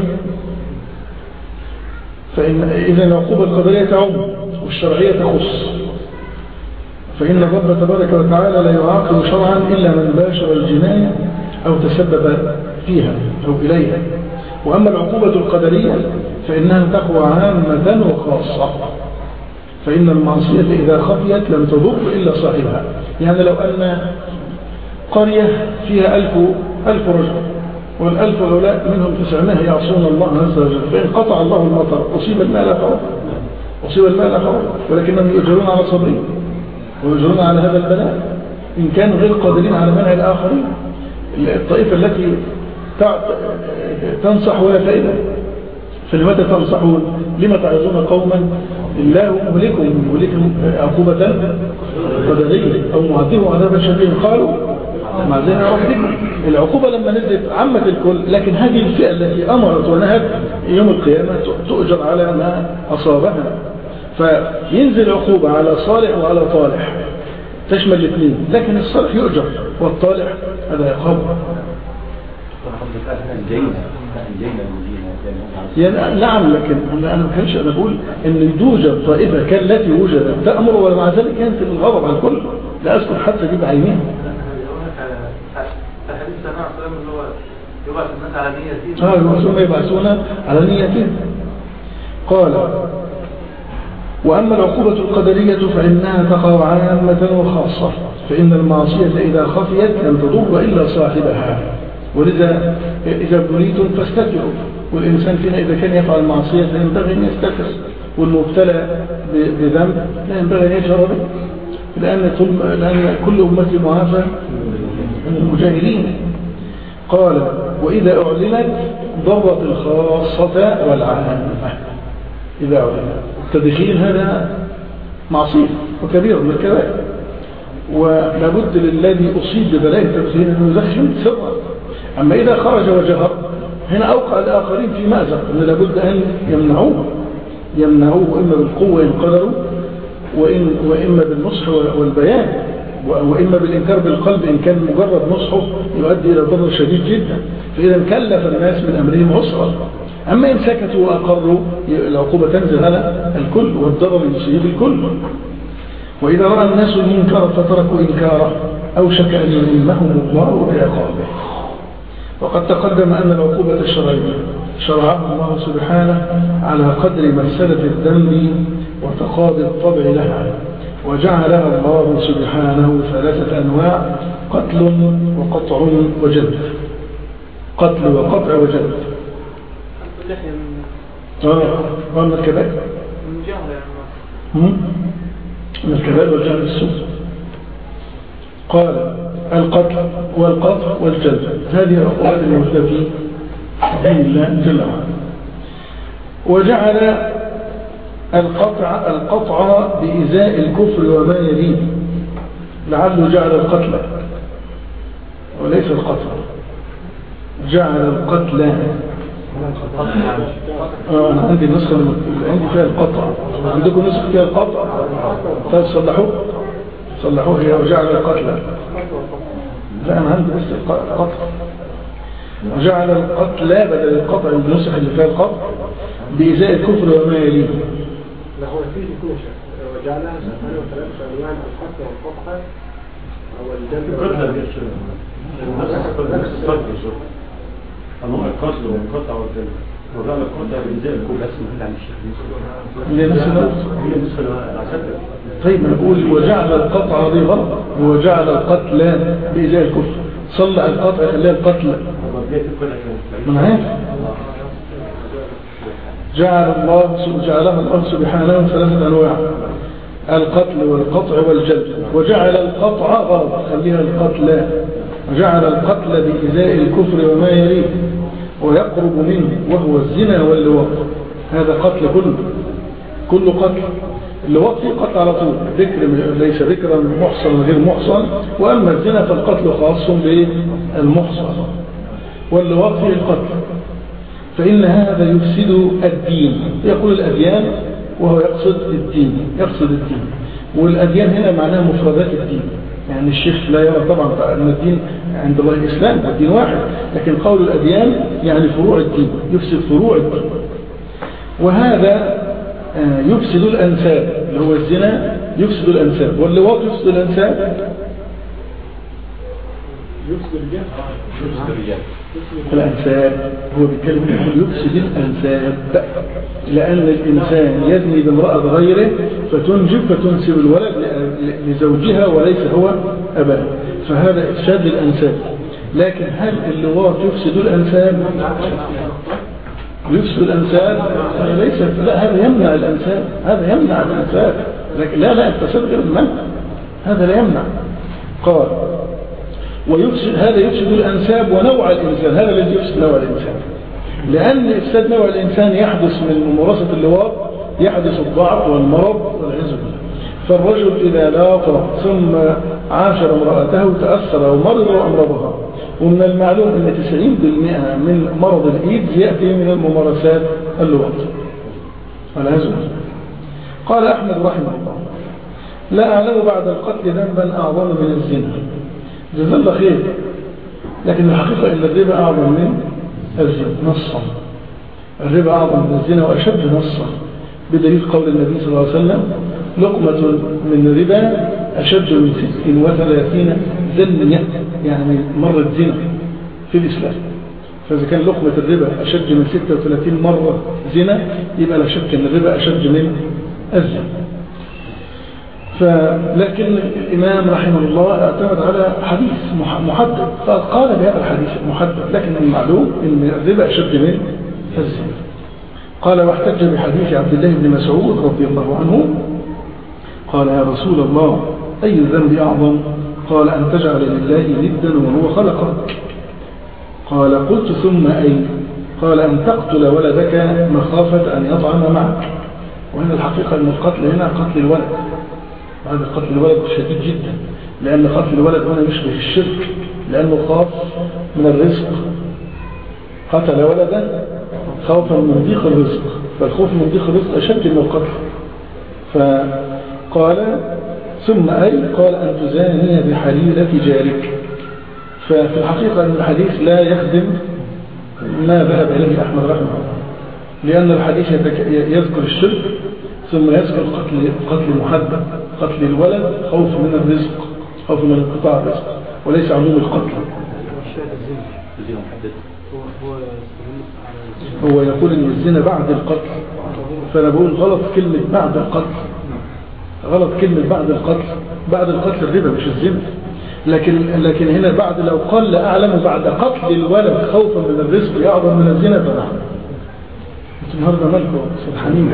فإن إذا العقوبة القدرية تعم والشرعية تخص، فإن الرب تبارك وتعالى لا يعاقب شرعا إلا من باشر الجناية أو تسبب فيها أو إليها. وأما العقوبة القدرية فإنها تقوى عامة وخاصة، فإن المعصية إذا خفيت لم تضر إلا صاحبها. يعني لو أن قرية فيها ألف, ألف رجل، والألف هؤلاء منهم تسعمائة يعصون الله عز وجل، فإن قطع الله المطر أصيب الماء لا فرق، أصيب الماء لا فرق، ولكنهم يؤجرون على صبرهم ويؤجرون على هذا البلاء إن كانوا غير قادرين على منع الآخرين. الطائفة التي تنصح ولا فائدة، فلماذا تنصحون؟ لما تعظون قوما الله مهلكهم مهلكهم عقوبة قدرية أو معذبهم عذابا شديدا؟ قالوا مع ذلك ربكم. العقوبة لما نزلت عمت الكل، لكن هذه الفئة التي أمرت ونهت يوم القيامة تؤجر على ما أصابها، فينزل عقوبة على صالح وعلى طالح تشمل الاثنين، لكن الصالح يؤجر والطالح هذا يقام. يعني نعم، لكن أنا ما كانش أنا بقول إن توجد طائفة كالتي وجدت تأمر ومع ذلك كانت الغضب على الكل، لا أذكر حتى جيب عينيها. الحديث سمع السلام اللي هو يبعث الناس على نيتهم، اه المسلمين يبعثون على نيتهم. قال: وأما العقوبة القدرية فإنها تقع عامة وخاصة، فإن المعصية إذا خفيت لم تضر إلا صاحبها، ولذا إذا بليتم فاستتروا، والإنسان فينا إذا كان يفعل معصية لا ينبغي أن يستتر، والمبتلى بذنب لا ينبغي أن يجهر به، لأن كل أمتي معافى من المجاهرين. قال: وإذا أعلنت ضرت الخاصة والعامة. إذا أعلنت التدخين هذا معصية وكبير من الكبائر، ولابد للذي أصيب ببلاء التدخين أنه يدخن سرا. أما إذا خرج وجهر هنا أوقع الآخرين في مأزق، أن لابد أن يمنعوه يمنعوه إما بالقوة إن قدروا، وإن وإما بالنصح والبيان، وإما بالإنكار بالقلب إن كان مجرد نصحه يؤدي إلى ضرر شديد جدا، فإذا كلف الناس من أمرهم عسرا. أما إن سكتوا وأقروا العقوبة تنزل على الكل والضرر يصيب الكل. وإذا رأى الناس المنكر فتركوا إنكاره أوشك أن يلمهم الله بعقابه. وقد تقدم أن العقوبة الشرعية شرعها الله سبحانه على قدر مرسلة الذنب وتقاضي الطبع لها، وجعلها الله سبحانه ثلاثة أنواع: قتل وقطع وجلد. قتل وقطع وجلد. اللحية من اه من الكبائر من جهل يعني من الكبائر والجهل السوء. قال القتل والقطع والجلد هذه العقوبات الموجودة في دين الله جل وعلا. وجعل القطع القطع بإزاء الكفر وما يليه، لعله جعل القتل وليس القطع، جعل القتل. آه أنا عندي نسخة عندي فيها القطع، عندكم نسخة فيها القطع؟ طيب صلحوه صلحوه هي وجعل القتل. لا أنا عندي بس القطع، وجعل القتل بدل القطع النسخ اللي فيها القطع بإزاء الكفر وما يليه. لا هو فيه يكون شيء وجعلها ثمانية وثلاثة أنواع القتل والقطع أو الجلد. نفس الصدر أنواع القتل والقطع والجلد، وجعل القطع بإزاء الكفر. بس مهل عن الشيخ هي نفس هي نفس العسكر. طيب نقول وجعل القطع دي غلط، وجعل القتل بإزاء الكفر. صلح القطع خليها القتل. من عارف جعل الله جعلها الله سبحانه ثلاثة أنواع، القتل والقطع والجلد. وجعل القطع غلط خليها القتل، وجعل القتل بإزاء الكفر وما يليه ويقرب منه وهو الزنا واللواط. هذا قتل كله كله قتل. اللواط فيه قتل على طول، ذكر ليس ذكرا محصن غير محصن. وأما الزنا فالقتل خاص بالمحصن، واللواط فيه القتل. فإن هذا يفسد الدين، يقول الأديان وهو يقصد الدين، يقصد الدين. والأديان هنا معناها مفردات الدين، يعني الشيخ لا يرى طبعا أن الدين عند الله الإسلام، الدين واحد، لكن قول الأديان يعني فروع الدين، يفسد فروع الدين. وهذا يفسد الأنساب، اللي هو الزنا يفسد الأنساب، واللواط يفسد الأنساب. يفسد الرجال الأنساب هو بيتكلم يقول يفسد الأنساب، لأن الإنسان يزني بامرأة غيره فتنجب فتنسب الولد لزوجها وليس هو أباه، فهذا إفساد الأنساب. لكن هل اللواط يفسد الأنساب؟ يفسد الأنساب ليس، لا هذا يمنع الأنساب، هذا يمنع الأنساب، لكن لا لا الفساد غير المنع، هذا لا يمنع. قال ويفسد، هذا يفسد الأنساب ونوع الإنسان، هذا الذي يفسد نوع الإنسان. لأن إفساد نوع الإنسان يحدث من ممارسة اللواط، يحدث الضعف والمرض والعياذ بالله. فالرجل إذا لاق ثم عاشر امرأته تأثر ومرض وأمرضها. ومن المعلوم أن تسعين بالمئة من مرض الإيدز يأتي من الممارسات اللواط والعياذ بالله. قال أحمد رحمه الله لا أعلم بعد القتل ذنبا أعظم من الزنا. جزا الله خير، لكن الحقيقة أن الربا أعظم من الزنا نصا، الربا أعظم من الزنا وأشد نصا، بدليل قول النبي صلى الله عليه وسلم لقمة من الربا أشد من ست وثلاثين زنية، يعني مرة زنا في الإسلام. فإذا كان لقمة الربا أشد من ستة وثلاثين مرة زنا، يبقى لا شك أن الربا أشد من الزنا. فلكن الإمام رحمه الله اعتمد على حديث محدد، فقال بهذا الحديث المحدد، لكن المعلوم أن الربا أشد من الزنا. قال واحتج بحديث عبد الله بن مسعود رضي الله عنه قال يا رسول الله أي الذنب أعظم؟ قال أن تجعل لله ندا وهو خلقك. قال قلت ثم أي؟ قال أن تقتل ولدك مخافة أن يطعم معك. وهنا الحقيقة أن القتل هنا قتل الولد، هذا قتل الولد شديد جدا، لأن قتل الولد هنا يشبه الشرك، لأنه خاف من الرزق، قتل ولدا خوفا من ضيق الرزق، فالخوف من ضيق الرزق أشد من القتل. فقال ثم أي؟ قال أن تزاني بحليلة جارك. ففي الحقيقة أن الحديث لا يخدم ما ذهب إليه أحمد رحمه الله، لأن الحديث يذكر الشرك ثم يذكر قتل قتل محدد، قتل الولد خوف من الرزق، خوف من انقطاع الرزق، وليس عموم القتل. هو يقول ان الزنا بعد القتل، فانا بقول غلط كلمة بعد القتل، غلط كلمة بعد القتل، بعد القتل الربا مش الزنا. لكن لكن هنا بعد لو قال لا أعلم بعد قتل الولد خوفا من الرزق أعظم من الزنا فنعم. النهارده مالكم سبحانين.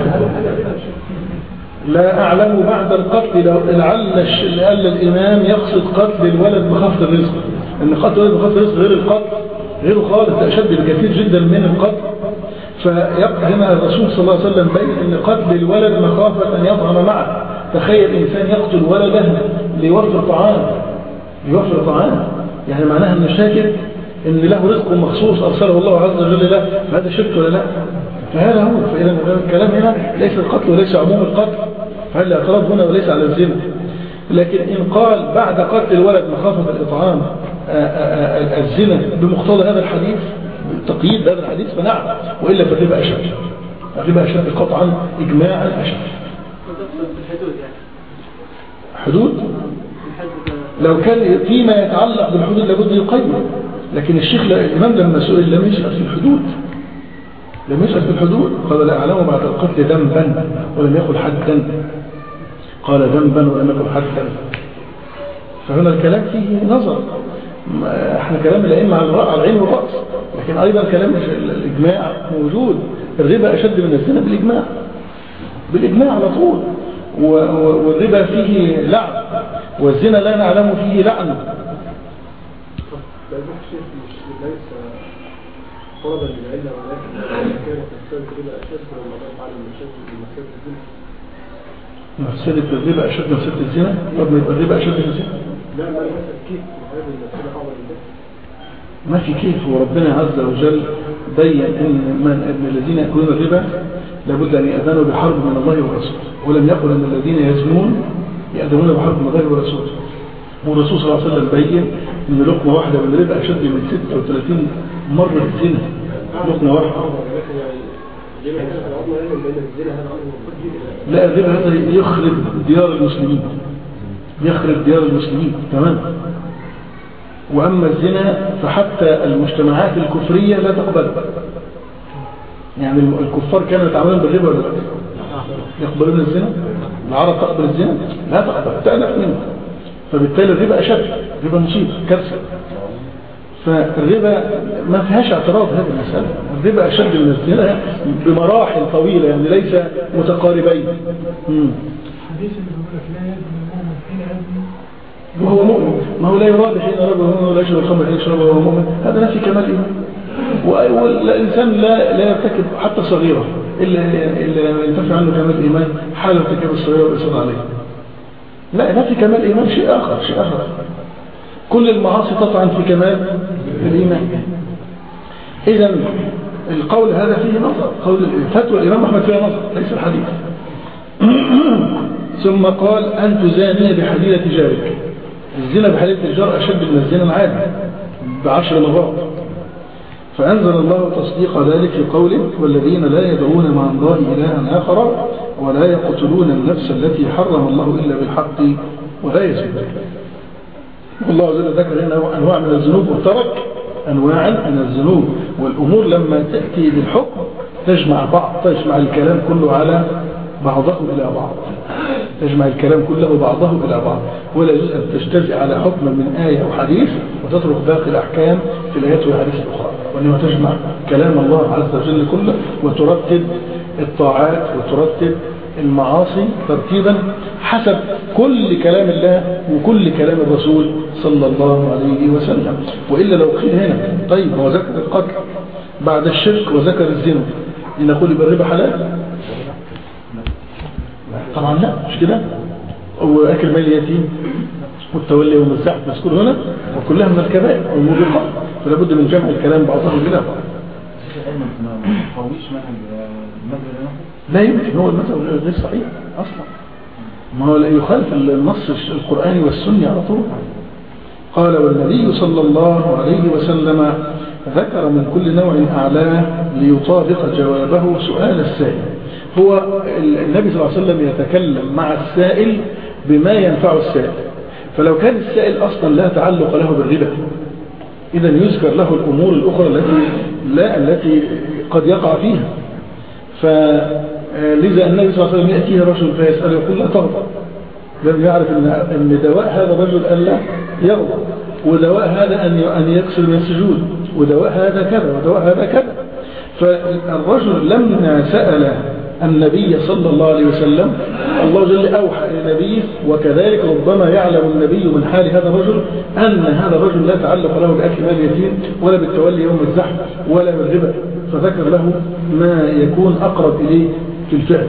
لا أعلم بعد القتل لو لعل لعل الإمام يقصد قتل الولد بخفض الرزق، أن قتل الولد بخفض الرزق غير القتل غيره خالص، أشد بكثير جدا من القتل. فهنا الرسول صلى الله عليه وسلم بين أن قتل الولد مخافة أن يطعم معه. تخيل إنسان يقتل ولده ليوفر طعام ليوفر طعام يعني معناها أنه شاكر أن له رزق مخصوص أرسله الله عز وجل له، هذا شرك ولا لا؟ فهذا هو. فإذا الكلام هنا ليس القتل وليس عموم القتل، فهل الاعتراض هنا وليس على الزنا. لكن إن قال بعد قتل الولد مخافة الإطعام الزنا بمقتضى هذا الحديث تقييد هذا الحديث فنعم، وإلا فالربا أشد، الربا أشد قطعا إجماعا أشد. حدود لو كان فيما يتعلق بالحدود لابد يقيم، لكن الشيخ الإمام لما سئل لم يسأل في الحدود لم يسأل في الحدود قال لا أعلم بعد القتل ذنبا ولم يقل حدا، قال ذنبا ولم يقل حدا. فهنا الكلام فيه نظر، احنا كلام الأئمة على العين والرأس، لكن أيضا كلام الإجماع موجود. الربا أشد من الزنا بالإجماع بالإجماع على طول، والربا فيه لعن والزنا لا نعلم فيه لعن. فرضا للعلة ولكن كانت مفسدة الربا أشد وما يفعل المشاكل من مفسدة الزنا. مفسدة الربا أشد من مفسدة الزنا؟ طب ما يبقى الربا أشد من الزنا؟ لا ما يفسد كيف وهذه المفسدة أعظم من ذلك. ما في كيف، وربنا عز وجل بين إن من أن الذين يأكلون الربا لابد أن يأذنوا بحرب من الله ورسوله، ولم يقل أن الذين يزنون يأذنون بحرب من الله ورسوله. والرسول صلى الله عليه وسلم بين ان لقمه واحده من الربا اشد من ستة وثلاثين مره الزنا. لقمه واحده لا، الربا هذا يخرب ديار المسلمين يخرب ديار المسلمين تمام. واما الزنا فحتى المجتمعات الكفريه لا تقبل، يعني الكفار كانوا يتعاملون بالربا ولا لا؟ يقبلون الزنا؟ العرب تقبل الزنا؟ لا تقبل، تألف منه. فبالتالي الربا أشد، الربا مصيبة كارثة. فالربا ما فيهاش اعتراض هذه المسألة، الربا أشد من الزنا بمراحل طويلة، يعني ليس متقاربين. حديث اللي بيقول لك لا يزني المؤمن حين يزني وهو مؤمن، ما هو لا يراد حين ربه ولا يشرب الخمر حين يشربه وهو مؤمن، هذا نفي كمال إيمان. والإنسان لا لا يرتكب حتى صغيرة إلا إلا ينتفع عنه كمال إيمان حال ارتكاب الصغيرة والإصرار عليه. لا، نفي كمال إيمان شيء آخر شيء آخر. كل المعاصي تطعن في كمال الإيمان. إذا القول هذا فيه نظر، قول فتوى الإمام أحمد فيها نظر ليس الحديث. ثم قال أن تزاني بحديدة جارك. الزنا بحديدة الجار أشد من الزنا العادي بعشر مرات. فأنزل الله تصديق ذلك في قوله والذين لا يدعون مع الله إلها آخر ولا يقتلون النفس التي حرم الله إلا بالحق ولا يزنون. والله عز وجل ذكر هنا أنواع من الذنوب وترك أنواع من الذنوب، والأمور لما تأتي بالحكم تجمع بعض تجمع الكلام كله على بعضه إلى بعض تجمع الكلام كله بعضه إلى بعض، ولا يجوز أن تجتزئ على حكم من آية أو حديث وتترك باقي الأحكام في الآيات والحديث الأخرى، وأنما تجمع كلام الله عز وجل كله وترتب الطاعات وترتب المعاصي ترتيبا حسب كل كلام الله وكل كلام الرسول صلى الله عليه وسلم. وإلا لو قيل هنا طيب هو ذكر القتل بعد الشرك وذكر الزنا لنقول يبقى الربا حلال؟ طبعا لا، مش كده. وأكل مال اليتيم والتولي يوم الزحف مذكور هنا وكلها من الكبائر والموبقات، فلا بد من جمع الكلام بعضه بلا بعض. لا يمكن، هو المذهب غير صحيح اصلا، ما هو لا يخالف النص القرآني والسني على طول. قال والنبي صلى الله عليه وسلم ذكر من كل نوع أعلاه ليطابق جوابه سؤال السائل. هو النبي صلى الله عليه وسلم يتكلم مع السائل بما ينفع السائل، فلو كان السائل أصلا لا تعلق له بالربا إذا يذكر له الأمور الأخرى التي لا التي قد يقع فيها. فلذا النبي صلى الله عليه وسلم يأتيه رجل فيسأل يقول لا تغضب، لم يعرف أن دواء هذا الرجل ألا يغضب، ودواء هذا أن يكسر من السجود، ودواء هذا كذا ودواء هذا كذا. فالرجل لما سأل النبي صلى الله عليه وسلم الله جل أوحى إلى نبيه، وكذلك ربما يعلم النبي من حال هذا الرجل أن هذا الرجل لا تعلق له بأكل مال اليتيم ولا بالتولي يوم الزحف ولا بالربا، فذكر له ما يكون أقرب إليه في الفعل.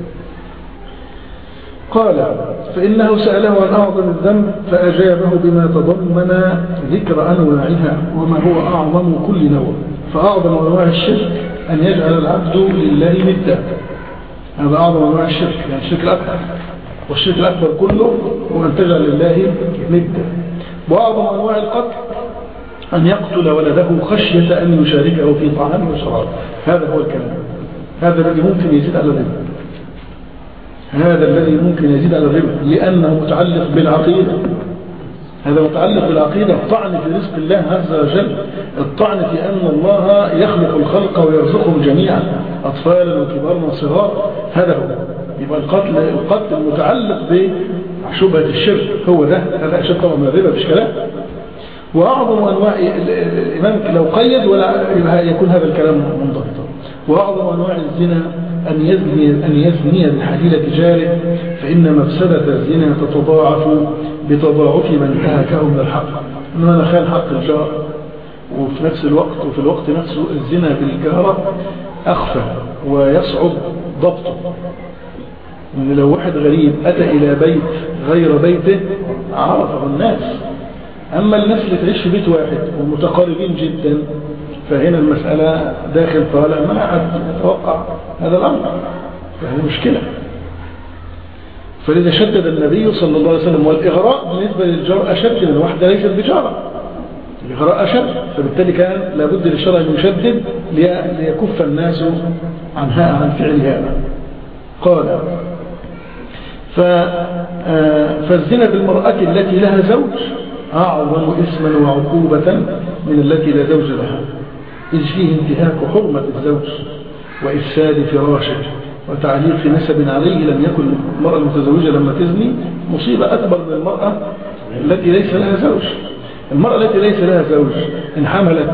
قال فإنه سأله عن أعظم الذنب فأجابه بما تضمن ذكر أنواعها وما هو أعظم كل نوع. فأعظم أنواع الشرك أن يجعل العبد لله ندا، هذا أعظم أنواع الشرك، يعني الشرك الأكبر، والشرك الأكبر كله هو أن تجعل لله ندا. وأعظم أنواع القتل أن يقتل ولده خشية أن يشاركه في طعامه وشرابه. هذا هو الكلام، هذا الذي ممكن يزيد على الربا، هذا الذي ممكن يزيد على الربا لأنه متعلق بالعقيدة. هذا متعلق بالعقيدة، الطعن في رزق الله عز وجل، الطعن في أن الله يخلق الخلق ويرزقهم جميعا أطفالا وكبارا وصغار. هذا هو يبقى القتل القتل المتعلق بشبهة الشرك، هو ده هذا أشد طبعا من الربا مش كلام. وأعظم أنواع الإمام لو قيد ولا يكون هذا الكلام منضبطا. وأعظم أنواع الزنا أن يزني أن يزني بحليلة جاره، فإن مفسدة الزنا تتضاعف بتضاعف من انتهكه من الحق. إنما نخال حق الجار، وفي نفس الوقت وفي الوقت نفسه الزنا بالجارة أخفى ويصعب ضبطه. إن لو واحد غريب أتى إلى بيت غير بيته عرفه الناس، أما الناس اللي تعيش في بيت واحد ومتقاربين جدا فهنا المسألة داخل طالع ما أحد يتوقع هذا الأمر، فهذه مشكلة. فلذا شدد النبي صلى الله عليه وسلم، والإغراء بالنسبة للجار أشد من واحدة ليست بجارة، الإغراء أشد، فبالتالي كان لابد للشرع أن يشدد ليكف الناس عنها عن فعل هذا. قال فالزنا بالمرأة التي لها زوج أعظم اسما وعقوبة من التي لا زوج لها، إذ فيه انتهاك حرمة الزوج وإفساد فراشه وتعليق نسب عليه لم يكن. المرأة المتزوجة لما تزني مصيبة أكبر من المرأة التي ليس لها زوج. المرأة التي ليس لها زوج إن حملت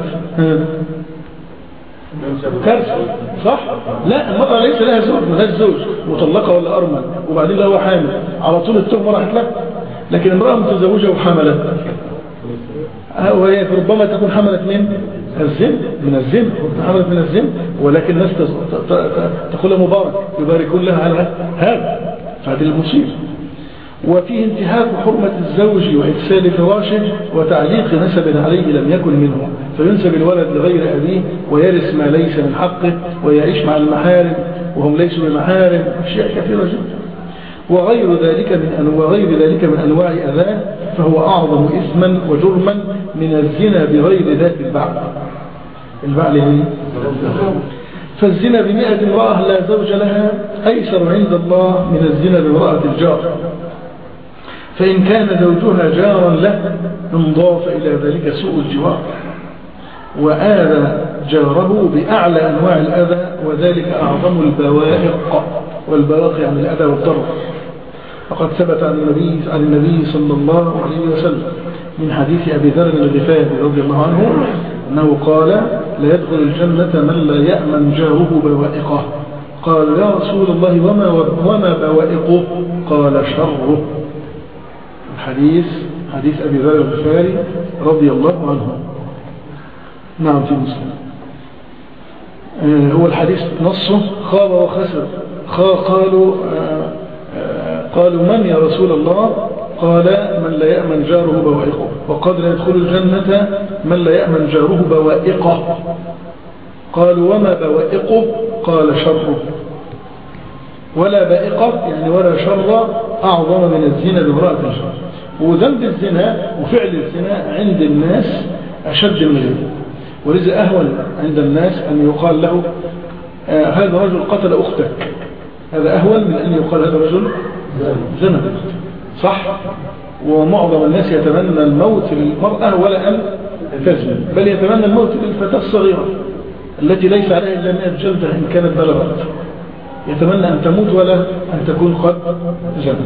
كارثة، صح؟ لا، المرأة ليس لها زوج، ملهاش زوج، مطلقة ولا أرمل، وبعدين لها حامل، على طول التهمة راحت لك. لكن امرأة متزوجة وحملت، وهي ربما تكون حملت من الزن من الزن حملت من الزن، ولكن الناس تقول مبارك، يباركون لها على هذا، فهذه المصيبة. وفيه انتهاك حرمة الزوج وإفساد فراشه وتعليق نسب عليه لم يكن منه، فينسب الولد لغير أبيه ويرث ما ليس من حقه ويعيش مع المحارم وهم ليسوا بمحارم، أشياء كثيرة جدا. وغير ذلك من أنواع وغير ذلك من أنواع أذاه، فهو أعظم إثما وجرما من الزنا بغير ذات البعل. البعل هي فالزنا بمئة امرأة لا زوج لها أيسر عند الله من الزنا بامرأة الجار، فإن كان زوجها جارا له انضاف إلى ذلك سوء الجوار وآذى جاره بأعلى أنواع الأذى، وذلك أعظم البوائق، والبواقي عن الأذى والضرر. فقد ثبت عن النبي عن النبي صلى الله عليه وسلم من حديث أبي ذر الغفاري رضي الله عنه أنه قال: لا يدخل الجنة من لا يأمن جاره بوائقه. قال: يا رسول الله وما وما بوائقه؟ قال: شره. الحديث حديث أبي ذر الغفاري رضي الله عنه. نعم في مسلم. هو الحديث نصه خاب وخسر. قالوا قالوا من يا رسول الله؟ قال: من لا يأمن جاره بوائقه. وقد لا يدخل الجنة من لا يأمن جاره بوائقه. قالوا: وما بوائقه؟ قال: شره. ولا بائقة يعني ولا شر أعظم من الزنا بامرأة الجار. وذنب الزنا وفعل الزنا عند الناس أشد من غيره، ولذا أهون عند الناس أن يقال له آه هذا رجل قتل أختك، هذا أهون من أن يقال هذا رجل زنا، صح؟ ومعظم الناس يتمنى الموت للمرأة ولا أن تزني، بل يتمنى الموت للفتاة الصغيرة التي ليس عليها إلا مئة جلدة إن كانت بلغت، يتمنى أن تموت ولا أن تكون قد زنت.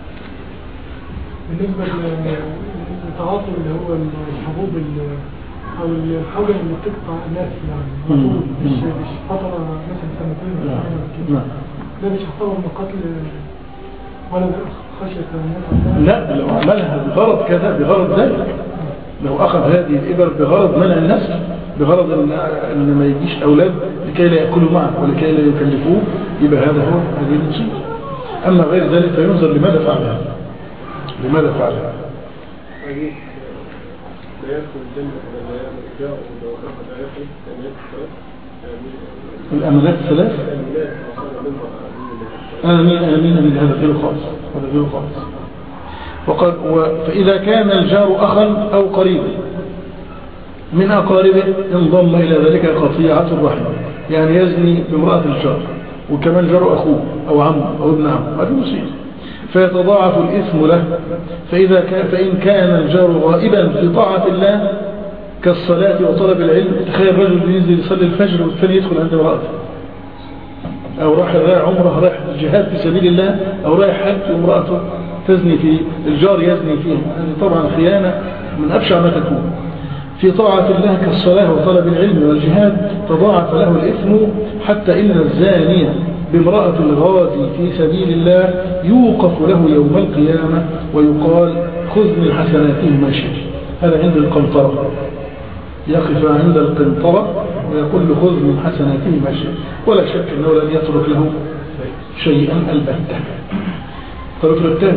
بالنسبة للتعاطي اللي هو الحبوب او الحاجه اللي بتقطع الناس يعني مش مش فتره مثلا سنتين ولا حاجه كده. ده مش هيعتبر من قتل ولا خشيه الناس؟ لا، لو عملها بغرض كذا بغرض ذلك، لو اخذ هذه الابر بغرض منع الناس، بغرض ان ان ما يجيش اولاد لكي لا ياكلوا معه ولكي لا يكلفوه، يبقى هذا هو هذه المصيبه. اما غير ذلك فينظر لماذا فعلها، لماذا فعلها. لا يدخل الجنة ولا يرجع ولو أخذ آياته الأمانات الثلاث. آمين آمين آمين. هذا غير خالص، هذا غير خالص. وقد فإذا كان الجار أخا أو قريبا من أقاربه انضم إلى ذلك قطيعة الرحم، يعني يزني بامرأة الجار وكمان جار أخوه أو عمه أو ابن عمه، هذه مصيبة، فيتضاعف الإثم له. فإذا كان فإن كان الجار غائبا في طاعة الله كالصلاة وطلب العلم، تخيل رجل ينزل يصلي الفجر والثاني يدخل عند امرأته، أو راح رايح عمره، رايح جهاد في سبيل الله، أو رايح حج وامرأته تزني في الجار يزني فيه، هذه طبعا خيانة من أبشع ما تكون. في طاعة الله كالصلاة وطلب العلم والجهاد تضاعف له الإثم، حتى إن الزانية بامرأة الغازي في سبيل الله يوقف له يوم القيامة ويقال خذ من حسناته ما شئت. هذا عند القنطرة، يقف عند القنطرة ويقول له خذ من حسناته ما شئت، ولا شك أنه لن يترك له شيئا البتة. ترك له التاني.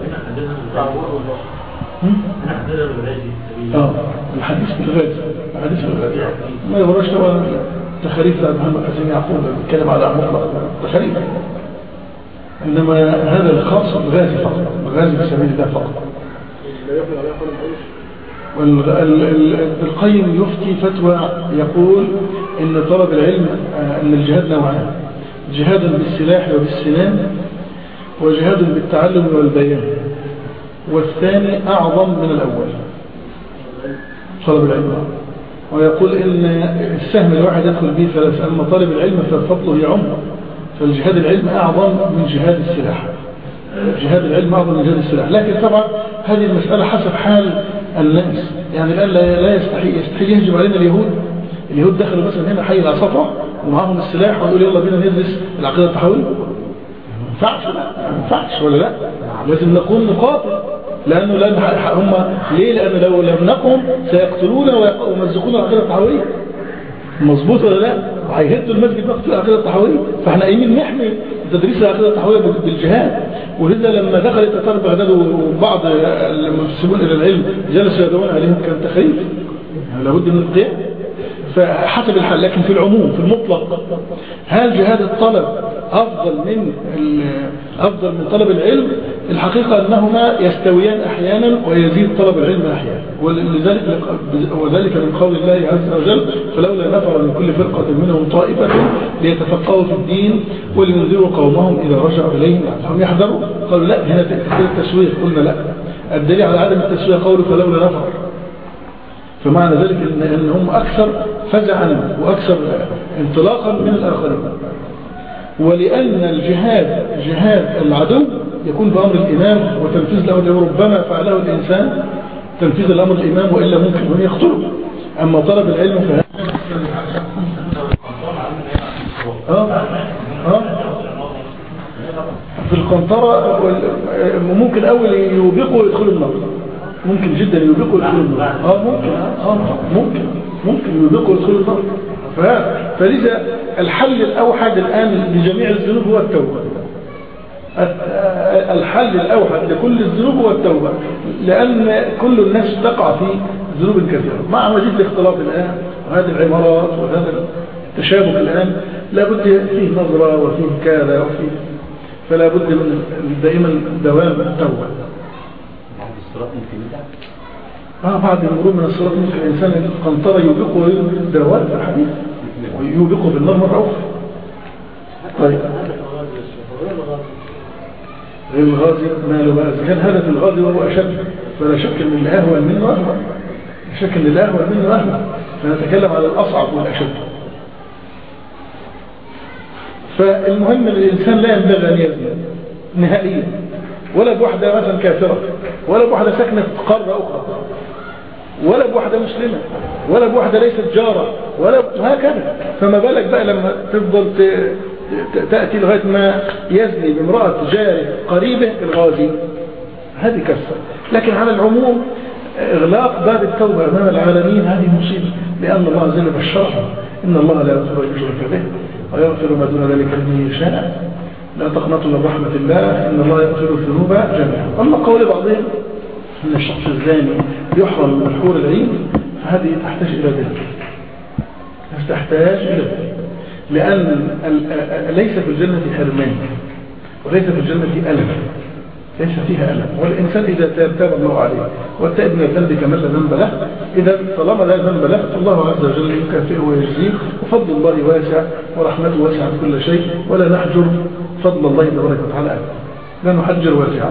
اه الحديث بالغازي، الحديث بالغازي ما يبراش طبعا تخريف محمد حسين يعقوب بيتكلم على مطلق تخريف، انما هذا الخاص بالغازي فقط، الغازي في سبيل الله فقط. والقيم يفتي فتوى يقول ان طلب العلم ان الجهاد نوعان، جهاد بالسلاح وبالسنان وجهاد بالتعلم والبيان، والثاني أعظم من الأول طلب العلم. ويقول إن السهم الواحد يدخل به ثلاث، أما طالب العلم فالفضل يعم، فالجهاد العلم أعظم من جهاد السلاح، جهاد العلم أعظم من جهاد السلاح. لكن طبعا هذه المسألة حسب حال الناس، يعني الآن لا يستحي يستحي يهجم علينا اليهود. اليهود دخلوا مثلا هنا حي العصفة ومعهم السلاح ويقول يلا بينا ندرس العقيدة التحوية، ما ينفعش ما ينفعش ولا لا؟ لازم نقوم نقاتل، لأنه لأن هم ليه؟ لأن لو لم نقم سيقتلون ويمزقون العقيدة التحوية، مظبوط ولا لا؟ وهيهدوا المسجد بقتل العقيدة التحوية، فاحنا قايمين نحمي تدريس العقيدة التحوية بالجهاد. ولذا لما دخل التتار بغداد وبعض المنتسبون إلى العلم جلسوا يدعون عليهم كان تخريف، لابد من القيام. فحسب الحال، لكن في العموم في المطلق هل جهاد الطلب أفضل من أفضل من طلب العلم؟ الحقيقة أنهما يستويان أحيانا ويزيد طلب العلم أحيانا، ولذلك وذلك من قول الله عز وجل فلولا نفر من كل فرقة منهم طائفة ليتفقهوا في الدين ولينذروا قومهم إذا رجعوا إليهم هم يحذروا. قالوا لا، هنا التسوية، قلنا لا. الدليل على عدم التسوية قوله فلولا نفر، فمعنى ذلك أن هم أكثر فزعا وأكثر انطلاقا من الآخرين. ولأن الجهاد جهاد العدو يكون بأمر الإمام وتنفيذ الأمر، ربما فعله الإنسان تنفيذ الأمر الإمام وإلا ممكن أن يقتله. أما طلب العلم فهذا آه آه في القنطرة ممكن أول يوبقوا ويدخلوا النار، ممكن جدا يوبقوا ويدخلوا النار. آه ممكن آه ممكن ممكن يوبقوا ويدخلوا النار. فلذا الحل الأوحد الآن لجميع الذنوب هو التوبة. الحل الأوحد لكل الذنوب هو التوبة، لأن كل الناس تقع في ذنوب كثيرة مع مزيد الاختلاط الآن وهذه العمارات وهذا التشابك الآن، لابد فيه نظرة وفيه كذا وفيه، فلا بد من دائما دوام التوبة. بعد الصراط ممكن يدع اه بعد المرور من الصراط ممكن الإنسان القنطرة يوبقه ويوبقه دوام في الحديث ويوبقه بالنار مرة أخرى. طيب غير الغازي ماله بقى؟ إذا كان هذا في الغازي وهو أشد فلا شك أن اللي أهون منه أهون، لا شك أن اللي أهون منه أهون، فنتكلم على الأصعب والأشد. فالمهم أن الإنسان لا ينبغي أن يزني نهائيا، ولا بوحدة مثلا كافرة، ولا بوحدة ساكنة في قارة أخرى، ولا بواحدة مسلمة ولا بواحدة ليست جارة ولا هكذا. فما بالك بقى لما تفضل تأتي لغاية ما يزني بامرأة جاره قريبه الغازي، هذه كارثة. لكن على العموم إغلاق باب التوبة أمام العالمين هذه مصيبة، لأن الله عز وجل بشرها إن الله لا يغفر أن يشرك به ويغفر ما دون ذلك لمن يشاء، لا تقنطوا من رحمة الله إن الله يغفر الذنوب جميعا. أما قول بعضهم أن الشخص الزاني يحرم من الحور العين فهذه تحتاج إلى ذلك، تحتاج إلى ذلك، لأن ليس في الجنة حرمان وليس في الجنة ألم، ليس فيها ألم. والإنسان إذا تاب تاب الله عليه، والتائب من الذنب كمن لا ذنب له، إذا طالما لا ذنب له فالله عز وجل يكافئه ويجزيه، وفضل الله واسع ورحمته واسعة كل شيء، ولا نحجر فضل الله تبارك وتعالى أبدا، لا نحجر واسعا.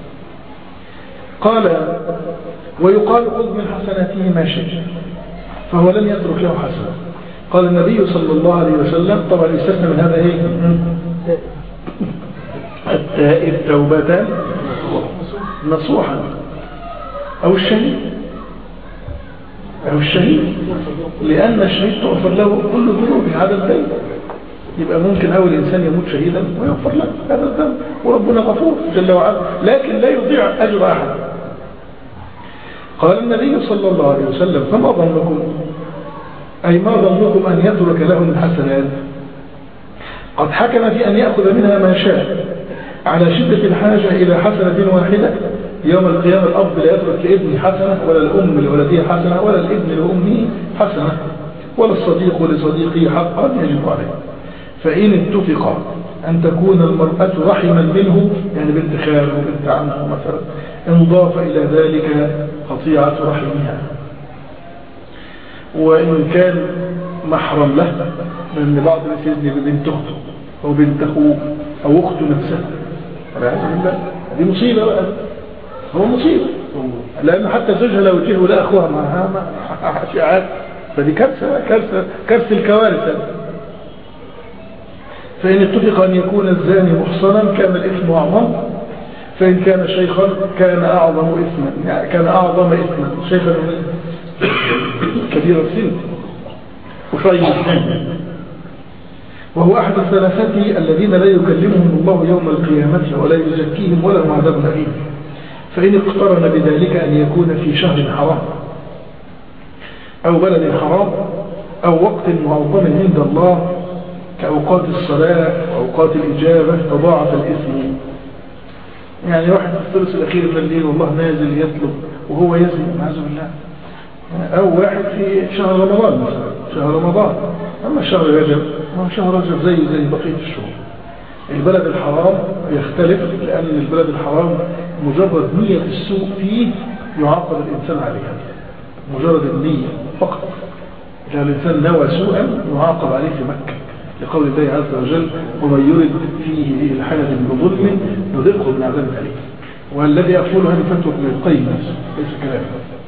قال ويقال خذ من حسناته ما شئت، فهو لم يترك له حسنة. قال النبي صلى الله عليه وسلم، طبعا يستثنى من هذا ايه؟ التائب توبة نصوحا أو الشهيد أو الشهيد لأن الشهيد تغفر له كل ذنوبه هذا الذنب. يبقى ممكن أول إنسان يموت شهيدا ويغفر له هذا الذنب، وربنا غفور جل وعلا، لكن لا يضيع أجر أحد. قال النبي صلى الله عليه وسلم فما ظنكم، أي ما ظنكم أن يترك له من حسنات؟ قد حكم في أن يأخذ منها ما شاء على شدة الحاجة إلى حسنة واحدة. يوم القيامة الأب لا يترك لابنه حسنة، ولا الأم لولدها حسنة، ولا الابن لأمه حسنة، ولا الصديق لصديقه حقا يجب عليه. فإن اتفق أن تكون المرأة رحما منه، يعني بنت خاله وبنت عمه مثلا، انضاف إلى ذلك قطيعة رحمها. وإن كان محرم له، لأن بعض الناس يزني ببنت أخته أو بنت أخوه أو أخته نفسها، دي مصيبة بقى، هو مصيبة، لأن حتى زوجها لو جه ولا أخوها معها شعات، فدي كارثة كارثة كارثة الكوارث. فإن اتفق أن يكون الزاني محصنا كان الإثم أعظم، فإن كان شيخا كان أعظم إثما، يعني كان أعظم إثما، شيخا كبير السن وشيء السن، وهو أحد الثلاثة الذين لا يكلمهم الله يوم القيامة ولا يزكيهم ولهم عذاب أليم. فإن اقترن بذلك أن يكون في شهر حرام أو بلد حرام أو وقت معظم عند الله كأوقات الصلاة وأوقات الإجابة تضاعف الإثم. يعني واحد في الثلث الأخير من الليل والله نازل يطلب وهو يزني نعوذ بالله، أو واحد في شهر رمضان مثلا، شهر رمضان. أما شهر رجب شهر رجب زي زي بقية الشهور. البلد الحرام يختلف، لأن البلد الحرام مجرد نية السوء فيه يعاقب الإنسان عليها، مجرد النية فقط. إذا الإنسان نوى سوءا يعاقب عليه في مكة، لقول الله عز وجل ومن يرد فيه إلحادا بظلم نذقه من عذاب أليم. والذي أقول هذه فتوى ابن القيم ليس كلام.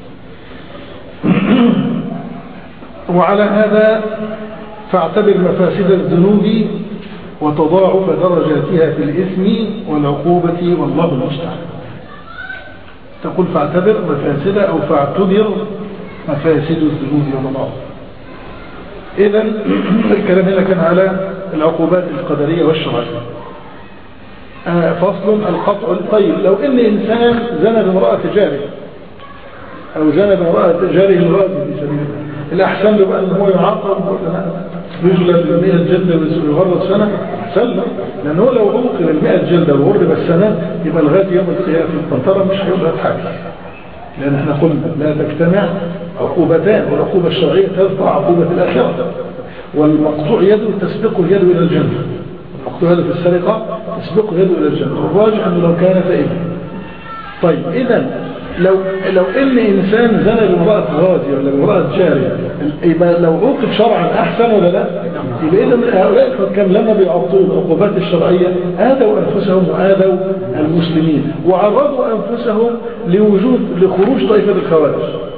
وعلى هذا فاعتبر مفاسد الذنوب وتضاعف درجاتها في الإثم والعقوبة والله المستعان. تقول فاعتبر مفاسد أو فاعتبر مفاسد الذنوب والله. إذن الكلام هنا كان على العقوبات القدرية والشرعية. آه فصل القطع. طيب لو إن إنسان زنى بامرأة جاره أو زنى بامرأة جاره الغازي في سبيل الله، الأحسن له بأن هو يعاقب يجلد المئة جلدة ويغرد سنة أحسن له، لأنه لو عوقب المئة جلدة وغرد السنة يبقى الغازي يوم القيامة في القنطرة مش هيبقى حاجة، لأن احنا قلنا لا تجتمع عقوبتان، والعقوبة الشرعية ترفع عقوبة الآخرة، والمقطوع يده تسبقه يده إلى الجنة، المقطوع يده في السرقة تسبقه يده إلى الجنة، والراجح أنه لو كان تائبا. طيب إذن لو لو إن إنسان زنى بامرأة غازي ولا بامرأة جارية، يبقى لو عوقب شرعا أحسن ولا لا؟ يبقى إذن هؤلاء الحكام لما بيعطوا العقوبات الشرعية آذوا أنفسهم وآذوا المسلمين، وعرضوا أنفسهم لوجود لخروج طائفة الخوارج،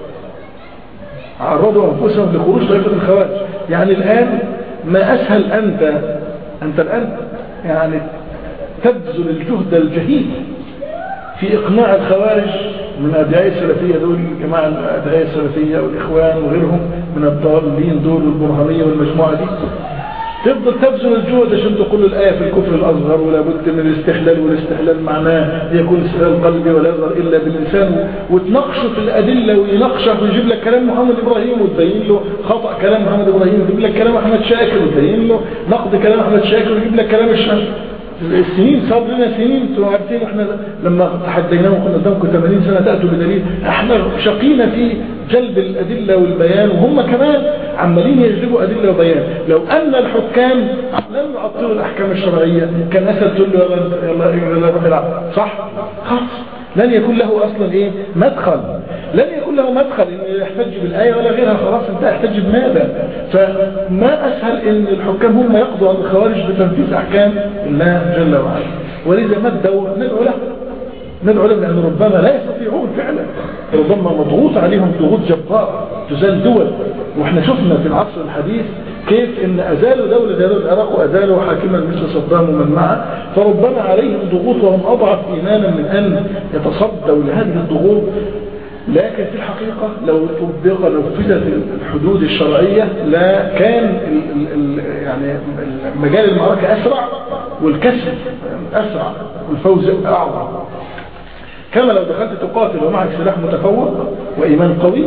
عرضوا أنفسهم لخروج طائفة الخوارج. يعني الآن ما أسهل أنت أنت الآن يعني تبذل الجهد الجهيد في إقناع الخوارج من أدعياء السلفية دول الجماعة الأدعياء السلفية والإخوان وغيرهم من الضالين دول والبرهانية والمجموعة دي، تفضل تبذل الجهد عشان تقول الآية في الكفر الأصغر ولا بد من الاستحلال، والاستحلال معناه يكون استحلال قلبي ولا يظهر إلا بالإنسان، وتناقشه في الأدلة ويناقشه ويجيب لك كلام محمد إبراهيم وتبين له خطأ كلام محمد إبراهيم، ويجيب لك كلام أحمد شاكر وتبين له نقد كلام أحمد شاكر، ويجيب لك كلام الشافعي. السنين صار لنا سنين، انتوا عارفين احنا لما تحديناهم كنا قدامكم ثمانين سنة تأتوا بدليل، احنا شقينا في جلب الأدلة والبيان، وهم كمان عمالين يجلبوا أدلة وبيان. لو أن الحكام لم يعطلوا الأحكام الشرعية كان أسد تقول له يلا يلا روح العب، صح؟ خلاص لن يكون له أصلا إيه مدخل، لن يكون له مدخل إنه يحتج بالآية ولا غيرها، خلاص انت يحتج بماذا؟ فما أسهل إن الحكام هم يقضوا على الخوارج بتنفيذ أحكام الله جل وعلا. ولذا ما الدور ندعو له، ندعو لهم، لأن ربما لا يستطيعون فعلا، ربما مضغوط عليهم ضغوط جبار تزال دول. واحنا شفنا في العصر الحديث كيف ان ازالوا دولة زي العراق وازالوا حاكما مثل صدام ومن معه، فربما عليهم ضغوط وهم اضعف ايمانا من ان يتصدوا لهذه الضغوط. لكن في الحقيقة لو طبق لو نفذت الحدود الشرعية لا كان ال ال يعني مجال المعركة اسرع والكسب اسرع والفوز اعظم. كما لو دخلت تقاتل ومعك سلاح متفوق وإيمان قوي،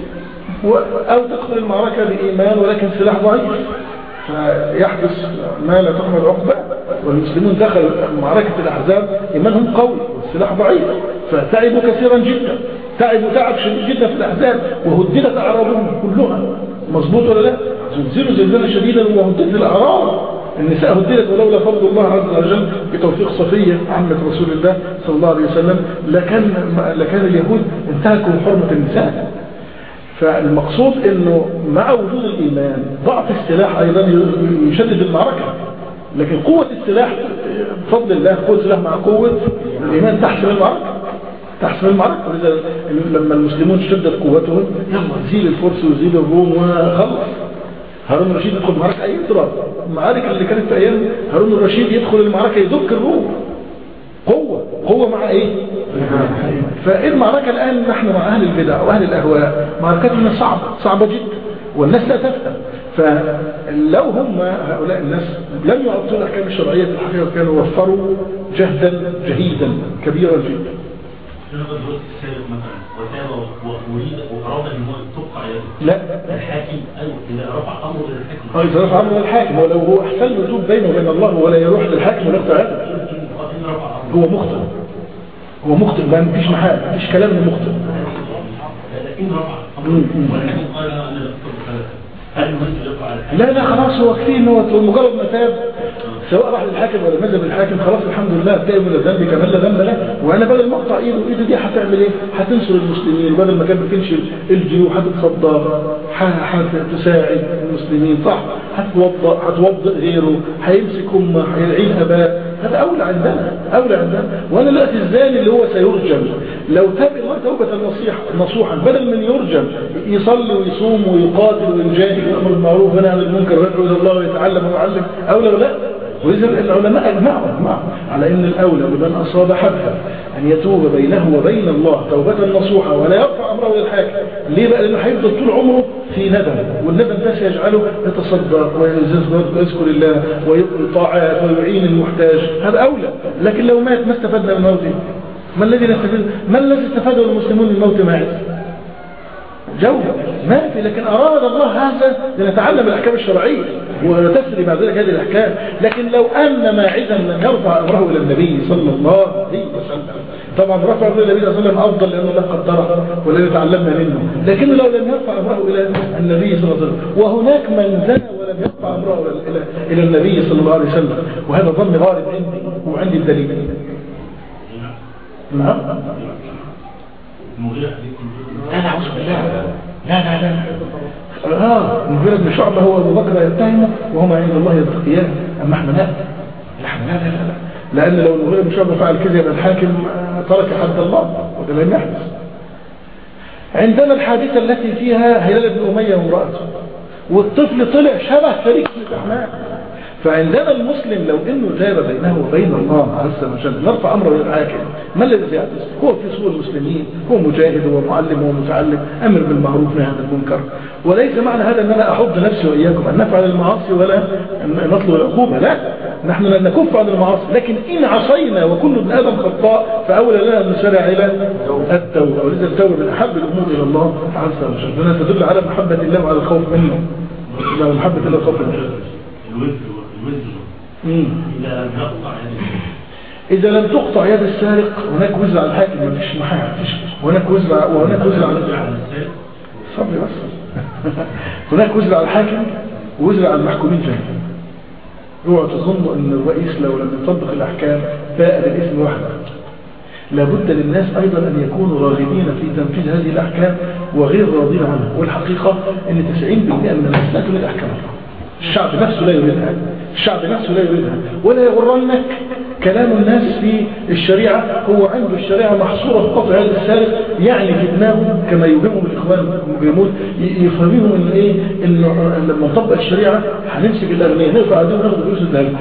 أو تدخل المعركة بإيمان ولكن سلاح ضعيف، فيحدث ما لا تحمد عقبة. والمسلمون دخلوا معركة الأحزاب إيمانهم قوي والسلاح ضعيف، فتعبوا كثيرا جدا، تعبوا تعب شديد جدا في الأحزاب، وهددت أعراضهم كلها. مظبوط ولا لا؟ زلزلوا زلزالا شديدا وهددت الأعراض. النساء هددت، ولولا فضل الله عز وجل بتوفيق صفية عمة رسول الله صلى الله عليه وسلم لكان لكان اليهود انتهكوا حرمة النساء. فالمقصود انه مع وجود الايمان ضعف السلاح ايضا يشدد المعركة، لكن قوة السلاح بفضل الله، قوة السلاح مع قوة الايمان تحسم المعركة، تحسم المعركة. ولذا لما المسلمون شدت قوتهم يلا زيل الفرس وزيل الروم وخلص. هارون الرشيد يدخل المعركة أي يضرب. المعارك اللي كانت في أيام هارون الرشيد يدخل المعركة يدك الروم. قوة قوة مع إيه؟ فالمعركة الآن نحن مع أهل البدع وأهل الأهواء معركتنا صعبة صعبة جدا، والناس لا تفهم. فلو هم هؤلاء الناس لم يعطوا الأحكام الشرعية في الحقيقة كانوا وفروا جهدا جهيدا كبيرا جدا. لا الحاكم إذا رفع أمره للحاكم، اه إذا رفع أمره للحاكم، ولو هو أحسن يتوب بينه وبين الله ولا يروح للحاكم ولا يقطع هذا، هو مخطئ، هو مخطئ، ما فيش محال، ما فيش كلام انه مخطئ. إن رفع أمره ولكن قال أنا لا لا خلاص هو كثير انه مجرد ما تاب سواء راح للحاكم ولا نزل للحاكم خلاص الحمد لله تاب من الذنب كمان لا ذنب له. وانا بدل ما اقطع ايده وايده دي هتعمل ايه؟ هتنصر المسلمين، وبدل ما كان بتنشر الجيوب هتتصدى، هتساعد المسلمين، صح؟ هتوضأ هتوضأ غيره، هيمسك امه، هيعين اباه، هذا اولى عندنا، اولى عندنا. وانا دلوقتي الزاني اللي هو سيرجم لو تاب الله توبه نصيحه نصوحا بدل من يرجم يصلي ويصوم ويقاتل ويجاهد ويأمر بالمعروف وينهى عن المنكر ويدعو الى الله ويتعلم ويعلم، اولى ولا لا؟ ولذا العلماء اجمعوا اجمعوا على ان الاولى لمن اصاب حدثا ان يتوب بينه وبين الله توبه نصوحه ولا يرفع امره للحاكم. ليه بقى؟ لانه هيفضل طول عمره في ندم، والندم ده سيجعله يتصدق ويذكر الله ويقضي طاعات ويعين المحتاج، هذا اولى. لكن لو مات ما استفدنا من موته، ما الذي نستفيد؟ ما الذي استفاده المسلمون من موت ماعز؟ جوده ما في. لكن أراد الله هذا لنتعلم الأحكام الشرعية ونتسري بعد ذلك هذه الأحكام. لكن لو أن ماعزا لم يرفع أمره إلى النبي صلى الله عليه وسلم، طبعا رفع أمره إلى النبي صلى الله عليه وسلم أفضل لأنه لا قدره ولا يتعلمنا منه، لكن لو لم يرفع أمره إلى النبي صلى الله عليه وسلم، وهناك من زنى ولم يرفع أمره إلى إلى النبي صلى الله عليه وسلم، وهذا ظن غالب عندي وعندي الدليل. نعم لا لا أعوذ بالله، لا لا لا اه المغيرة بن شعبة هو أبو بكر يتهمه وهما عند الله يتقيان، أما احنا لا احنا لا لا لا لأن لو المغيرة بن شعبة فعل كذا يبقى الحاكم ترك حد الله، وده لم يحدث. عندنا الحادثة التي فيها هلال بن أمية وامرأته، والطفل طلع شبه فريق بن الرحمن، فعندما المسلم لو انه جار بينه وبين الله عز وجل نرفع امره للحاكم، ما الذي يحدث؟ هو في صور المسلمين، هو مجاهد ومعلم ومتعلم، امر بالمعروف نهي عن المنكر. وليس معنى هذا ان انا احض نفسي واياكم ان نفعل المعاصي ولا ان نطلب العقوبه، لا، نحن لن نكف عن المعاصي، لكن ان عصينا وكل ابن ادم خطاء فاولى لنا ان نسارع الى التوبه. ولذا التوبه من احب الامور الى الله عز وجل، لانها تدل على محبه الله وعلى الخوف منه، على محبه الله والخوف منه. إذا لم يقطع يد إذا لم تقطع يد السارق هناك وزر على الحاكم، ما فيش محاكم، وهناك وزر وهناك وزر على السارق. صبري بس. هناك وزر على الحاكم ووزر على المحكومين جميعا. اوعوا تظنوا ان الرئيس لو لم يطبق الاحكام باء بالاسم وحده. لابد للناس ايضا ان يكونوا راغبين في تنفيذ هذه الاحكام وغير راضين عنها، والحقيقه ان تسعين بالمئة من الناس لا تريد احكام الله. الشعب نفسه لا يريدها، الشعب نفسه لا يريدها. ولا يغرنك كلام الناس في الشريعة، هو عنده الشريعة محصورة في قطع هذا السارق، يعني في دماغه كما يوهمهم الإخوان المجرمون، يفهمهم إن إيه، إنه لما نطبق الشريعة هنمسك الأغنياء نرفع عدوهم وناخد فلوس الدهلكم.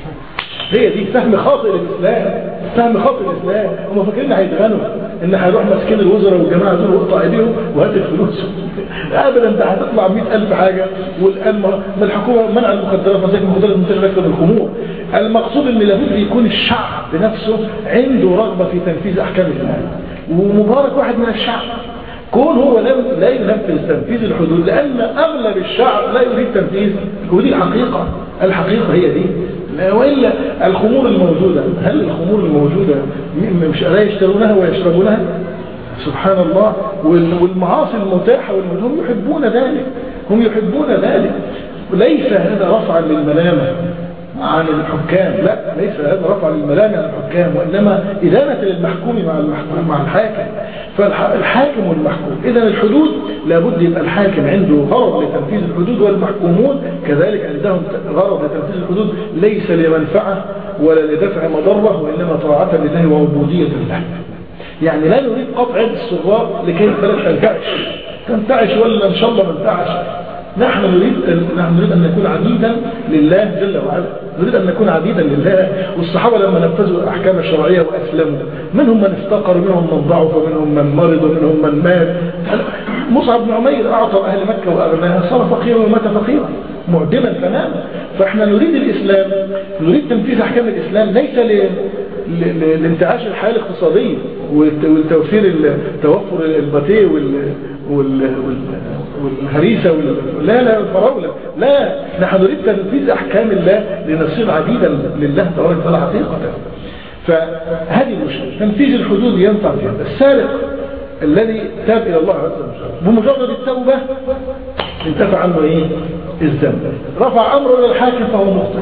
هي دي فهم خاطئ الإسلام، فهم خاطئ الإسلام. هم فاكرين هيتغنوا إن هيروح ماسكين الوزراء والجماعة دول وقطع ايديهم وهات الفلوس. ابدا، انت هتطلع مئة ألف حاجة. والآن ما الحكومة منع المخدرات، مساك المخدرات منتشرة أكثر من الخمور. المقصود ان لابد يكون الشعب بنفسه عنده رغبة في تنفيذ احكام الله. ومبارك واحد من الشعب كون هو لا ينفذ تنفيذ الحدود، لان اغلب الشعب لا يريد تنفيذ، ودي الحقيقة. الحقيقة هي دي. وإلا الخمور الموجودة، هل الخمور الموجودة مش لا يشترونها ويشربونها؟ سبحان الله. والمعاصي المتاحة والمدهم يحبون ذلك، هم يحبون ذلك. ليس هذا رفعا للملامة عن الحكام، لا، ليس هذا رفعا للملامة عن الحكام، وإنما إدانة للمحكوم مع المحكوم مع الحاكم. فالحاكم والمحكوم، إذا الحدود لابد يبقى الحاكم عنده غرض لتنفيذ الحدود، والمحكومون كذلك عندهم غرض لتنفيذ الحدود، ليس لمنفعة ولا لدفع مضرة، وإنما طاعة لله وعبودية لله. يعني لا نريد قطع يد الصغار لكي البلد تنتعش تنتعش ولا إن شاء الله ما تنتعش. نحن نريد نحن نريد أن نكون عبيدا لله جل وعلا، نريد أن نكون عبيدا لله. والصحابة لما نفذوا الأحكام الشرعية وأسلموا، منهم من افتقر، منهم من ضعف، منهم من مرض، ومنهم من مات. مصعب بن عمير أعطى أهل مكة وأغناها، صار فقيرا ومات فقيرا معدما تماما. فإحنا نريد الإسلام، نريد تنفيذ أحكام الإسلام، ليس ل... لانتعاش الحالة الاقتصادية والتوفير توفر الباتيه وال... وال... وال... والهريسة وال... لا لا الفراولة، لا، نحن نريد تنفيذ أحكام الله لنصير عبيدا لله تبارك وتعالى حقيقة. فهذه المشكلة، تنفيذ الحدود ينفع فيها. السارق الذي تاب إلى الله عز وجل بمجرد التوبة انتفع عنه إيه؟ الذنب. رفع أمره إلى الحاكم فهو مخطئ،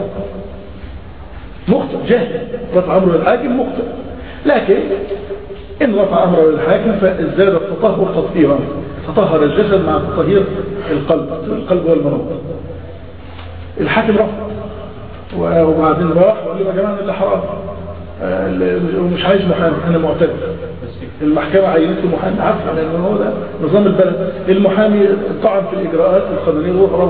مخطئ جاهل. رفع أمره إلى الحاكم مخطئ، لكن إن رفع أمره إلى الحاكم فازداد التطهر تطهيرا، تطهر الجسد مع تطهير القلب. القلب هو المرض. الحاكم رفع وبعدين راح وقال لهم يا جماعة اللي حرام ومش عايز محامي، أنا معتذر. المحكمة عينت له محامي، عارفة لأن هو ده نظام البلد. المحامي طعن في الإجراءات القانونية وهو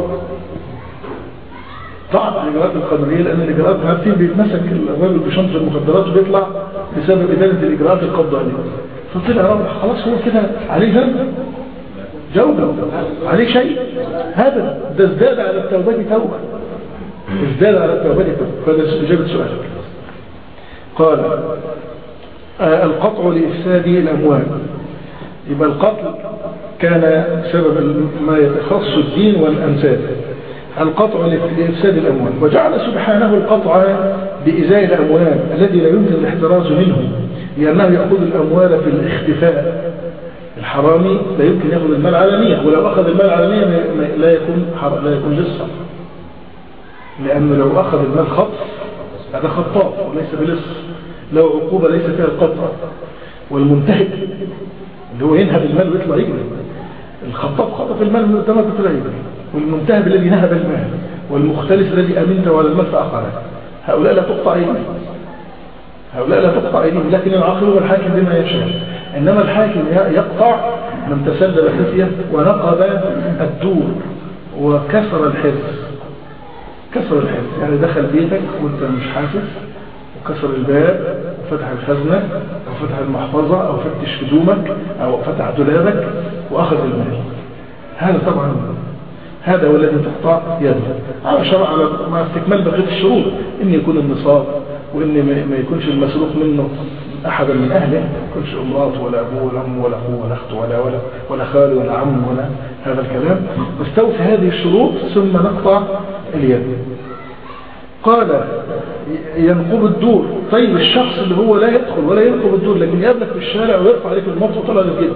طعن في الإجراءات القانونية، لأن الإجراءات عارفين بيتمسك الراجل بشنطة المخدرات وبيطلع بسبب إدانة الإجراءات القبض عليه. فطلع راجل خلاص هو كده عليه ذنب جودة، عليه شيء. هذا ده ازداد على التوبة توبة، ازداد على التوبة توبة. فهذا إجابة سؤالك. قال آه القطع لإفساد الأموال. يبقى القتل كان سبب ما يتخص الدين والأنساب. القطع لإفساد الأموال، وجعل سبحانه القطع بإزاء الأموال الذي لا يمكن الاحتراز منه، لأنه يأخذ الأموال في الاختفاء. الحرامي لا يمكن يأخذ المال علانية، ولو أخذ المال علانية لا يكون لا يكون لصا، لأنه لو أخذ المال خطف هذا خطاف وليس بلص، لو عقوبة ليس فيها القطع. والمنتهب اللي هو ينهب المال ويطلع يجري، الخطاف خطف المال من قدامك ويطلع يجري، والمنتهب الذي نهب المال، والمختلس الذي أمنته على المال فأخذه. هؤلاء لا تقطع أيديهم، هؤلاء لا تقطع أيديهم، لكن العاقل هو الحاكم بما يشاء. إنما الحاكم يقطع من تسلل خفية ونقب الدور وكسر الحرز، كسر الحرز يعني دخل بيتك وانت مش حاسس، وكسر الباب وفتح الخزنة أو فتح المحفظة أو فتش هدومك أو فتح دولابك وأخذ المال. هذا طبعا هذا هو الذي تقطع يده على شرع على مع استكمال بقية الشروط، إن يكون النصاب، وإن ما يكونش المسروق منه أحدا من أهله، ما يكونش امراته ولا أبوه ولا أمه ولا أخوه ولا أخته ولا ولا ولا خاله ولا عمه ولا هذا الكلام. نستوفي هذه الشروط ثم نقطع اليد. قال ينقب الدور. طيب الشخص اللي هو لا يدخل ولا ينقب الدور لكن يقابلك في الشارع ويرفع عليك المطر وطلع للجد،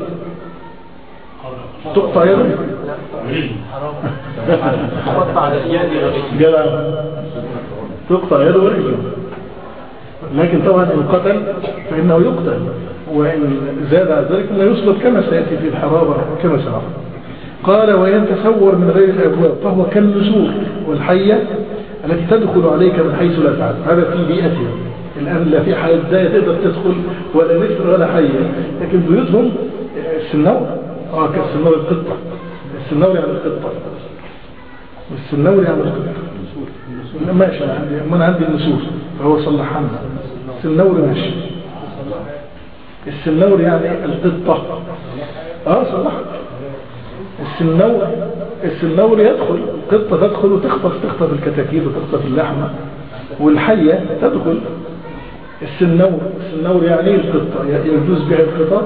تقطع يده؟ تقطع يده ورجله، لكن طبعا إن قتل فإنه يقتل، وإن زاد على ذلك لا يصلب كما سيأتي في الحرابة كما سنرى. قال وينتصور من غير الأبواب فهو كالنسور والحية التي تدخل عليك من حيث لا تعلم. هذا في بيئتهم الآن لا في حياة داية تقدر تدخل ولا نسر ولا حية، لكن بيوتهم السنور اه كالسنور القطة. السنور يعني القطة، والسنور يعني القطة. ماشي أنا عندي ما أنا عندي النسور فهو صلح عنها. السنور ماشي، السنور يعني القطة اه صلح. السنور السنور يدخل، القطة تدخل وتخطف تخطف الكتاكيت وتخطف اللحمة، والحية تدخل. السنور السنور يعني القطة يجوز بها القطط.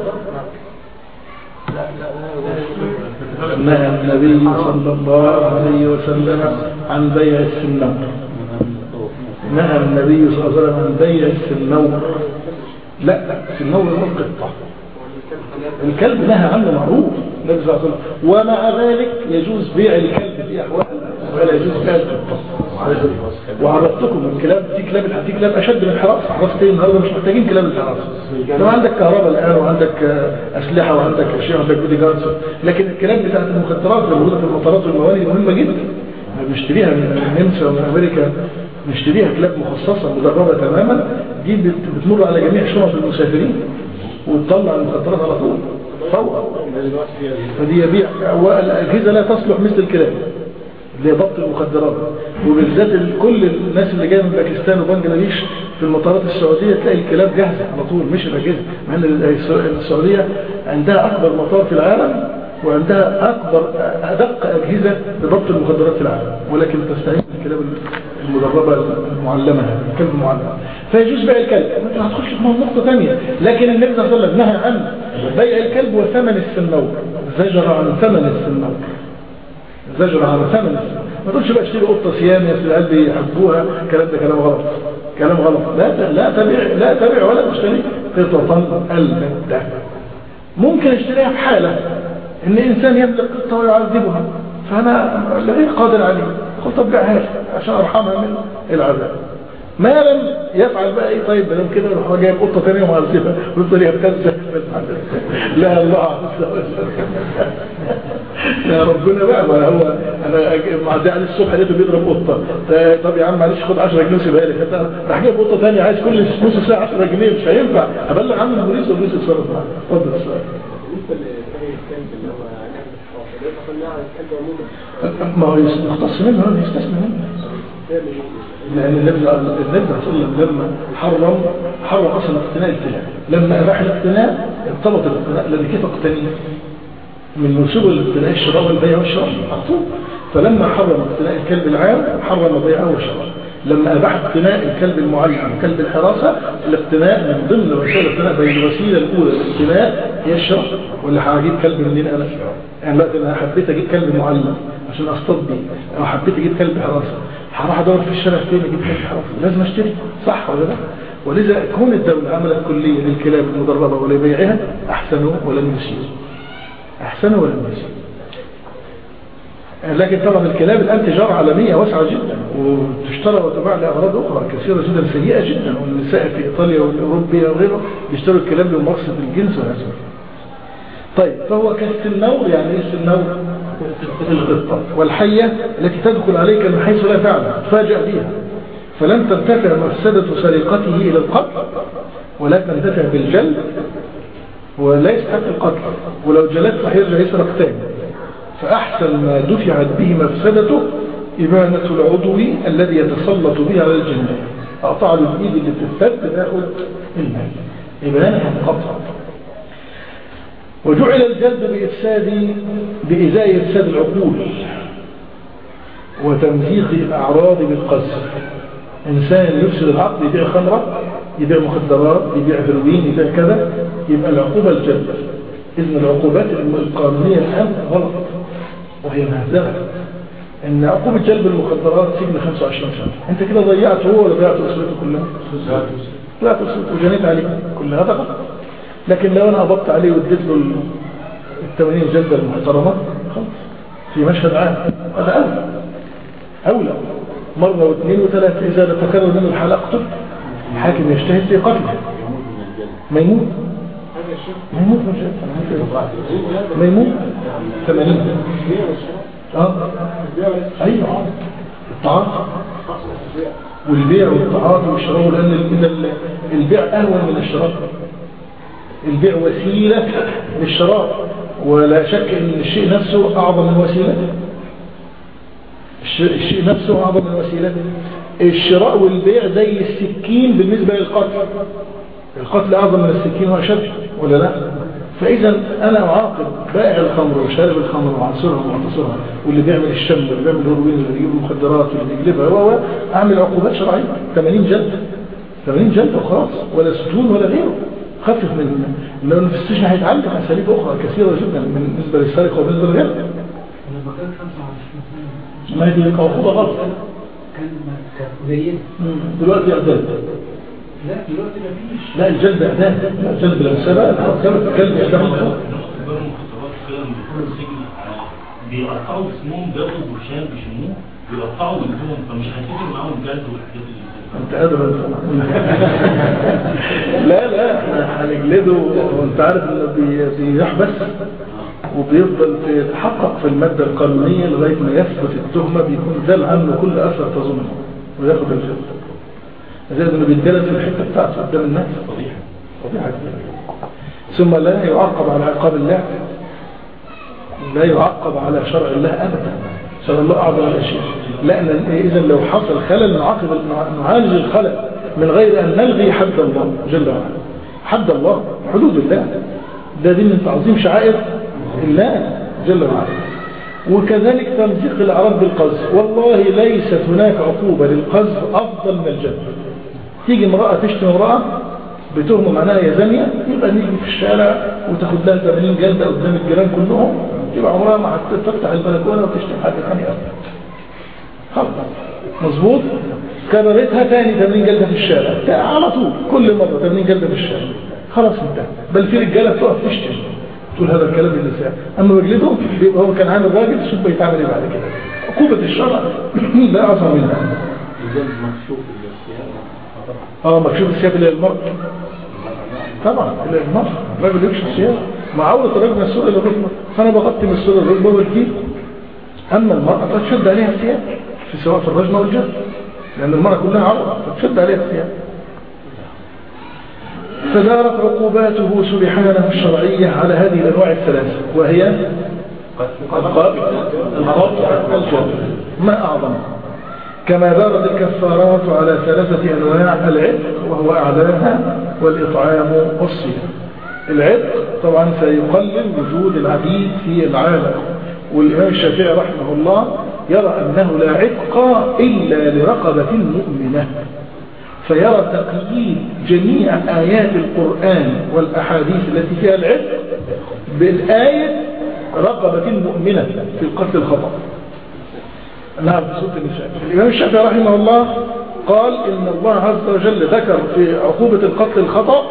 نهى النبي صلى الله عليه وسلم عن بيع السنور. نهى النبي صلى الله عليه وسلم عن بيع السنور. لا السنور هو القطة. الكلب نهى عنه معروف النبي صلى الله عليه وسلم، ومع ذلك يجوز بيع الكلب في أحوال ولا يجوز بيع القطة. وعرفتكم الكلاب في كلاب في كلاب أشد من الحراسة. حراسة النهارده مش محتاجين كلاب الحراسة. لو عندك كهرباء الآن وعندك أسلحة وعندك أشياء وعندك بودي جاردز، لكن الكلاب بتاعت المخدرات اللي موجودة في المطارات والموانئ مهمة جدا. بنشتريها من النمسا ومن أمريكا، نشتريها كلاب مخصصة مدربة تماما، دي بتمر على جميع شنط المسافرين وتطلع المخدرات على طول فور. فدي يبيع. والأجهزة لا تصلح مثل الكلاب لضبط المخدرات، وبالذات كل الناس اللي جايه من باكستان وبنجلاديش في المطارات السعوديه تلاقي الكلاب جاهزه على طول مش الاجهزه، مع ان السعوديه عندها اكبر مطار في العالم وعندها اكبر ادق اجهزه لضبط المخدرات في العالم، ولكن تستعين بالكلاب المدربه المعلمه، الكلب المعلم. فيجوز بيع الكلب. انت هتخش في نقطه ثانيه، لكن النبي صلى الله عليه وسلم نهى عن بيع الكلب وثمن السنور، زجر عن ثمن السنور، زجر عن ثمن السنور. ما تقولش بقى اشتري قطه صيام يا سيدي قلبي يحبوها، الكلام ده كلام غلط، كلام غلط. لا لا تبيع لا تبيع ولا تشتري قطه البتة. ممكن اشتريها في حاله ان انسان يملك قطه ويعذبها، فانا غير قادر عليه، قلت ابيعها لي عشان ارحمها من العذاب. ما لم يفعل بقى ايه طيب بدل كده يروح جايب قطه ثانيه ومعذبها ويفضل يبتز. لا الله يا ربنا بقى، ما هو انا معدي عليه الصبح لقيته بيضرب قطه. طب يا عم معلش خد عشرة جنيه سيبها لي، راح جايب قطه ثانيه عايز كل نص ساعه عشرة جنيه، مش هينفع. ابلغ عنه البوليس والبوليس يتصرف معاه. اتفضل السؤال. ما هو يختص منه هذا يستثنى منه، لأن النبي صلى الله عليه وسلم لما حرم حرم أصلا اقتناء الكلاب، لما أباح الاقتناء ارتبط الاقتناء الذي كيف اقتنيه من منسوب الاقتناء الشراء والبيع والشراء مقصود. فلما حرم اقتناء الكلب العام حرم بيعه وشراءه. لما أباح اقتناء الكلب المعلم وكلب الحراسة، الاقتناء من ضمن وسائل الاقتناء بين الوسيلة الأولى للاقتناء هي الشراء. ولا هجيب كلب منين أنا؟ يعني لا أنا حبيت أجيب كلب معلم عشان أصطاد بيه، أو حبيت أجيب كلب حراسة، هروح أدور في الشارع فين أجيب كلب حراسة؟ لازم أشتري، صح ولا لا؟ ولذا كون الدولة عملت كلية للكلاب المدربة ولبيعها أحسنوا ولم يسيئوا، أحسنوا ولم يسيئوا. لكن طبعا الكلاب الآن تجارة عالمية واسعة جدا، وتشترى وتباع لأغراض أخرى كثيرة جدا سيئة جدا، والنساء في إيطاليا والأوروبية وغيره بيشتروا الكلاب لممارسة الجنس وهذا. طيب فهو كالسنور. يعني ايه السنور؟ القطة. والحية التي تدخل عليك من حيث لا تعلم تفاجأ بها، فلن تنتفع مفسدة سرقته إلى القتل، ولا تنتفع بالجلد، ولا يستحق القتل، ولو جلدت هيرجع يسرق تاني. فأحسن ما دفعت به مفسدته إبانة العضو الذي يتسلط به على الجناية. أقطع له الإيد اللي بتتفت تاخد المال، إبانة قطع. وجعل الجلد بإفساد بإزاء إفساد العقول وتمزيق الأعراض بالقذف. إنسان يفسد العقل، يبيع خمرة، يبيع مخدرات، يبيع هيروين، يبيع كذا، يبقى العقوبة الجلد. إذن العقوبات القانونية الآن غلط وهي مهزلة. إن عقوبة جلب المخدرات سجن خمسة وعشرين سنة. أنت كده ضيعت هو ولا ضيعت أسرته كلها؟ ضيعت أسرته وجنيت عليه كلها، هذا غلط. لكن لو أنا قبضت عليه واديت له الثمانين جلدة المحترمة خلاص في مشهد عام، هذا أولى أولى مرة واثنين وثلاثة. إذا تكرر منه الحالة اقتل، الحاكم يجتهد في قتله. ما يموت ما يموت ما يموت ثمانين. اه ايوه الطعام والبيع والطعام والشراء، لأن البيع أهون من الشراء. البيع وسيلة للشراء، ولا شك أن الشيء نفسه أعظم من وسيلته. الشيء نفسه أعظم من وسيلته. الشراء والبيع زي السكين بالنسبة للقتل. القتل أعظم من السكين وأشد ولا لا؟ فإذا أنا أعاقب بائع الخمر وشارب الخمر وعنصرها ومعتصرها واللي بيعمل الشم واللي بيعمل الهروين واللي بيجيب المخدرات واللي بيجلبها و أعمل عقوبات شرعية ثمانين جلد ثمانين جلد وخلاص، ولا سجون ولا غيره. خفف من لأنه في السجن هيتعلم أساليب أخرى كثيرة جدا بالنسبة للسرقة وبالنسبة للغير. ما هي دي عقوبة غلط. كان قليل دلوقتي إعداد. لا دلوقتي ما فيش. لا الجلد إعداد، الجلد بالمسابة الكلب إعداد. بيقطعوا اسمهم بياخدوا برشام بيشموه بيقطعوا بيدوهم، فمش هتفرق معاهم جلد والحاجات اللي انت قادر لا لا احنا هنجلده، وانت عارف انه بيحبس وبيفضل يتحقق في المادة القانونية لغاية ما يثبت التهمة، بيكون زال عنه كل أثر تظنه وياخد الجلد. زي انه بيتجلد في الحتة بتاعته قدام الناس. فضيحة فضيحة ثم لا يعاقب على عقاب الله، لا يعاقب على شرع الله أبدا. شرع الله أعظم الأشياء. لأن إذا لو حصل خلل نعاقب نعالج الخلل من غير أن نلغي حد الله جل وعلا. حد الله حدود الله، ده دي من تعظيم شعائر الله جل وعلا. وكذلك تمزيق الأعراض بالقذف. والله ليست هناك عقوبة للقذف أفضل من الجلد. تيجي امرأة تشتم امرأة بتهمة معناها يا زانية، يبقى نيجي في الشارع وتاخد لها ثمانين جلدة قدام الجيران كلهم، يبقى عمرها ما هتفتح البلكونة وتشتم حد ثاني أبدا. خلاص مظبوط. كررتها ثاني ثمانين جلدة في الشارع على طول، كل مرة ثمانين جلدة في الشارع، خلاص انتهى. بل في رجالة تقف تشتم تقول هذا الكلام باللسان، اما بجلده بيبقى هو كان عامل راجل، شوف بيتعمل ايه بعد كده. عقوبة الشرع لا أعظم منها. اه مكشوف الثياب الى المرء طبعا، الى المرء. الراجل يكشف الثياب مع عورة الرجل من السور الى الركبة، فانا بغطي من السور الركبة والجيب. اما المرأة فتشد عليها الثياب، في سواء في الرجل والجلد، لان المرأة كلها عورة فتشد عليها الثياب. فدارت عقوباته سبحانه الشرعية على هذه الانواع الثلاثة، وهي القتل القطع الجلد، ما اعظمها. كما دارت الكفارات على ثلاثة أنواع: العتق وهو أعلاها، والإطعام والصيام. العتق طبعا سيقلل وجود العبيد في العالم، والإمام الشافعي رحمه الله يرى أنه لا عتق إلا لرقبة مؤمنة، فيرى تقييد جميع آيات القرآن والأحاديث التي فيها العتق بالآية رقبة مؤمنة في القتل الخطأ. نعم في سورة النساء. الإمام الشافعي رحمه الله قال إن الله عز وجل ذكر في عقوبة القتل الخطأ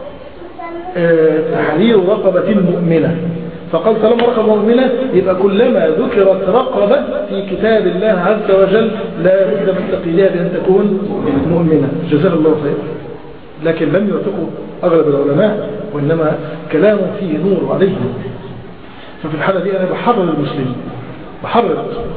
تحرير رقبة مؤمنة، فقال طالما رقبة مؤمنة يبقى كلما ذكرت رقبة في كتاب الله عز وجل لا بد من تقييدها بأن تكون مؤمنة. جزاه الله خيرا. لكن لم يوافقوا أغلب العلماء، وإنما كلام فيه نور عليهم. ففي الحالة دي أنا بحرر المسلمين، بحرر المسلمين.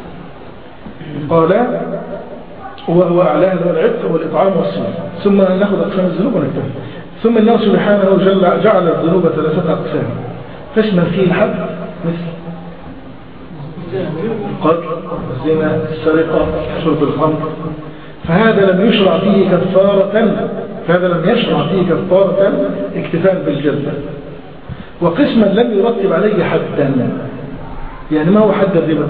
قال وهو أعلاه له العتق والإطعام والصيام. ثم نأخذ أقسام الذنوب ونكتفي. ثم الله سبحانه جل جعل الذنوب ثلاثة أقسام تشمل فيه الحد مثل القتل، الزنا، السرقة، شرب الخمر، فهذا لم يشرع فيه كفارة فهذا لم يشرع فيه كفارة اكتفاء بالجلد. وقسما لم يرتب عليه حدا. يعني ما هو حد الربا؟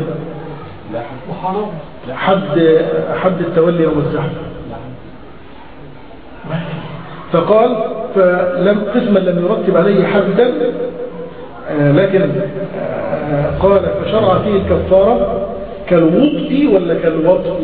حد حد التولي يوم الزحف. فقال فلم قسما لم يرتب عليه حدا، لكن قال فشرع فيه الكفارة كالوطء ولا كالوطء؟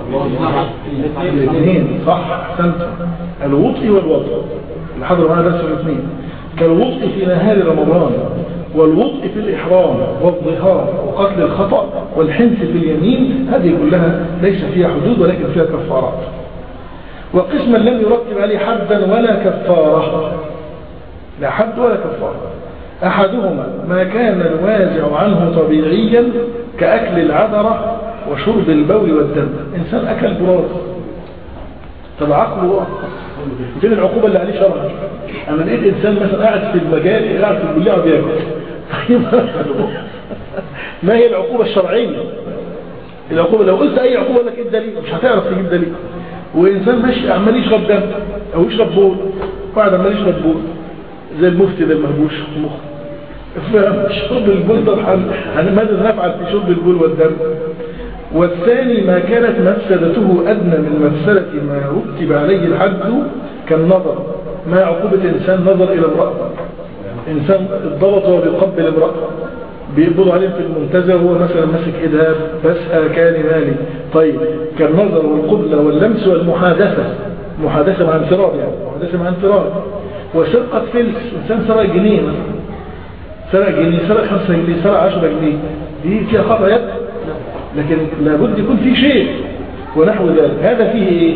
الاثنين صح، احسنت. الوطء والوطء الحضر معنا درس الاثنين. كالوطء في نهار رمضان، والوطء في الإحرام، والظهار، وقتل الخطأ، والحنث في اليمين، هذه كلها ليس فيها حدود ولكن فيها كفارات. وقسما لم يرتب عليه حدا ولا كفارة، لا حد ولا كفارة. أحدهما ما كان الوازع عنه طبيعيا كأكل العذرة وشرب البول والدم. إنسان أكل براد، طب عقله فين العقوبة اللي عليه شرعا؟ أنا لقيت إنسان مثلا قاعد في المجال قاعد في الكلية وبياكل ما هي العقوبة الشرعية؟ العقوبة لو قلت أي عقوبة لك إيه الدليل؟ مش هتعرف تجيب دليل. وإنسان ماشي عمال يشرب دم أو يشرب بول، قاعد عمال يشرب بول زي المفتي ده المهبوش مخ. فشرب البول طبعا ماذا نفعل في شرب البول والدم؟ والثاني ما كانت مفسدته أدنى من مفسدة ما رتب عليه الحد كالنظر. ما عقوبة إنسان نظر إلى امرأة، إنسان الضبط وهو بيقبل امرأة، بيقبضوا عليه في المنتزه وهو مثلا ماسك إيدها بس كان مالي. طيب كالنظر والقبلة واللمس والمحادثة، محادثة مع انفراد، يعني محادثة مع انفراد. وسرقة فلس، إنسان سرق جنيه مثلا، سرق جنيه، سرق خمسة جنيه، سرق عشرة جنيه، دي فيها خطأ يد، لكن لابد يكون في شيء ونحو ذلك. هذا فيه ايه؟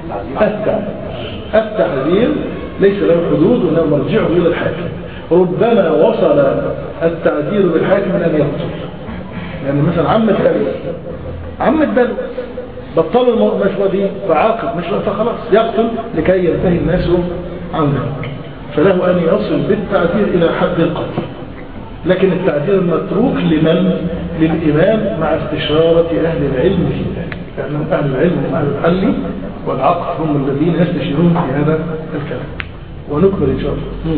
التحذير ليس له حدود وانما مرجعه الى الحاكم. ربما وصل التعذير بالحاكم من ان يقتل، يعني مثلا عمة بلو عمة بلو بطلوا المشروع دي فعاقب مشروع فخلاص يقتل لكي ينتهي الناس عن ذلك، فله ان يصل بالتعذير الى حد القتل. لكن التعذير متروك لمن؟ للإمام مع استشارة أهل العلم في ذلك، لأنهم أهل العلم وأهل الحل والعقل هم الذين يستشيرون في هذا الكلام. ونكمل إن شاء الله.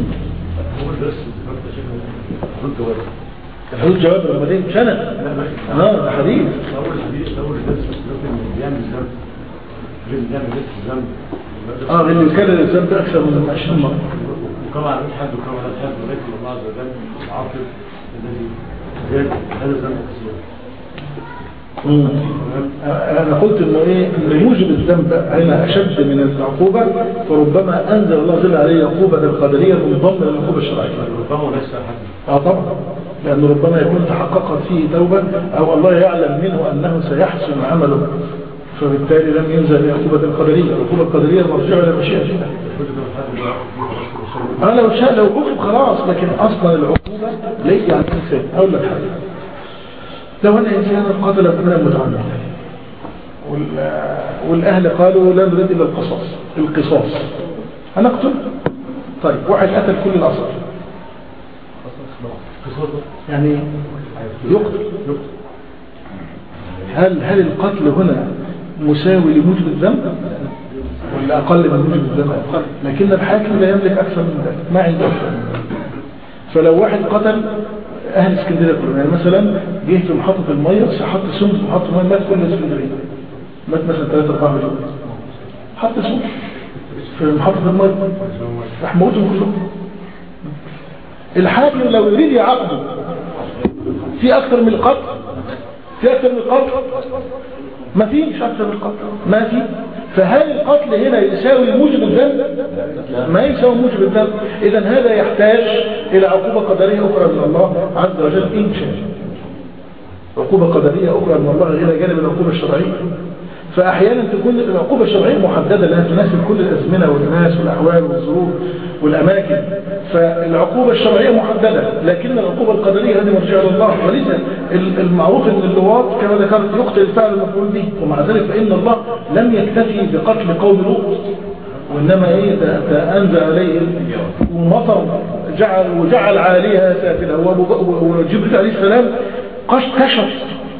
الحدود جواب رمضان سنة. اه ده حديث. أول حديث أول درس ممكن يعمل ذنب، لازم يعمل ذنب. اه اللي يكرر الذنب أكثر من عشرين مرة. وكما على حد وكما على حد ولكن الله عز وجل عاقب الذي زاد هذا الذنب كثيرا. أنا قلت إنه إيه إن موجب الذنب هنا أشد من العقوبة، فربما أنزل الله جل عليه عقوبة القدرية منضمة للعقوبة الشرعية. ربما ليس حد. آه طبعا، لأن ربما يكون تحققت فيه توبة أو الله يعلم منه أنه سيحسن عمله، فبالتالي لم ينزل لعقوبة القدرية. العقوبة القدرية مرجعة إلى مشيئة الله. أنا لو شاء لو عقوب خلاص، لكن أصلا العقوبة ليس عن إنسان. أقول لك حاجة، لو أن إنسانا قتل ابنا متعمدا والأهل قالوا لا نريد إلا القصاص القصاص هنقتل. طيب واحد قتل كل الأصل يعني يقتل. هل هل القتل هنا مساوي لموجب الذنب ولا أقل من موجب الذنب؟ لكن الحاكم لا يملك أكثر من ذلك، ما عنده أكثر من ذلك. فلو واحد قتل أهل اسكندرية كلهم، يعني مثلا جه في محطة المية حط سم في محطة المية مات كل اسكندرية، مات مثلا ثلاثة أربعة مليون، حط سم في محطة المية راح موتهم كلهم. الحاكم لو يريد يعاقبه في أكثر من القتل، في أكثر من القتل ما فيش أكثر من القتل ما في. فهل القتل هنا يساوي موجب الذنب؟ ما يساوي موجب الذنب. إذا هذا يحتاج إلى عقوبة قدرية أخرى من الله عز وجل إن شاء. عقوبة قدرية أخرى من الله إلى جانب العقوبة الشرعية. فأحيانا تكون العقوبة الشرعية محددة لها تناسب كل الأزمنة والناس والأحوال والظروف والأماكن، فالعقوبة الشرعية محددة، لكن العقوبة القدرية هذه مرجعة لله. ولذا المعروف أن اللواط كما ذكرت يقتل الفعل المفعول به، ومع ذلك فإن الله لم يكتفي بقتل قوم لوط، وإنما إيه أنزل عليهم ومطر جعل وجعل عليها سافلها، وجبريل عليه السلام كشف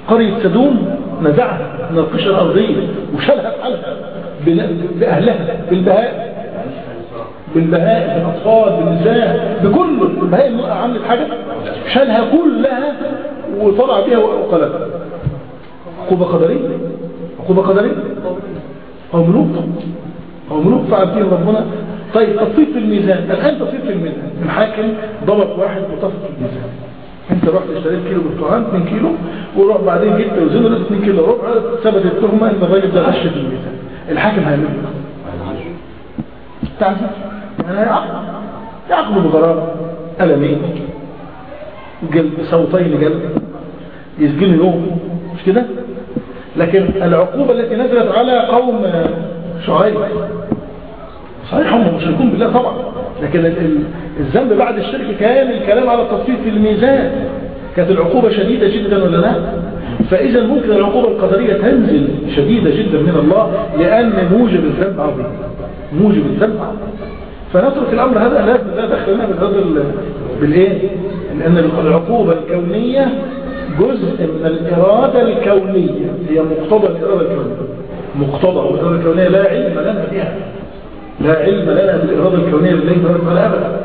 قرية سدوم نزعها من القشرة الأرضية وشالها بحالها بأهلها بالبهائم بالبهائم بالأطفال بالنساء بكل البهائم عملت حاجة شالها كلها وطلع بها وقلبها. عقوبة قدرية عقوبة قدرية أو ملوك أو ملوك فعل فيه ربنا. طيب تصفيف في الميزان. الآن تصفيف في الميزان الحاكم ضبط واحد وتصفيف في الميزان. انت رحت اشتريت كيلو برتقال اتنين كيلو وروح بعدين جبت وزنه لقيت اتنين كيلو ربع ثبت التهمه ان الراجل ده غش في الميزان. الحاكم هيعمل ايه؟ تعرف يعني هيعاقب يعاقبه بغرامه قلمين جلد صوتين جلد يسجن يوم مش كده. لكن العقوبه التي نزلت على قوم شعيب صحيح هم مشركون بالله طبعا لكن الذنب بعد الشرك كان الكلام على التصفيف في الميزان كانت العقوبة شديدة جدا ولا لا. فإذا ممكن العقوبة القدرية تنزل شديدة جدا من الله لأن موجب الذنب عظيم موجب الذنب عظيم. فنترك الأمر هذا لا دخل لنا بالهذا بالإيه لأن العقوبة الكونية جزء من الإرادة الكونية هي مقتضى الإرادة الكونية مقتضى الإرادة الكونية لا علم لنا بها لا علم لنا بالإرادة الكونية لله تبارك وتعالى أبدا.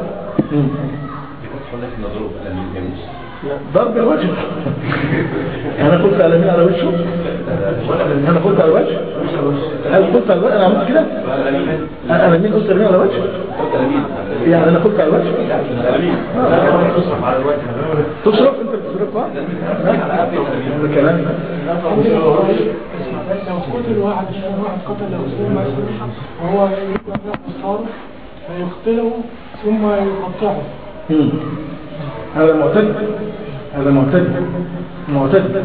ضرب الوجه أنا قلت على مين على وجهه أنا قلت على وجه أنا قلت على وجه أنا عملت كده أنا مين قلت على مين على وجه يعني أنا قلت على وجه تصرف أنت بتصرف ها هذا كلام لو قتل واحد واحد قتل له مثلا وهو يقتل الصار فيقتله ثم يقطعه هذا معتد هذا معتد معتد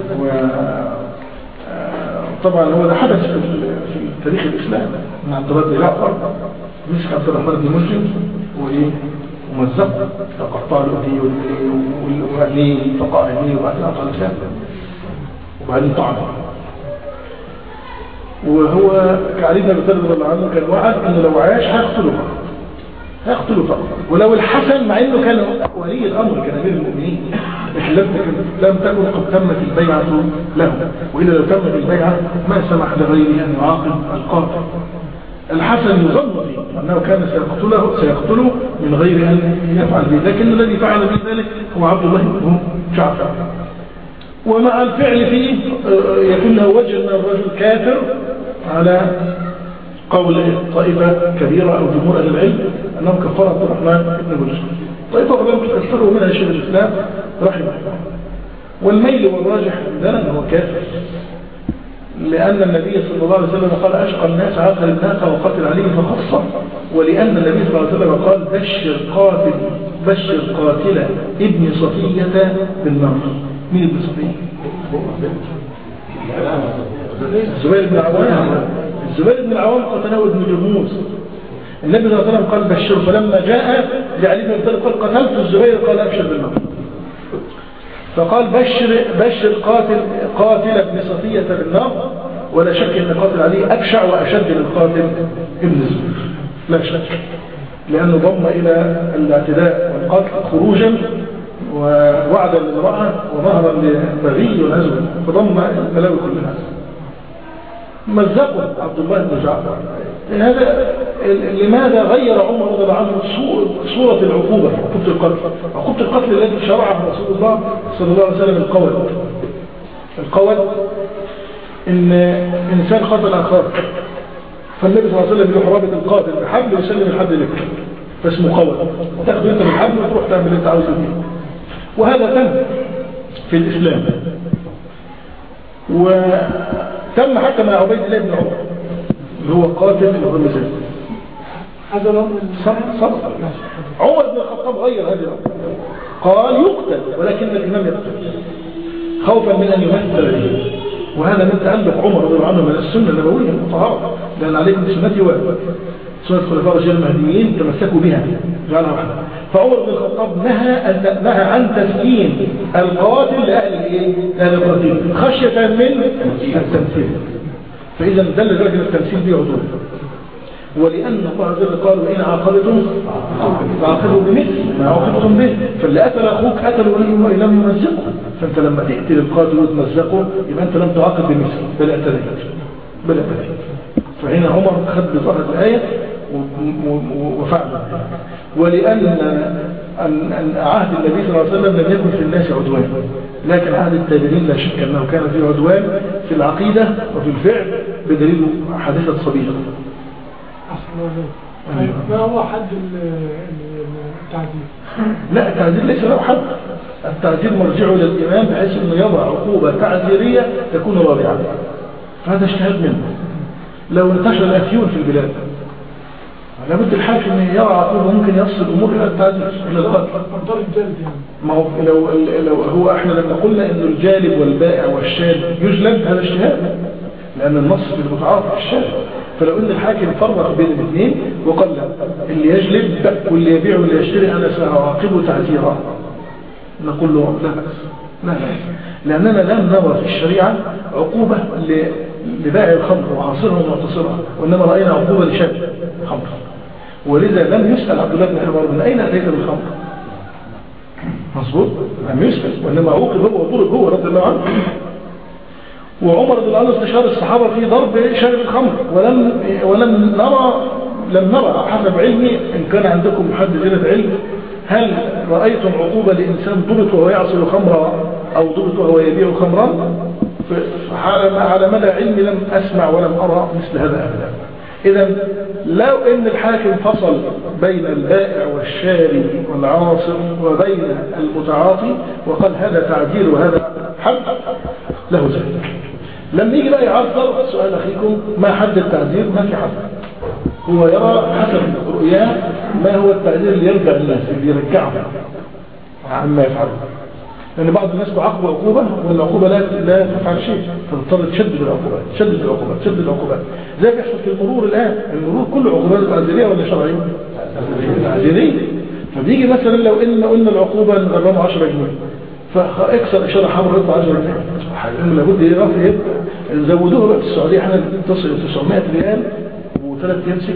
وطبعا هو ده حدث في تاريخ الإسلام من عبد الله بن جعفر مسك عبد الرحمن بن ملجم وإيه ومزق فقطع له وأهليه فقع أهليه وبعدين أطلع لسانه وبعدين طعنه. وهو كعلي بن أبي طالب رضي الله عنه كان وعد انه لو عاش هيقتله فقط هيقتله فقط. ولو الحسن مع انه كان ولي الامر كان امير المؤمنين لكن لم تكن لم تكن قد تمت البيعه له والا لو تمت البيعه ما سمح لغيره ان يعاقب القاتل. الحسن يظن فيه انه كان سيقتله سيقتله من غير ان يفعل به لكن الذي فعل به ذلك هو عبد الله بن جعفر. ومع الفعل فيه يكون له وجه من الرجل كافر على قول طائفة كبيرة أو جمهور أهل العلم أنهم كفر عبد الرحمن بن ملجم. طائفة لم تكفره منها شيخ الإسلام رحمه الله. والميل والراجح عندنا أنه كافر لأن النبي صلى الله عليه وسلم قال أشقى الناس عقل الناقة وقتل عليه فخصه ولأن النبي صلى الله عليه وسلم قال بشر قاتل بشر قاتل ابن صفية بالنار. مين ابن صفية؟ الزبير بن العوام. الزبير بن العوام قتله ابن جرموز. النبي صلى الله عليه وسلم قال بشر فلما جاء لعلي بن ابي طالب قال قتلت الزبير قال ابشر بالنار. فقال بشر بشر قاتل قاتل ابن صفية بالنار ولا شك ان قاتل عليه ابشع واشد من قاتل ابن الزبير لا شك لانه ضم الى الاعتداء والقتل خروجا ووعدا للمرأة وظهرا لبغي ونزل فضم البلاوي كلها. مزقوا عبد الله بن جعفر. هذا لماذا غير عمر رضي الله عنه صورة العقوبة عقوبة القتل عقوبة القتل التي شرعها رسول الله صلى الله عليه وسلم القول القول ان انسان قتل اخر فالنبي صلى الله عليه وسلم يروح رابط القاتل بحبل ويسلم الحبل لك فاسمه قول تاخذ انت بالحبل وتروح تعمل اللي انت عاوزه فيه. وهذا تم في الإسلام وتم حتى مع عبيد الله بن عمر اللي هو قاتل الرمزان. هذا الأمر صح صح عمر بن الخطاب غير هذا الأمر قال يقتل ولكن الإمام يقتل خوفا من أن يمثل به. وهذا من تألق عمر رضي الله عنه من السنة النبوية المطهرة لأن عليه من سنتي وسنة الخلفاء الراشدين المهديين تمسكوا بها جعلها واحدة. فعمر بن الخطاب نهى نهى عن تسكين القاتل لأهل الايه؟ لأهل القتيل خشية من التمثيل. فإذا دل ذلك التمثيل به عدول. ولأن الله عز وجل قال وإن عاقبتم فعاقبوا بمثل ما عاقبتم به، فاللي قتل أخوك قتلوا ولم يمزقه، فأنت لما تقتل القاتل وتمزقه يبقى أنت لم تعاقب بمثل بل اعتديت بل اعتديت. فهنا عمر خد بظهر الآية وفعل. ولأن أن عهد النبي صلى الله عليه وسلم لم يكن في الناس عدوان، لكن عهد التابعين لا شك أنه كان فيه عدوان في العقيدة وفي الفعل بدليل حادثة صبيغة. ما هو حد التعذيب؟ لا، التعذيب ليس له حد. التعذيب مرجعه للإمام بحيث أنه يضع عقوبة تعذيرية تكون رابعة، فهذا اجتهاد منه. لو انتشر الأفيون في البلاد لابد الحاكم يرى عقوبة ممكن يصل الأمور إلى التعذيب إلى القتل. ما هو لو, لو هو احنا لما قلنا إنه الجالب والبائع والشارب يجلب، هذا اجتهاد لأن النص في المتعارف في الشارع. فلو ان الحاكم فرق بين الاثنين وقال اللي يجلب واللي يبيع واللي يشتري انا ساعاقبه تعزيرا، نقول له لا بأس لا بأس، لاننا لم نرى في الشريعه عقوبه لبائع الخمر وعاصرها ومعتصرها، وانما راينا عقوبه لشاب خمر. ولذا لم يسال عبد الله بن حمار من اين اتيت بالخمر، مظبوط، لم يسال، وانما عوقب هو وضرب هو رضي الله عنه. وعمر رضي الله عنه استشار الصحابة في ضرب شارب الخمر، ولم ولم نرى لم نرى حسب علمي إن كان عندكم حد زيادة علم، هل رأيتم عقوبة لإنسان ضبط وهو يعصر خمرا أو ضبط وهو يبيع خمرا؟ على مدى علمي لم أسمع ولم أرى مثل هذا أبدا. إذا لو إن الحاكم فصل بين البائع والشاري والعاصر وبين المتعاطي وقال هذا تعديل وهذا حد له ذلك. لما يجي بقى يعذر، سؤال أخيكم ما حد التعذير؟ ما في حد، هو يرى حسب رؤياه ما هو التعذير اللي يرجع الناس اللي يرجعهم عما يفعله، لأن بعض الناس تعاقب عقوبة والعقوبة لا لا تفعل شيء، فتضطر تشدد العقوبات تشدد العقوبات تشدد العقوبات زي ما بيحصل في المرور الآن. المرور كله عقوبات تعذيرية ولا شرعية؟ تعذيرية. فبيجي مثلا لو إن قلنا العقوبة نغرمه عشرة جنيه، فاكسر إشارة حمراء يطلع عشرة جنيه، لابد يرفع زودوها بقى في السعودية احنا تصل تسعمائة ريال وثلاث أيام سجن،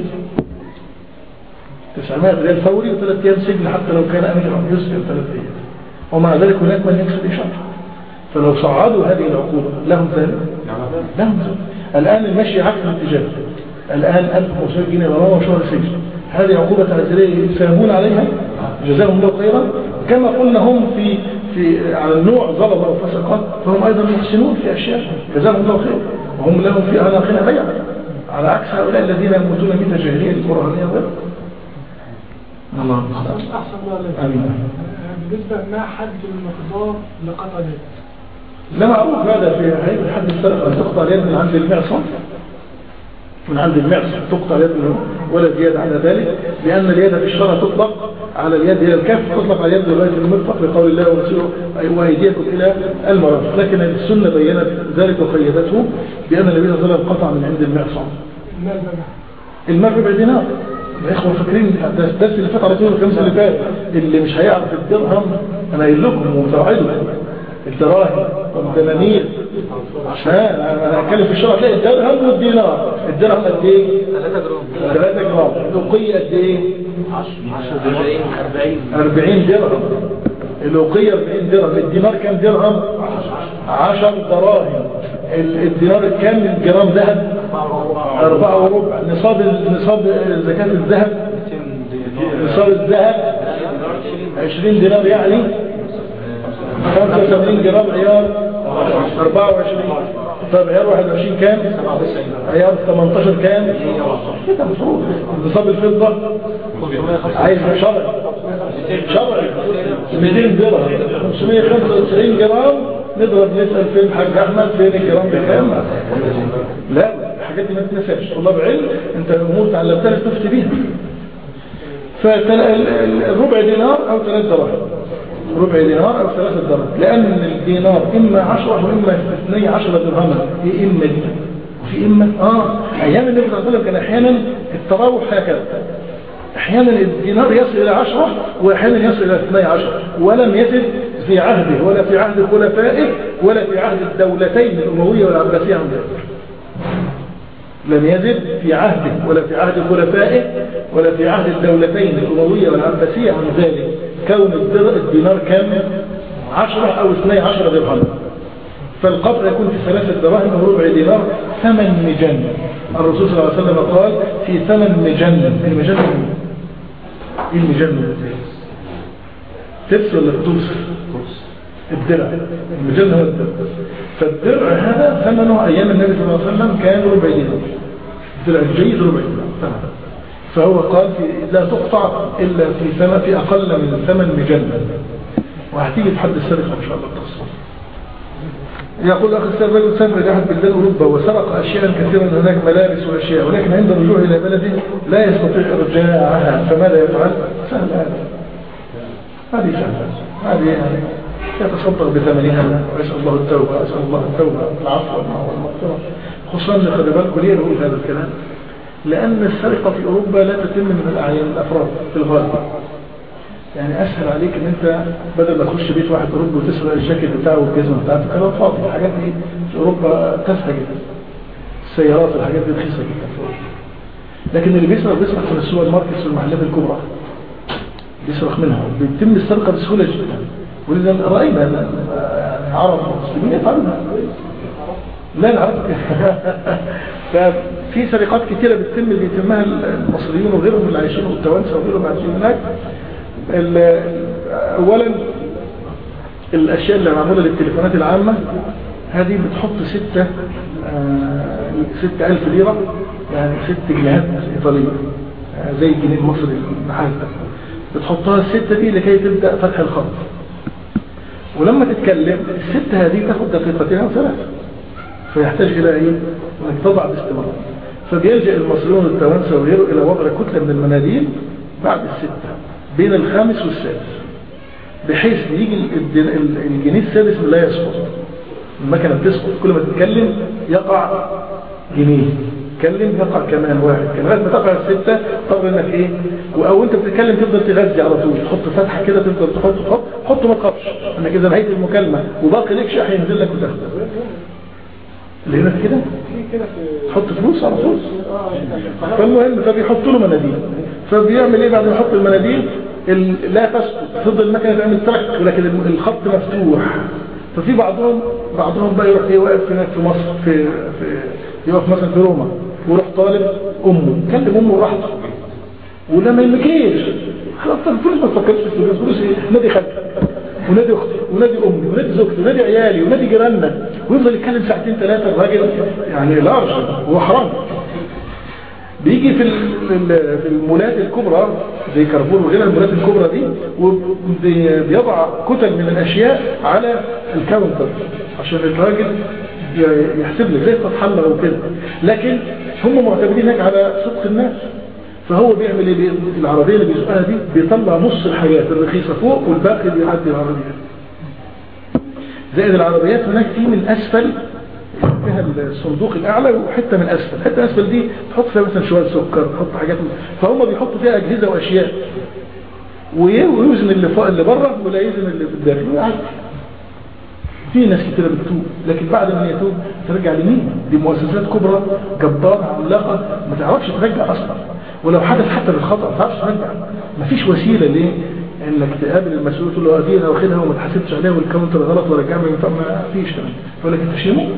تسعمائة ريال فوري وثلاث أيام سجن حتى لو كان أميرا يسجن ثلاث أيام، ومع ذلك هناك من يكسر إشارة. فلو صعدوا هذه العقوبة لهم ذلك لهم ذلك. الآن المشي عكس الاتجاه، الآن ألف وخمسمائة جنيه غرامة وشهر سجن، هذه عقوبة تعزيرية يساهمون عليها جزاهم الله خيرا. كما قلنا هم في في على النوع ظلم أو فسقة فهم أيضا محسنون في أشياء جزاهم الله خير، وهم لهم في أعناقنا بيع، على عكس هؤلاء الذين يموتون ميتة جاهلية القرآنية غير. الله أحسن الله. آمين. بالنسبة ما حد المقدار لقطع اليد؟ لا معروف هذا في هيئة حد السرقة، تقطع اليد من عند المعصم، من عند المعصم تقطع اليد منه ولا زيادة على ذلك، لأن اليد في الشرع تطلق على اليد إلى الكف، تطلق على اليد لغاية المرفق لقول الله ورسوله وأيديكم إلى المرافق. لكن السنة بينت ذلك وقيدته بأن النبي صلى الله عليه وسلم قطع من عند المعصم. المال ربع دينار. الإخوة فاكرين الدرس اللي فات على طول الخمسة اللي فات، اللي مش هيعرف الدرهم أنا قايل لكم ومتوعدكم الدراهم والدنانير، عشان أنا هتكلم في الشرع تلاقي الدرهم والدينار. الدرهم قد إيه؟ ثلاثة جرام. الأوقية قد إيه؟ أربعين درهم. الأوقية أربعين درهم. الدينار كم درهم؟ عشر دراهم. الدينار كام جرام ذهب؟ أربعة وربع. نصاب نصاب زكاة الذهب، نصاب الذهب عشرين دينار، يعني خمسة وثمانين جرام عيار أربعة وعشرين. طيب عيار واحد وعشرين كام؟ عيار ثمانية عشر كام؟ كده مفروض. نصاب الفضة عايز شرعي شرعي مئتين درهم، خمسمائة وخمسة وتسعين جرام. نضرب نسأل فين حاج أحمد فين الجرام بكام؟ لا، الحاجات دي ما تنساش. طلاب علم انت الامور تعلمتها تفتي بيها. فالربع دينار او ثلاث دراهم، ربع دينار او ثلاثة دراهم، لان الدينار اما عشرة واما اثني عشر درهما. في اما دي وفي اما اه ايام النبي صلى الله عليه وسلم كان احيانا التراوح هكذا، احيانا الدينار يصل الى عشرة واحيانا يصل الى اثني عشر، ولم يزد في عهده ولا في عهد خلفائه ولا في عهد الدولتين الامويه والعباسيه عن ذلك. لم يزد في عهده ولا في عهد خلفائه ولا في عهد الدولتين الأموية والعباسية عن ذلك، كون الدينار كم عشرة أو اثني عشر درهم، فالقطع يكون في ثلاثة دراهم وربع دينار ثمن مجن. الرسول صلى الله عليه وسلم قال في ثمن مجن. المجن ايه المجن؟ تبس ولا تبس؟ الدرع. المجن هو الدرع. فالدرع هذا ثمنه ايام النبي صلى الله عليه وسلم كان ربع دينار، الدرع الجيد ربع دينار. فهو قال في لا تقطع الا في ثمن في اقل من ثمن مجن. وهتيجي تحد السرقه ان شاء الله التفصيل. يقول أخي السيد رجل سافر لأحد بلدان أوروبا وسرق أشياء كثيرا من هناك، ملابس وأشياء، ولكن عند الرجوع إلى بلده لا يستطيع إرجاعها، فماذا يفعل؟ سهل هذا، هذه سهلة، هذه يعني يتصدق بثمنها ويسأل الله التوبة، أسأل الله التوبة العفو والمغفرة. خصوصا اللي خلي بالكم ليه نقول هذا الكلام؟ لأن السرقة في أوروبا لا تتم من الأعيان الأفراد في الغالب. يعني أسهل عليك ان انت بدل ما تخش بيت واحد أوروبي وتسرق الجاكيت بتاعه والجزمة بتاعته، كلام فاضي. الحاجات دي في أوروبا تافهة جدا، السيارات الحاجات دي رخيصة جدا في أوروبا. لكن اللي بيسرق بيسرق في السوبر ماركت والمحلات الكبرى، بيسرق منها وبيتم السرقة بسهولة جدا. ولذا رأينا يعني عرب مسلمين يفعلونها. لا العرب ففي سرقات كثيرة بتتم بيتمها المصريين وغيرهم اللي عايشين والتوانسة وغيرهم عايشين هناك. اولا الاشياء اللي معموله للتليفونات العامه هذه بتحط ستة آه ستة ألف ليرة، يعني ست جنيهات ايطاليه زي الجنيه المصري النحاس، بتحطها الستة دي لكي تبدا فتح الخط. ولما تتكلم الستة هذه تاخد دقيقتين او ثلاثه، فيحتاج الى ايه؟ انك تضع باستمرار. فبيلجأ المصريون والتوانسه وغيره الى وضع كتله من المناديل بعد الستة بين الخامس والسادس، بحيث يجي الجنيه السادس لا يسقط، المكنه بتسقط، كل ما تتكلم يقع جنيه، تتكلم يقع كمان واحد، لغايه ما تقع السته طبعا انك ايه، او انت بتتكلم تفضل تغذي على طول، تحط فتحه كده تفضل تحط تحط حط ما تخافش انك اذا نهيت المكالمه وباقي لك شيء هينزل لك وتاخده. اللي هنا كده تحط فلوس على طول. فالمهم فبيحط له مناديل، فبيعمل ايه بعد ما يحط المناديل؟ لا تسقط، تفضل المكنه تعمل ترك، ولكن الخط مفتوح. ففي بعضهم بعضهم بقى يروح ايه واقف هناك في مصر في في يقف مثلا في روما ويروح طالب امه، كلم امه وراحته ولا ما يملكيش خلاص الفلوس ما تفكرش في الفلوس، فلوس ايه؟ نادي خالتي ونادي اختي ونادي امي ونادي زوجتي ونادي عيالي ونادي جيراننا، ويفضل يتكلم ساعتين ثلاثه. الراجل يعني لارج هو حرام. بيجي في في المولات الكبرى زي كارفور وغيرها، المولات الكبرى دي، وبيضع كتل من الاشياء على الكاونتر عشان الراجل يحسب لك زي فتح الله وكده، لكن هم معتمدين هناك على صدق الناس. فهو بيعمل ايه؟ العربيه اللي بيسوقها دي بيطلع نص الحاجات الرخيصه فوق والباقي بيعدي العربيه. زائد العربيات هناك في من اسفل فيها الصندوق الاعلى وحته من اسفل، حته اسفل دي تحط فيها مثلا شويه سكر، تحط حاجات، فهم بيحطوا فيها اجهزه واشياء، ويوزن اللي فوق اللي بره ولا يوزن اللي في الداخل. في ناس كتير بتتوب، لكن بعد ما يتوب ترجع لمين؟ دي مؤسسات كبرى جبارة عملاقه ما تعرفش ترجع اصلا، ولو حدث حتى بالخطأ ما تعرفش ترجع. مفيش وسيله ليه انك تقابل المسؤول تقول له ادينا واخدها وما تحاسبش عليها والكاونتر غلط ورجعها من فوق، ما فيش كمان، يقول لك انت شيمو.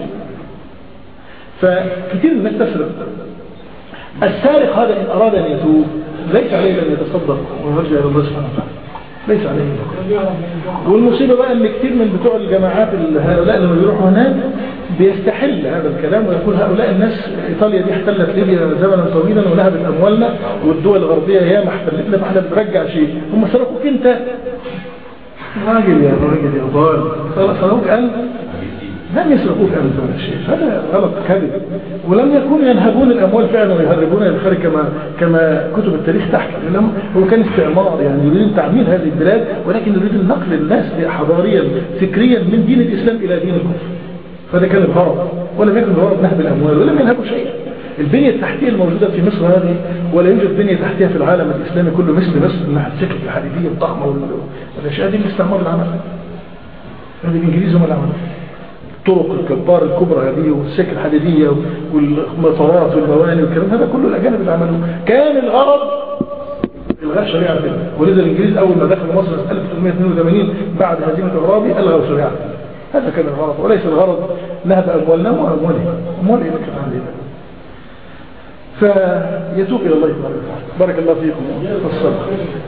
فكثير الناس تسرق. السارق هذا ان اراد ان يتوب ليس عليه ان يتصدق ويرجع الى الله سبحانه وتعالى، ليس عليه. والمصيبه بقى ان كثير من بتوع الجماعات هؤلاء لما بيروحوا هناك بيستحل هذا الكلام ويقول هؤلاء الناس ايطاليا دي احتلت ليبيا زمنا طويلا ونهبت اموالنا، والدول الغربيه هي ما احتلتنا فاحنا بنرجع شيء، هم سرقوك انت. راجل يا راجل يا ضال، سرقوك انت، لم يسرقوك أنت ولا شيء، هذا غلط كذب. ولم يكونوا ينهبون الأموال فعلا ويهربون الخارج كما كما كتب التاريخ تحكي، لأنهم هو كان استعمار، يعني يريد تعمير هذه البلاد، ولكن يريد نقل الناس حضاريا فكريا من دين الإسلام إلى دين الكفر. فهذا كان الغرض، ولم يكن الغرض نهب الأموال، ولم ينهبوا شيء. البنية التحتية الموجودة في مصر هذه ولا يوجد بنية تحتية في العالم الإسلامي كله مثل مصر، انها السكك الحديدية الضخمة والاشياء دي الاستعمار العمل، هذه الإنجليز هم اللي عملوا. الطرق الكبار الكبرى هذه والسكك الحديدية والمطارات والمواني والكلام هذا كله الأجانب اللي عملوه. كان الغرض إلغاء شريعة الله، ولذا الإنجليز أول ما دخلوا مصر سنة ألف وثمانمائة واثنين وثمانين بعد هزيمة الغرابي ألغوا شريعة. هذا كان الغرض، وليس الغرض نهب أموالنا وأموالهم. أموال إيه كانت عندنا؟ فيتوب إلى الله تبارك وتعالى. بارك الله فيكم والصبر.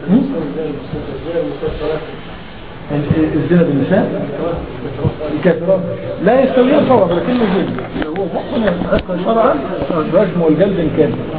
الزنا بالنساء الكافرات لا يستويان طبعا، لكنه زنا هو مؤمن يستحق شرعا الرجم والجلد إن كان